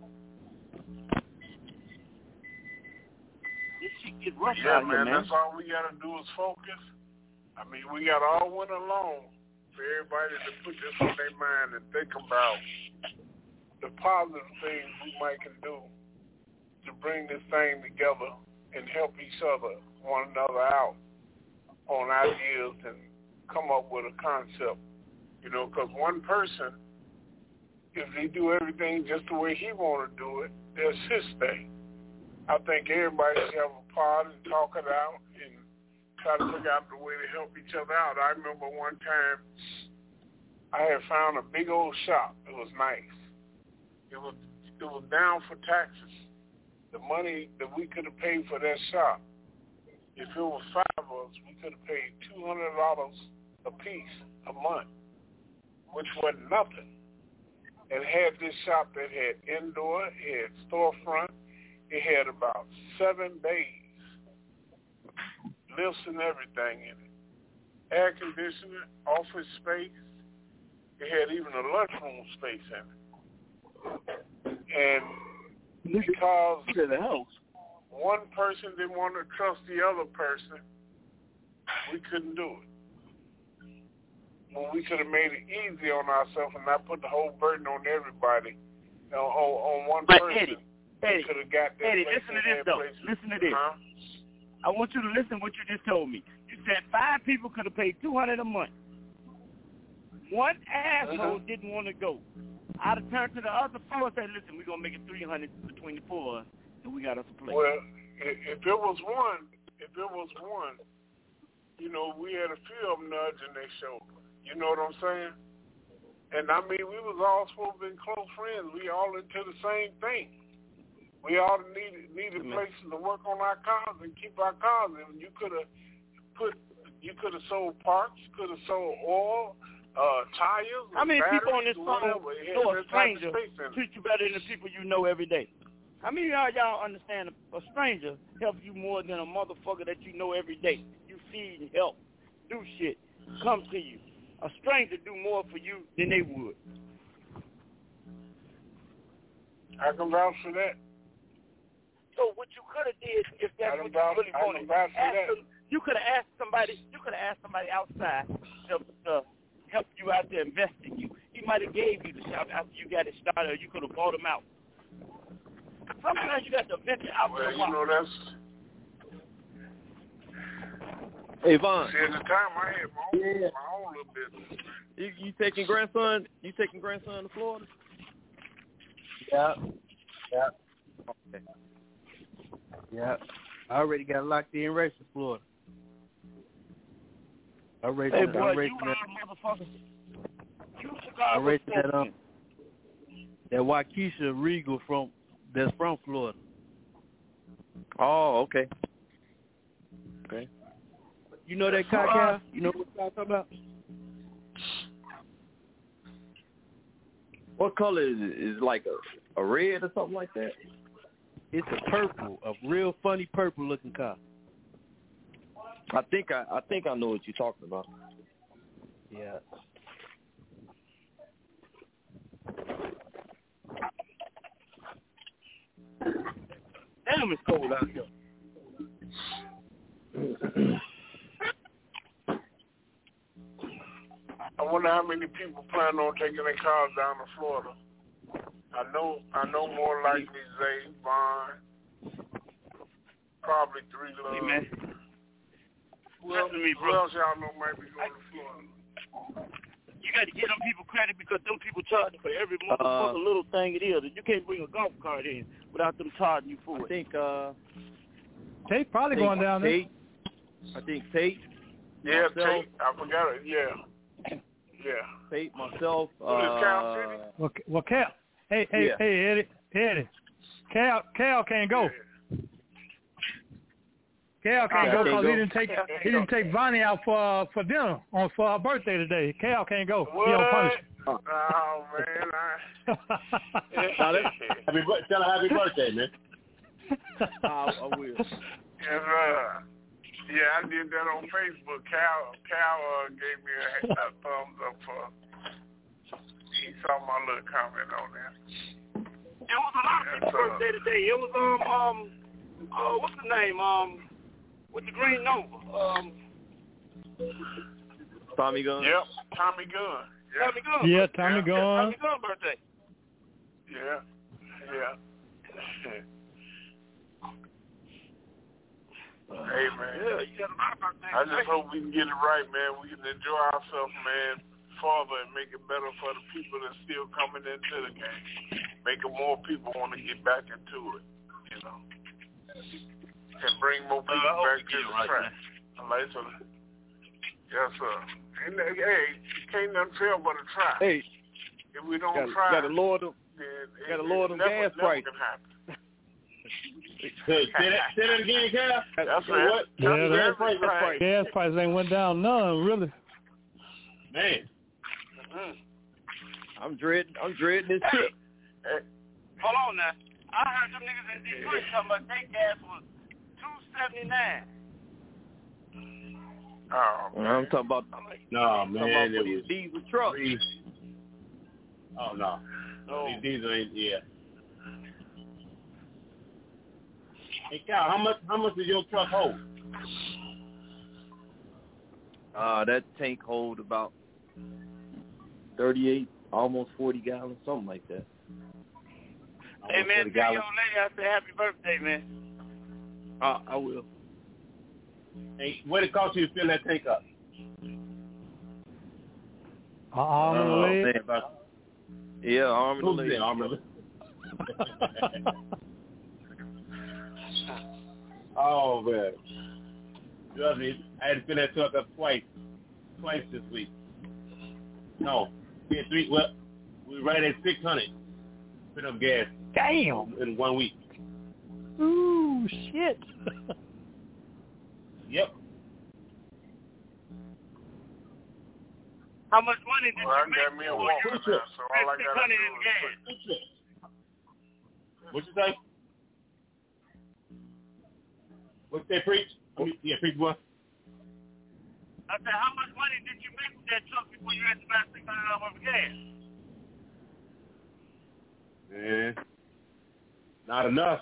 This shit get rough out here, man. That's all we got to do is focus. I mean, we got all winter long for everybody to put this on their mind and think about the positive things we might can do to bring this thing together and help each other, one another out on ideas and come up with a concept. You know, because one person, if he do everything just the way he want to do it, that's his thing. I think everybody should have a part and talk it out and try to figure out the way to help each other out. I remember one time I had found a big old shop. It was nice. It was down for taxes. The money that we could have paid for that shop, if it was 5 of us, we could have paid $200 a piece a month, which wasn't nothing. And had this shop that had indoor, it had storefront, it had about 7 bays, lifts and everything in it, air conditioner, office space. It had even a lunchroom space in it. And because one person didn't want to trust the other person, we couldn't do it. Well, we could have made it easy on ourselves and not put the whole burden on everybody, on one person. Eddie, could have got that. Eddie, listen to this though. Listen to this. I want you to listen to what you just told me. You said 5 people could have paid $200 a month. One asshole didn't want to go. I'd have turned to the other 4 and said, listen, we're going to make it $300 between the 4 of us, and we got us a place. Well, if it was one, you know, we had a few of them nudging their shoulder. You know what I'm saying? And I mean, we was all supposed to be close friends. We all into the same thing. We all needed places to work on our cars and keep our cars in. You could have sold parts, you could have sold oil, tires. How many people on this phone know a stranger treat you better than the people you know every day? How many of y'all understand a stranger helps you more than a motherfucker that you know every day? You feed and help, do shit, come to you. A stranger do more for you than they would. I can vouch for that. So what you could have did, if that's what you really wanted, you could have asked somebody outside to help you out there, invest in you. He might have gave you the shop after you got it started, or you could have bought him out. Sometimes you got to venture out the box. You know, that's... Hey, Vaughn. See, at the time, I had my own little business. You taking grandson? You taking grandson to Florida? Yeah. Okay. Yeah. I already got locked in race in Florida. I raced hey, that. boy, I raced you that. Motherfucker. You I Chicago raced that Waukesha Regal that's from Florida. Oh, okay. Okay. You know that car? You know what I'm talking about? What color is it? Is it like a red or something like that? It's a purple, a real funny purple looking car. I think I know what you're talking about. Yeah. Damn, it's cold out here. I wonder how many people plan on taking their cars down to Florida. I know more likely Zay, Vaughn, probably 3 Love. Hey, man. Who else y'all know might be going to Florida? You got to give them people credit because them people charge for every motherfucking little thing it is. You can't bring a golf cart in without them charging you for it. I think Tate probably going down there. I think Tate. Yeah, Tate. I forgot it. Yeah. Yeah. Tate, myself. Cal City? Well, Cal. Hey, Eddie. Cal can't go. Cal can't go because he didn't take Vonnie out for dinner for her birthday today. Cal can't go. What? He on punishment. Oh man, Tell her happy birthday, man. I will. Yeah, I did that on Facebook. Cal gave me a thumbs up for. He saw my little comment on that. It was a lot of people's birthday today. It was what's the name? With the Green Nova. Tommy Gunn. Yep, Tommy Gunn. Yeah. Tommy Gunn. Yeah, Tommy Gunn. Tommy Gunn birthday. Yeah. Hey man. Yeah, you got a lot of birthdays. I just hope we can get it right, man. We can enjoy ourselves, man, further and make it better for the people that's still coming into the game. Making more people want to get back into it, you know. And bring more people back to the track. Yes, sir. And, hey, can't nothing fail but a try. Hey, if we don't try, gotta lower them gas prices. Say that again, Cal. That's right. Yeah, gas prices ain't went down none, really. Man, I'm dreading this shit. Hold on now. I heard them niggas in Detroit talking about their gas was $2.79. Oh, man. I'm talking about. No, man, it was diesel trucks. Oh no, these diesel ain't. Yeah. Hey, Cal, how much does your truck hold? That tank hold about 38, almost 40 gallons, something like that. Hey, man, tell your old lady I said happy birthday, man. I will. Hey, what it cost you to fill that tank up? Arm and leg. Yeah, arm and leg. Oh, man. Trust me, I had to fill that truck up twice this week. No, we had three. Well, we were right at 600. Fill up gas. Damn. In 1 week. Ooh, shit. Yep. How much money did you make? I got me a walk now, so all I got to do is What you say? What's that, Preach? Yeah, Preach what? I said, how much money did you make with that truck before you had to buy $600 worth of gas? Man, not enough.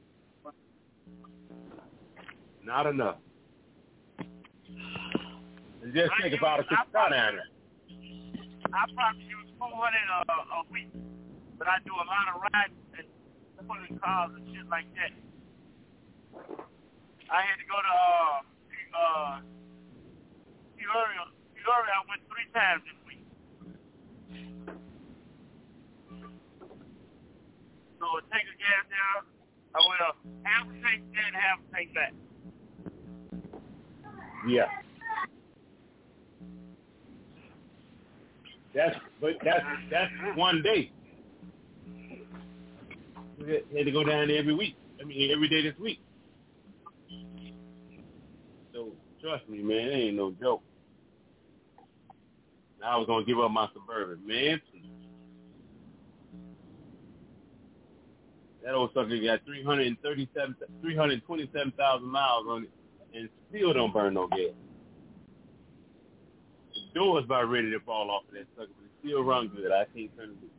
Not enough. And just think about it. I probably use $400 a week, but I do a lot of rides and putting cars and shit like that. I had to go to Peoria. I went 3 times this week. So a tank of gas there, I went half a tank there and half a tank back. Yeah. That's 1 day. We had to go down there every week. Every day this week. So trust me, man, it ain't no joke. I was gonna give up my Suburban, man. That old sucker got 327,000 miles on it, and still don't burn no gas. The door's about ready to fall off of that sucker, but it still runs good. I can't turn it loose.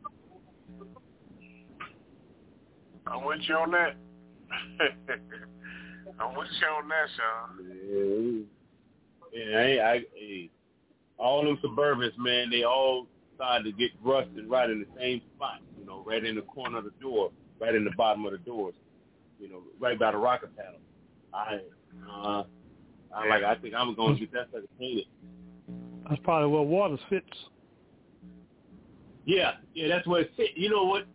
I'm with you on that. I'm with you on that, Sean. Yeah, all them Suburbans, man, they all started to get rusted right in the same spot, right in the corner of the door, right in the bottom of the doors, right by the rocker panel. I think I'm going to get that sucker painted. That's probably where water sits. Yeah, that's where it sits. You know what?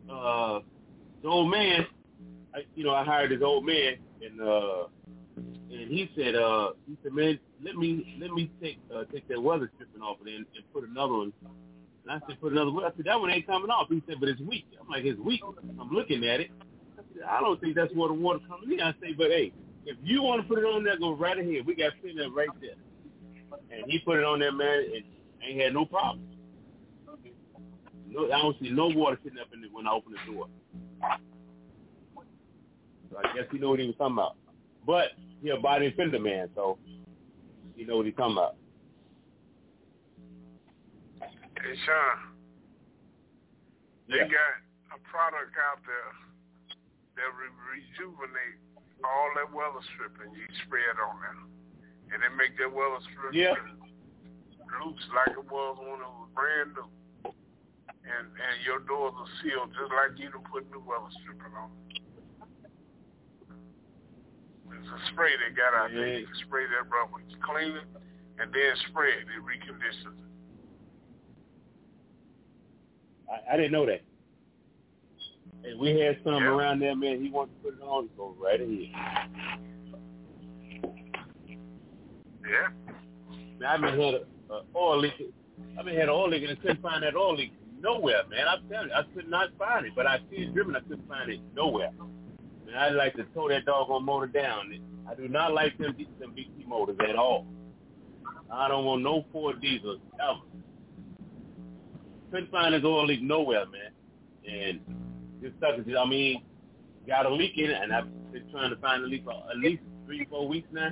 The old man, I hired this old man in And he said, man, let me take that weather stripping off of it and put another one. And I said, put another one. I said, that one ain't coming off. He said, but it's weak. I'm like, it's weak. I'm looking at it. I said, I don't think that's where the water coming in. I say, but hey, if you want to put it on there, go right ahead. We got plenty of right there. And he put it on there, man, and ain't had no problem. No, I don't see no water sitting up in it when I open the door. So I guess he know what he was talking about. But he a body fender man, so he know what he's talking about. Hey, Sean, they got a product out there that rejuvenate all that weather stripping. You spray it on there, and it make that weather stripping loose like it was when it was brand new. And your doors are sealed just like you done put new weather stripping on. It's a spray they got out there. You can spray that rubber, you clean it, and then spray it. It reconditions it. I didn't know that. And we had some around there, man. He wanted to put it on, go right ahead. Yeah. I've been had an oil leak. I've been had an oil leak, and I couldn't find that oil leak nowhere, man. I'm telling you, I could not find it. But I see it driven, I couldn't find it nowhere. And I'd like to tow that doggone motor down. I do not like them BT motors at all. I don't want no Ford diesel ever. Couldn't find his oil leak nowhere, man. And this stuff is, I mean, got a leak in it, and I've been trying to find the leak for at least 3-4 weeks now.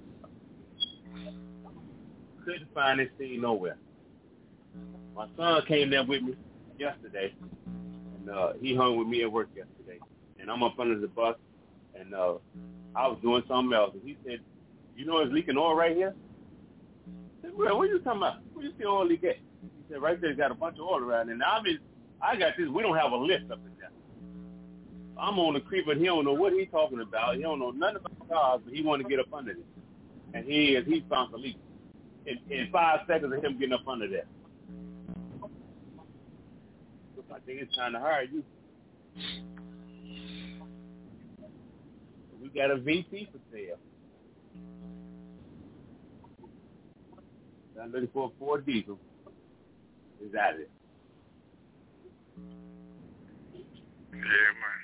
Couldn't find this thing nowhere. My son came there with me yesterday, and he hung with me at work yesterday. And I'm up under the bus, and I was doing something else. And he said, you know it's leaking oil right here? I said, well, what are you talking about? Where you see oil leak at? He said, right there, got a bunch of oil around. And I got this. We don't have a lift up in there. I'm on the creep, but he don't know what he's talking about. He don't know nothing about cars, but he want to get up under it. And he found the leak in 5 seconds of him getting up under there. I think it's time to hire you. We got a VT for sale. I'm looking for a Ford diesel. Is that it? Yeah, man.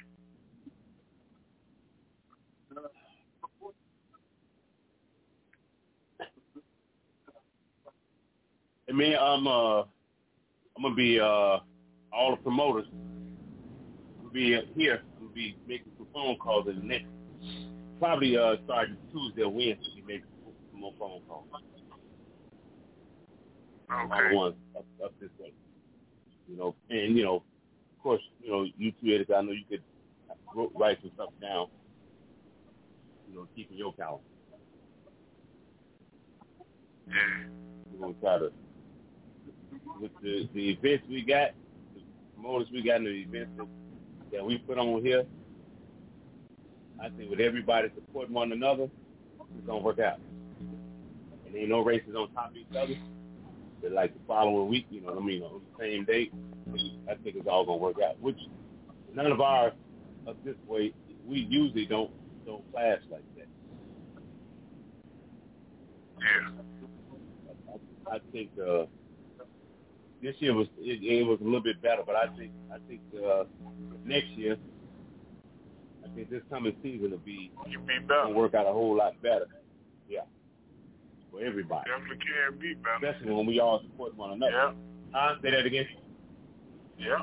I mean, I'm gonna be all the promoters. I'm gonna be here. I'm gonna be making some phone calls in the next, probably starting Tuesday or Wednesday. We make some more phone calls. Okay. One up this way. You know, and you know, of course, you know, you two editors, I know you could write some stuff down. You know, keeping your calendar. Yeah. We're gonna try to, with the events we got, the promoters we got, and the events that we put on here, I think with everybody supporting one another, it's gonna work out. And ain't no races on top of each other. But like the following week, you know what I mean, on the same date, I think it's all gonna work out. Which none of ours up this way, we usually don't clash like that. Yeah. I think this year was it was a little bit better, but I think next year, I think this coming season will be gonna work out a whole lot better. Yeah, for everybody. Definitely can be better. Especially when we all support one another. Yeah. Say that again. Yeah.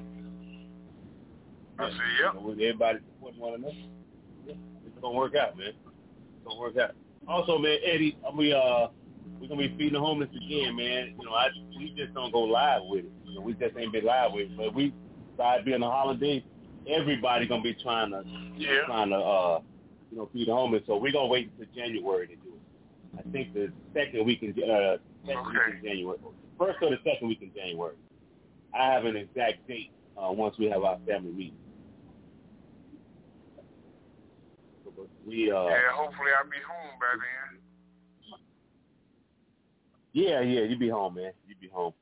I see. Yeah. You know, with everybody supporting one another, yeah, it's gonna work out, man. It's gonna work out. Also, man, Eddie, we're gonna be feeding the homeless again, man. You know, we just don't go live with it. You know, we just ain't been live with it. But we started being a holiday. Everybody gonna be trying to you know, feed the homeless. So we're gonna wait until January to do it. I think the second week in January, first or the second week in January. I have an exact date once we have our family meeting. So, but hopefully I'll be home by then. Yeah, you be home, man. You be home.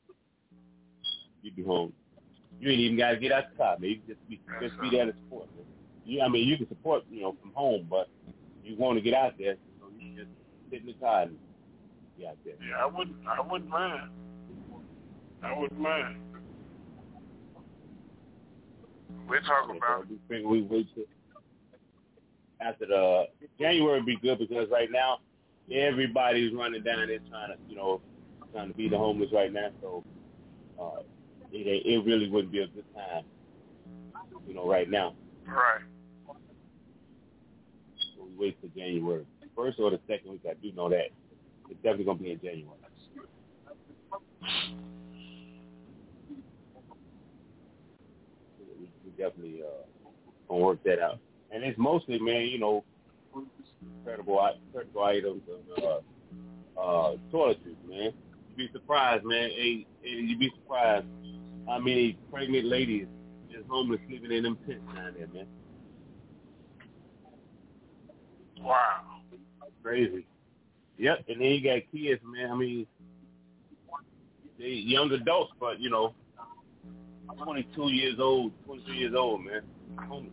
You ain't even got to get out the car, man. You just be there to support, man. I mean, you can support, you know, from home, but you want to get out there, just sit in the car and be out there. Yeah, I wouldn't mind. I wouldn't mind. We're talking about. We wait till after the January be good because right now everybody's running down there trying to feed the homeless right now. So it really wouldn't be a good time, right now. Right. So we wait till January. First or the second week, I do know that. It's definitely going to be in January. We definitely going to work that out. And it's mostly, man, credible items and toiletries, man. You'd be surprised, man. Hey, you'd be surprised how many pregnant ladies is homeless sleeping in them tents down there, man. Wow. Crazy. Yep, and then you got kids, man. I mean, they young adults, but, 22 years old, 23 years old, man. Homeless.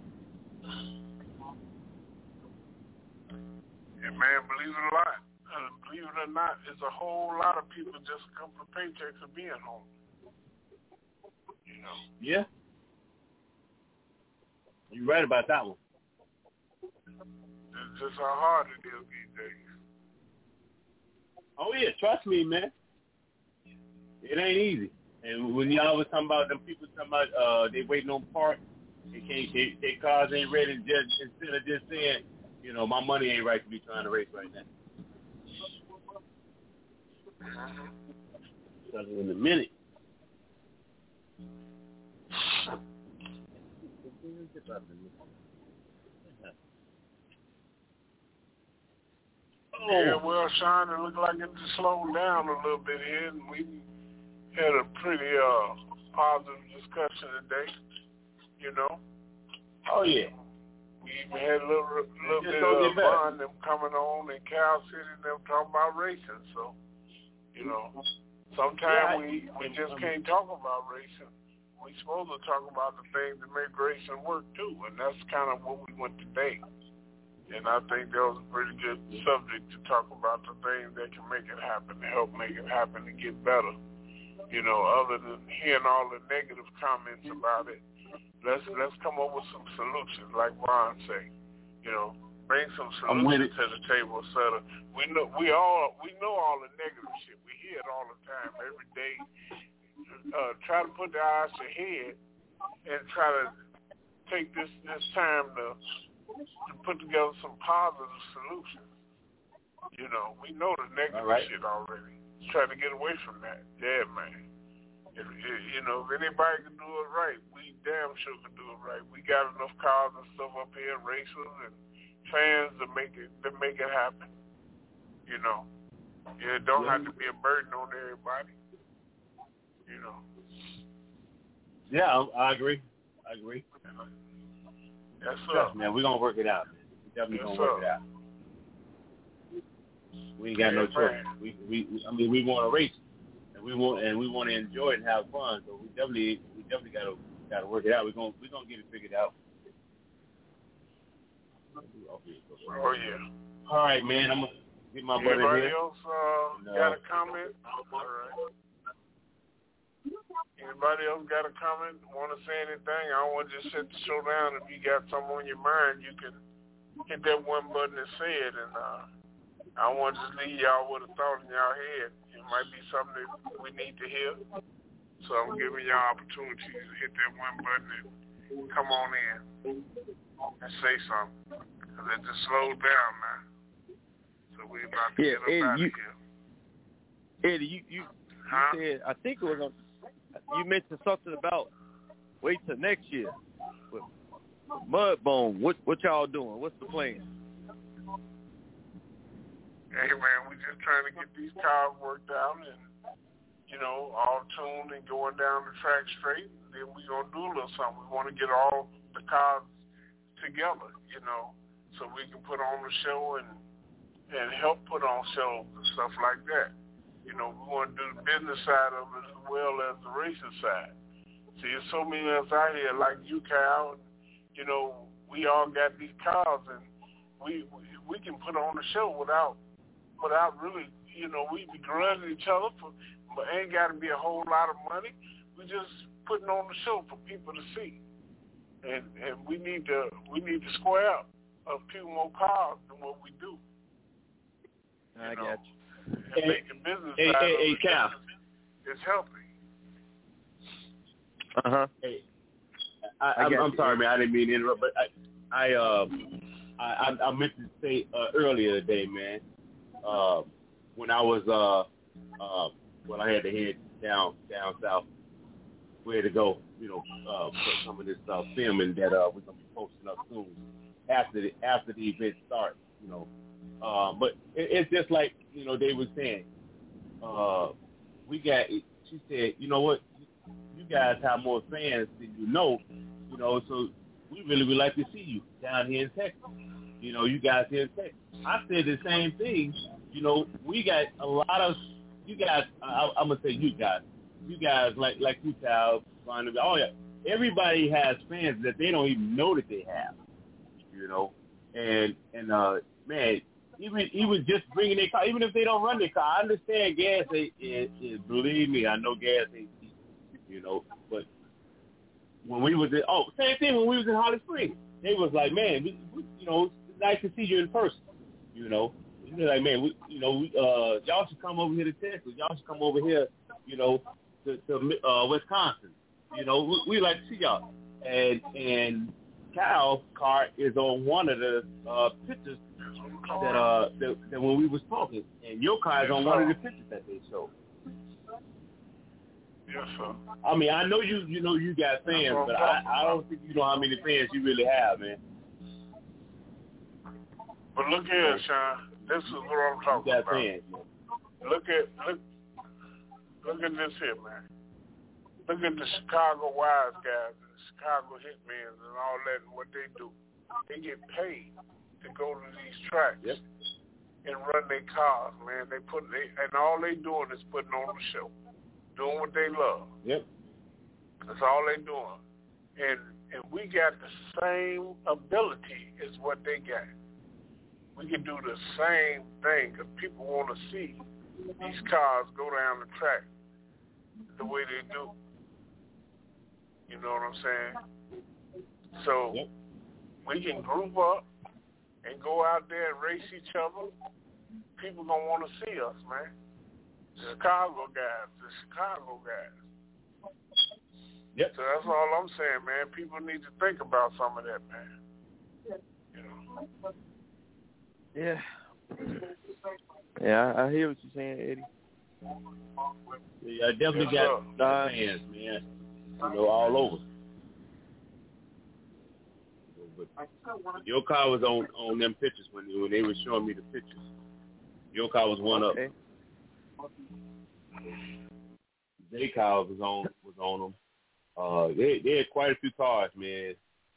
And, man, believe it or not, it's a whole lot of people just a couple of paychecks of being homeless. Yeah. You're right about that one. It's just how hard it is these days. Oh, yeah, trust me, man. It ain't easy. And when y'all was talking about them people talking about they waiting on parts, their cars ain't ready, instead of just saying, my money ain't right to be trying to race right now. Because in a minute. Yeah, well, Sean, it looked like it just slowed down a little bit here, and we had a pretty positive discussion today, Oh, yeah. We even had a little bit of fun, them coming on in Cal City, them talking about racing. So, sometimes we just can't talk about racing. We're supposed to talk about the things that make racing work, too, and that's kind of what we went today. And I think that was a pretty good subject to talk about, the things that can make it happen, to help make it happen and get better. Other than hearing all the negative comments about it, let's come up with some solutions, like Ron say. Bring some solutions to the table. So we know all the negative shit. We hear it all the time, every day. Try to put the eyes ahead and try to take this time to put together some positive solutions. We know the negative shit already. Try to get away from that. Yeah, man. If anybody can do it right, we damn sure can do it right. We got enough cars and stuff up here, racers and fans to make it happen. It don't have to be a burden on everybody. Yeah, I agree. Yes, sir. Trust, man, we're gonna work it out. We definitely gonna work it out. We ain't got no choice. We want to race, and we want to enjoy it and have fun. So we definitely gotta work it out. We're gonna get it figured out. Oh yeah. All right, man. I'm gonna get my brother here. Anybody else got a comment? All right. Anybody else got a comment? Want to say anything? I don't want to just shut the show down. If you got something on your mind, you can hit that one button and say it. And I want to just leave y'all with a thought in y'all head. It might be something that we need to hear. So I'm giving y'all opportunity to hit that one button and come on in and say something. Because it just slowed down now. So we're about to get up out of here. Eddie, you said, I think it was on, you mentioned something about wait till next year with Mudbone. What y'all doing? What's the plan? Hey man, we just trying to get these cars worked out and all tuned and going down the track straight. Then we gonna do a little something. We want to get all the cars together, so we can put on the show and help put on shows and stuff like that. We want to do the business side of it as well as the racing side. See, there's so many of us out here like you, Cal. We all got these cars, and we can put on the show without really, we be grudging each other but ain't got to be a whole lot of money. We just putting on the show for people to see, and we need to square up a few more cars than what we do. I got you. And making business Cal. It's healthy. Hey, I'm sorry, man. I didn't mean to interrupt, but I meant to say earlier today, man. When I was when I had to head down south, where to go, for some of this filming that we're gonna be posting up soon after the event starts, But it's just like they were saying. She said, you know what? You guys have more fans than so we really would like to see you down here in Texas. You guys here in Texas. I said the same thing. We got a lot of you guys. I'm gonna say you guys. You guys like you, Cal. Oh yeah, everybody has fans that they don't even know that they have. And man, even just bringing their car, even if they don't run their car, I understand gas. Believe me, I know gas ain't cheap. But when we was same thing when we was in Holly Springs, they was like, man, it's nice to see you in person. They're like, man, y'all should come over here to Texas. Y'all should come over here, to Wisconsin. We like to see y'all. And Cal's car is on one of the pictures that when we was talking, and your car is on one of the pictures that they showed. Yes, sir. I mean, I know you got fans, but I don't think you know how many fans you really have, man. But look here, Sean. This is what I'm talking about. Fans, look at this here, man. Look at the Chicago Wise guys, the Chicago Hitmen, and all that, and what they do. They get paid to go to these tracks and run their cars, man. And all they doing is putting on the show, doing what they love. Yep. That's all they doing. And we got the same ability as what they got. We can do the same thing because people want to see these cars go down the track the way they do. You know what I'm saying? So we can group up and go out there and race each other. People gonna want to see us, man. The Chicago guys. Yep. So that's all I'm saying, man. People need to think about some of that, man. Yeah, I hear what you're saying, Eddie. Yeah, I definitely got fans, man. All over. But your car was on them pictures when they were showing me the pictures. Your car was one of them. Their car was on them. They had quite a few cars, man.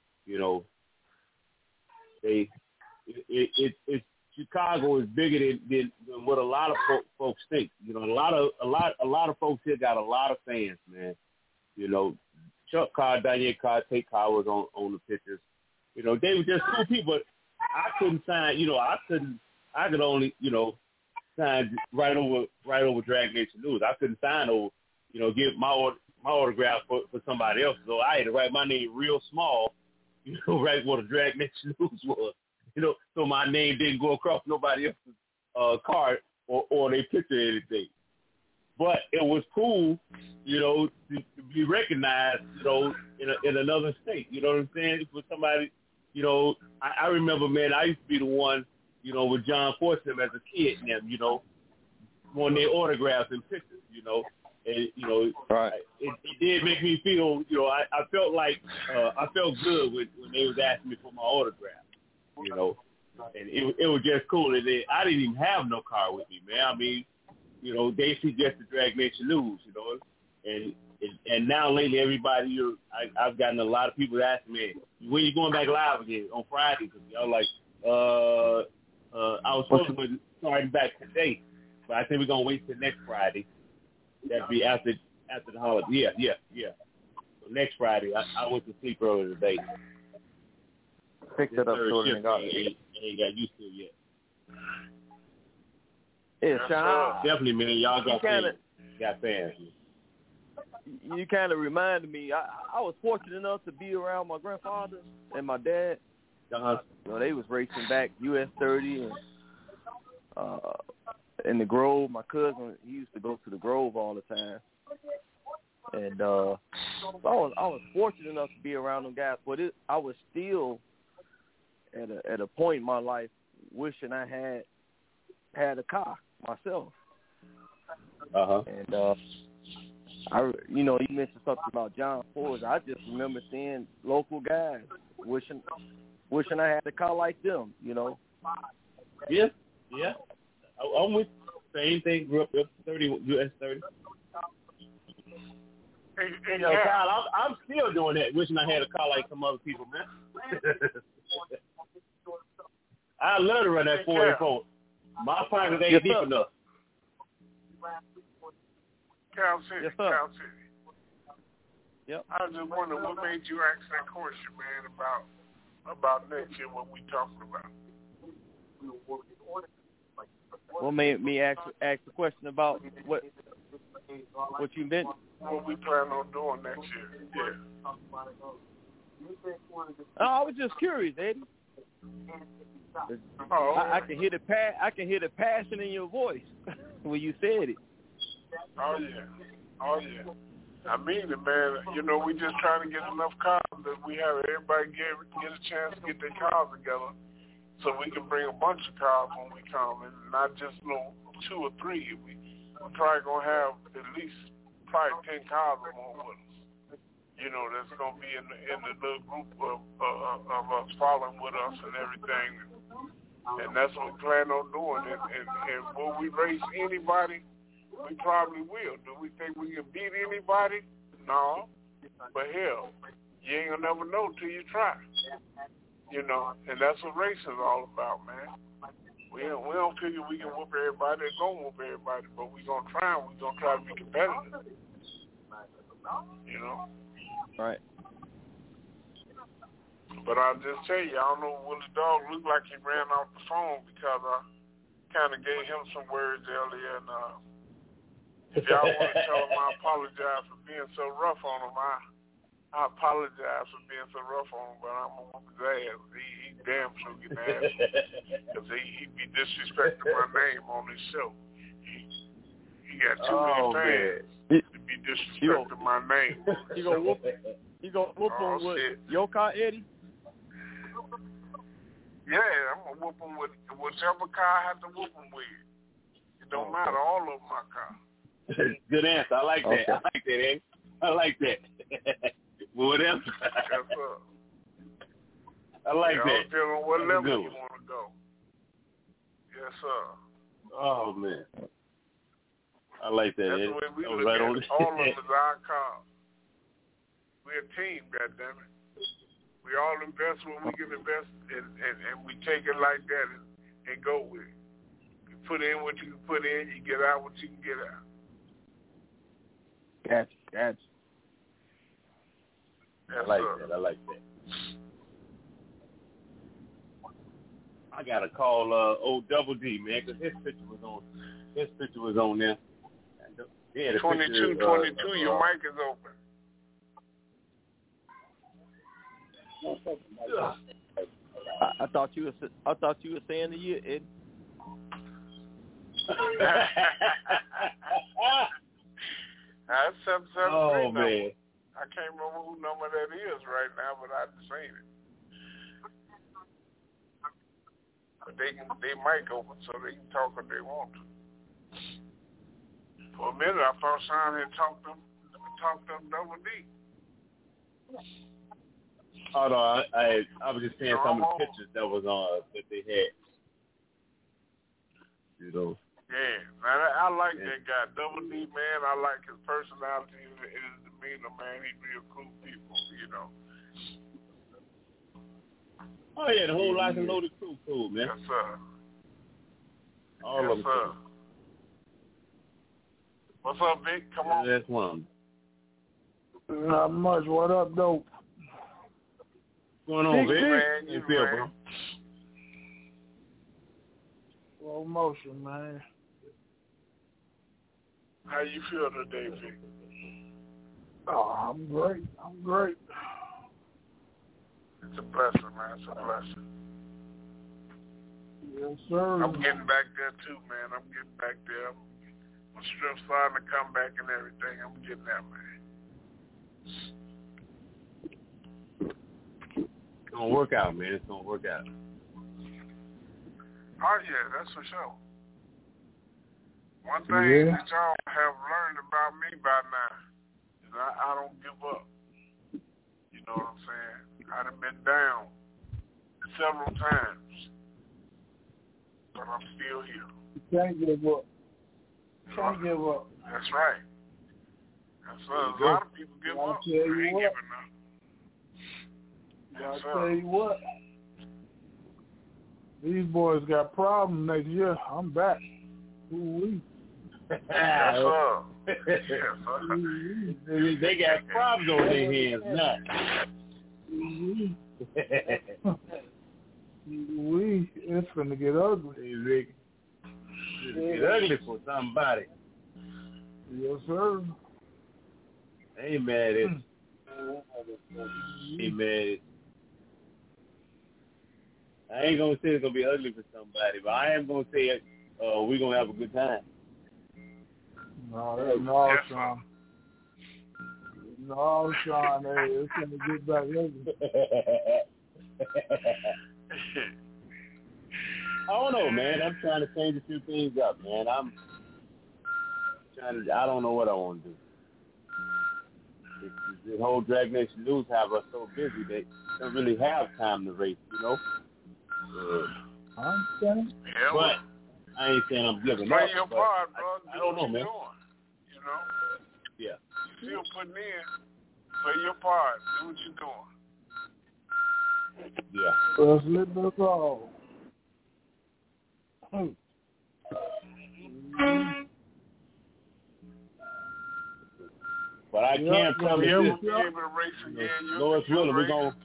It's Chicago is bigger than what a lot of folks think. A lot of folks here got a lot of fans, man. Chuck Carr, Daniel Carr, Tate Carr was on the pictures. They were just cool people. But I couldn't sign. I could only sign right over Drag Nation News. I couldn't sign over. Give my autograph for somebody else. So I had to write my name real small. Right where the Drag Nation News was. So my name didn't go across nobody else's card or they picture anything. But it was cool, to be recognized, in another state. You know what I'm saying? For somebody, I remember, man, I used to be the one, with John Fortune as a kid, and them, wanting their autographs and pictures, and right. It did make me feel, I felt like I felt good when they was asking me for my autograph. And it was just cool. And I didn't even have no car with me, man. I mean, they suggested Drag Nation News, and now lately everybody, I've gotten a lot of people asking me, when you going back live again on Friday? Because y'all like, I was supposed to be starting back today, but I think we're gonna wait till next Friday. That'd be after the holiday. Yeah. So next Friday, I went to sleep early today. Picked it up short and got it. ain't got used to it yet. Yeah, Sean. Definitely, man. Y'all got fans. You kind of reminded me. I was fortunate enough to be around my grandfather and my dad. You know, they was racing back US 30 and in the Grove. My cousin, he used to go to the Grove all the time. And so I was fortunate enough to be around them guys, but I was still at a point in my life wishing I had a car myself. And you mentioned something about John Ford. I just remember seeing local guys wishing I had a car like them. You know. Yeah. I'm with same thing. Grew up 30 US 30. Hey, Kyle, I'm still doing that, wishing I had a car like some other people, man. I love to run that 44. My pocket ain't deep enough. Cal City. Yep. I was just wondering what made you ask that question, man, about next year, what we talking about. What made me ask the question about what you meant? What we plan on doing next year? Yeah. I was just curious, Eddie. I can hear the passion in your voice when you said it. Oh yeah. I mean it, man. You know, we just trying to get enough cars that we have everybody get a chance to get their cars together, so we can bring a bunch of cars when we come, and not just 2 or 3. We're probably gonna have at least probably 10 cars or more with us. You know, that's gonna be in the little group of us following with us and everything, and that's what we plan on doing. And will we race anybody? We probably will. Do we think we can beat anybody? No. But hell, you ain't gonna never know till you try. You know, and that's what racing is all about, man. We don't figure we can whoop everybody. They're gonna whoop everybody, but we gonna try and we gonna try to be competitive. You know. Right. But I'll just tell you, I don't know, Willie Dog looked like he ran off the phone because I kind of gave him some words earlier. And if y'all want to tell him I apologize for being so rough on him, I apologize for being so rough on him, but I'm going to whoop his ass. He damn sure get ass because he be disrespecting my name on his show. He got too many fans to be disrespecting my name. You gonna whoop him with your car, Eddie? Yeah, I'm gonna whoop him with whichever car I have to whoop him with. It don't matter, all of my car. Good answer. I like that. I like that, Eddie. I like that. Whatever. I like that. Depending on what level you want to go. Yes, sir. Oh man. I like that. That's the way we look at it. All of them is our car. We're a team, goddammit. We all invest when we can invest, and we take it like that and go with it. You put in what you can put in, you get out what you can get out. Gotcha. I like that. I gotta call old Double D, man, because his picture was on there. Yeah, 22, your mic is open. I thought you were saying the year, Ed. That's 773 number. Man. I can't remember who number that is right now, but I've seen it. But they mic open so they can talk if they want to. For a minute, I thought Sean had talked them Double D. Oh no, I was just saying some of the pictures that was on that they had. You know. Yeah, man, I like that guy, Double D, man. I like his personality and his demeanor, man. He's real cool people, you know. Oh yeah, the whole Lock and Loaded crew, cool, man. Yes, sir. All of them. Sir. What's up, Vic? Come on. That's one. Not much. What up, dope? What's going on, Vic? Man, you feel, bro? Slow motion, man. How you feel today, Vic? Oh, I'm great. It's a blessing, man. It's a blessing. Yes, sir. I'm getting back there, too, man. I'm getting back there. My strength's starting to come back and everything. I'm getting there, man. It's going to work out, man. It's going to work out. Oh, yeah, that's for sure. One thing that y'all have learned about me by now is I don't give up. You know what I'm saying? I done been down several times, but I'm still here. You can't give up. Can't give up. That's right. That's right. A lot of people give up. I ain't giving up. I'll tell you what. These boys got problems next year. I'm back. Ooh-wee. Yes, sir. Yes, sir. They got problems on their hands now. It's finna get ugly. Hey, Rick. It's gonna get ugly for somebody. Yes, sir. Hey, man. Hey, man. I ain't gonna say it's gonna be ugly for somebody, but I am gonna say we're gonna have a good time. No, Sean. No, Sean. Hey, it's gonna get back ugly. I don't know, man. I'm trying to change a few things up, man. I don't know what I want to do. The whole Drag Nation News have us so busy they don't really have time to race, you know? I understand. But I ain't saying I'm giving up. Play your part, bro. I don't know, man. You know? Yeah. You're still putting in. Play your part. Do what you're doing. Yeah. Let's let this all. But I can't promise this. Be able to race again. Lord's willing, we're going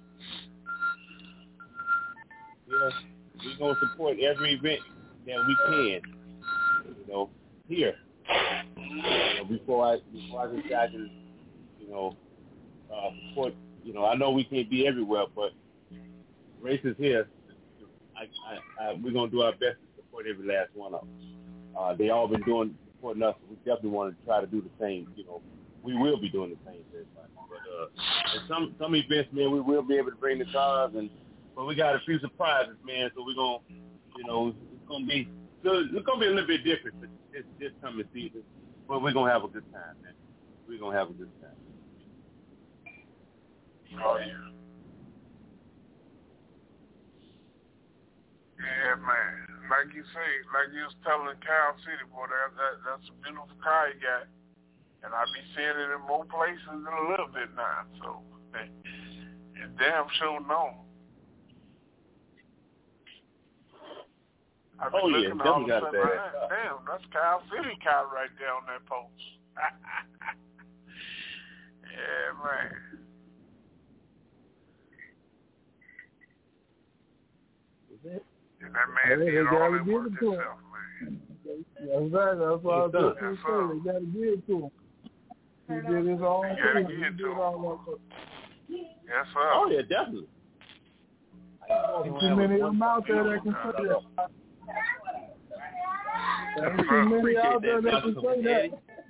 to support every event that we can, you know, here. Before I decide to, support, I know we can't be everywhere, but races here, we're going to do our best to support every last one of them. They all been supporting us. We definitely want to try to do the same, we will be doing the same thing. But some events, man, we will be able to bring the cars, but we got a few surprises, man. So we're gonna, it's gonna be a little bit different this coming season. But we're gonna have a good time, man. We're gonna have a good time. Oh yeah. Yeah, man. Like you say, like you was telling Cal City, boy, that's a beautiful car you got. And I be seeing it in more places in a little bit now, so it's damn sure known. I be looking all of a sudden, damn, that's Kyle City car right there on that post. Yeah, man. And that man did all that work himself, man. That's right. That's why I was just going to say. They got to give it to him. He did his own thing. He did all that work. Yes, sir. Oh, yeah, definitely. Ain't too many of them out there that can say that. Ain't too many out there that can say that.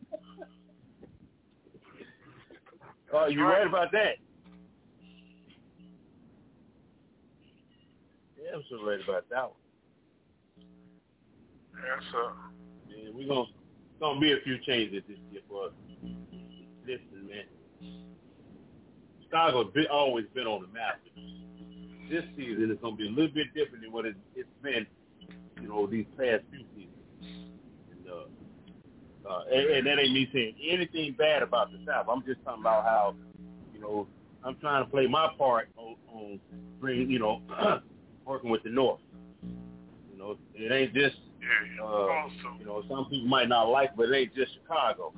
Oh, you right about that? Yeah, I'm so right about that one. Yes, sir. Yeah, we're gonna be a few changes this year for us. Listen, man. Chicago's always been on the map. This season is gonna be a little bit different than what it's been, these past few seasons. And that ain't me saying anything bad about the South. I'm just talking about how, I'm trying to play my part on bringing, working with the North. It ain't just, some people might not like, but it ain't just Chicago.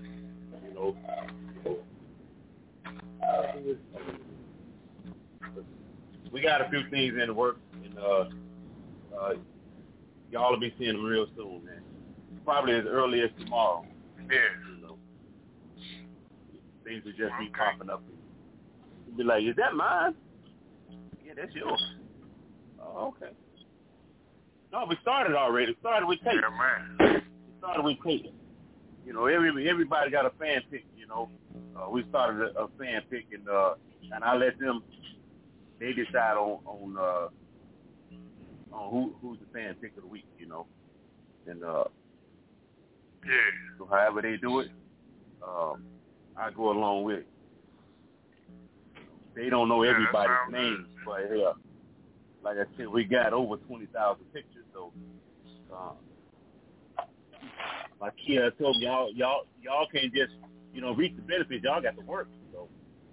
We got a few things in the works, and y'all will be seeing them real soon, man. Probably as early as tomorrow. Yeah. You know, things will just be popping up. You'll be like, is that mine? Yeah, that's yours. Oh, okay. No, we started already. We started with tape. Yeah, man. We started with tape. You know, everybody got a fan pick, you know. We started a fan pick, and I let them, they decide on who's the fan pick of the week, you know. And so however they do it, I go along with it. They don't know everybody's names, but yeah, like I said, we got over 20,000 pictures, so like Kia told me, y'all can't just, you know, reap the benefits. Y'all got to work. So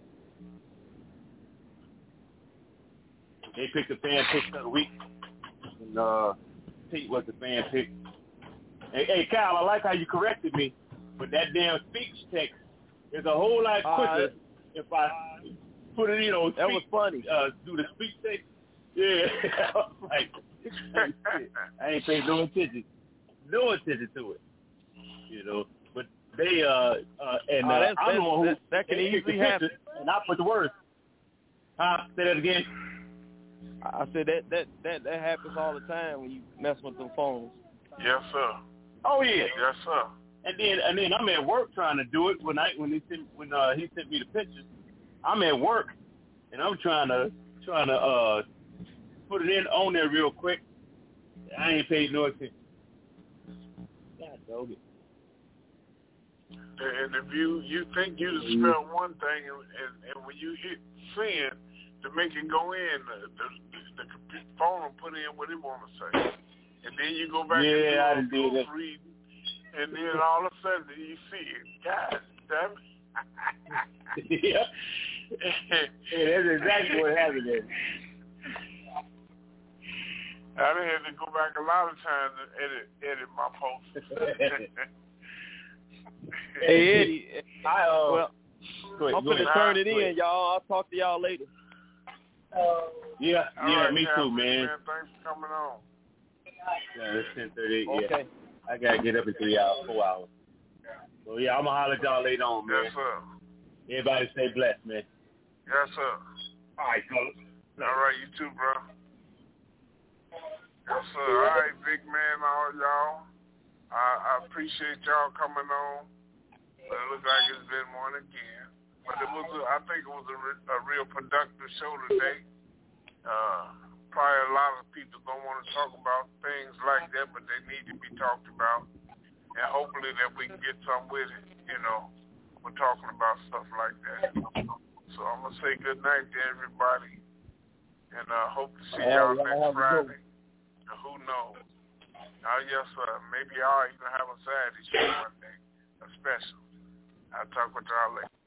they picked the fan pick of the week, and Pete was the fan pick. Hey, Kyle, I like how you corrected me, but that damn speech text is a whole lot quicker if I put it in on that was funny. Do the speech text. Yeah, I was like, I ain't paying no attention to it. You know, but they I'm the one who that can easily happen. And I put the words. Say that again. I said that happens all the time when you mess with them phones. Yes, sir. Oh yeah. Yes, sir. And then I'm at work trying to do it when he sent me the pictures. I'm at work and I'm trying to put it in on there real quick. I ain't paid no attention. God dog it. And if you think you just spelled one thing, and when you hit send to make it go in, the phone will put in what it want to say, and then you go back and do reading, and then all of a sudden you see it. God damn it! Yeah, that's exactly what happened there. I done had to go back a lot of times and edit my posts. Hey Eddie, I'm gonna turn it in, y'all. I'll talk to y'all later. Yeah, right, me too, man. Thanks for coming on. Yeah, it's 10:30. Okay. Yeah, I gotta get up in 4 hours. So yeah, I'm gonna holler at y'all later on, man. Yes, sir. Everybody stay blessed, man. Yes, sir. All right, fellas. All right, you too, bro. Yes, sir. All right, big man, all y'all. I appreciate y'all coming on. But it looks like it's been one again. But I think it was a real productive show today. Probably a lot of people don't want to talk about things like that, but they need to be talked about. And hopefully that we can get some with it, you know, we're talking about stuff like that. So I'm going to say good night to everybody. And hope to see y'all next Friday. Who knows? Yes, sir. Maybe I'll even have a Saturday show one day, a special. I'll talk with y'all later.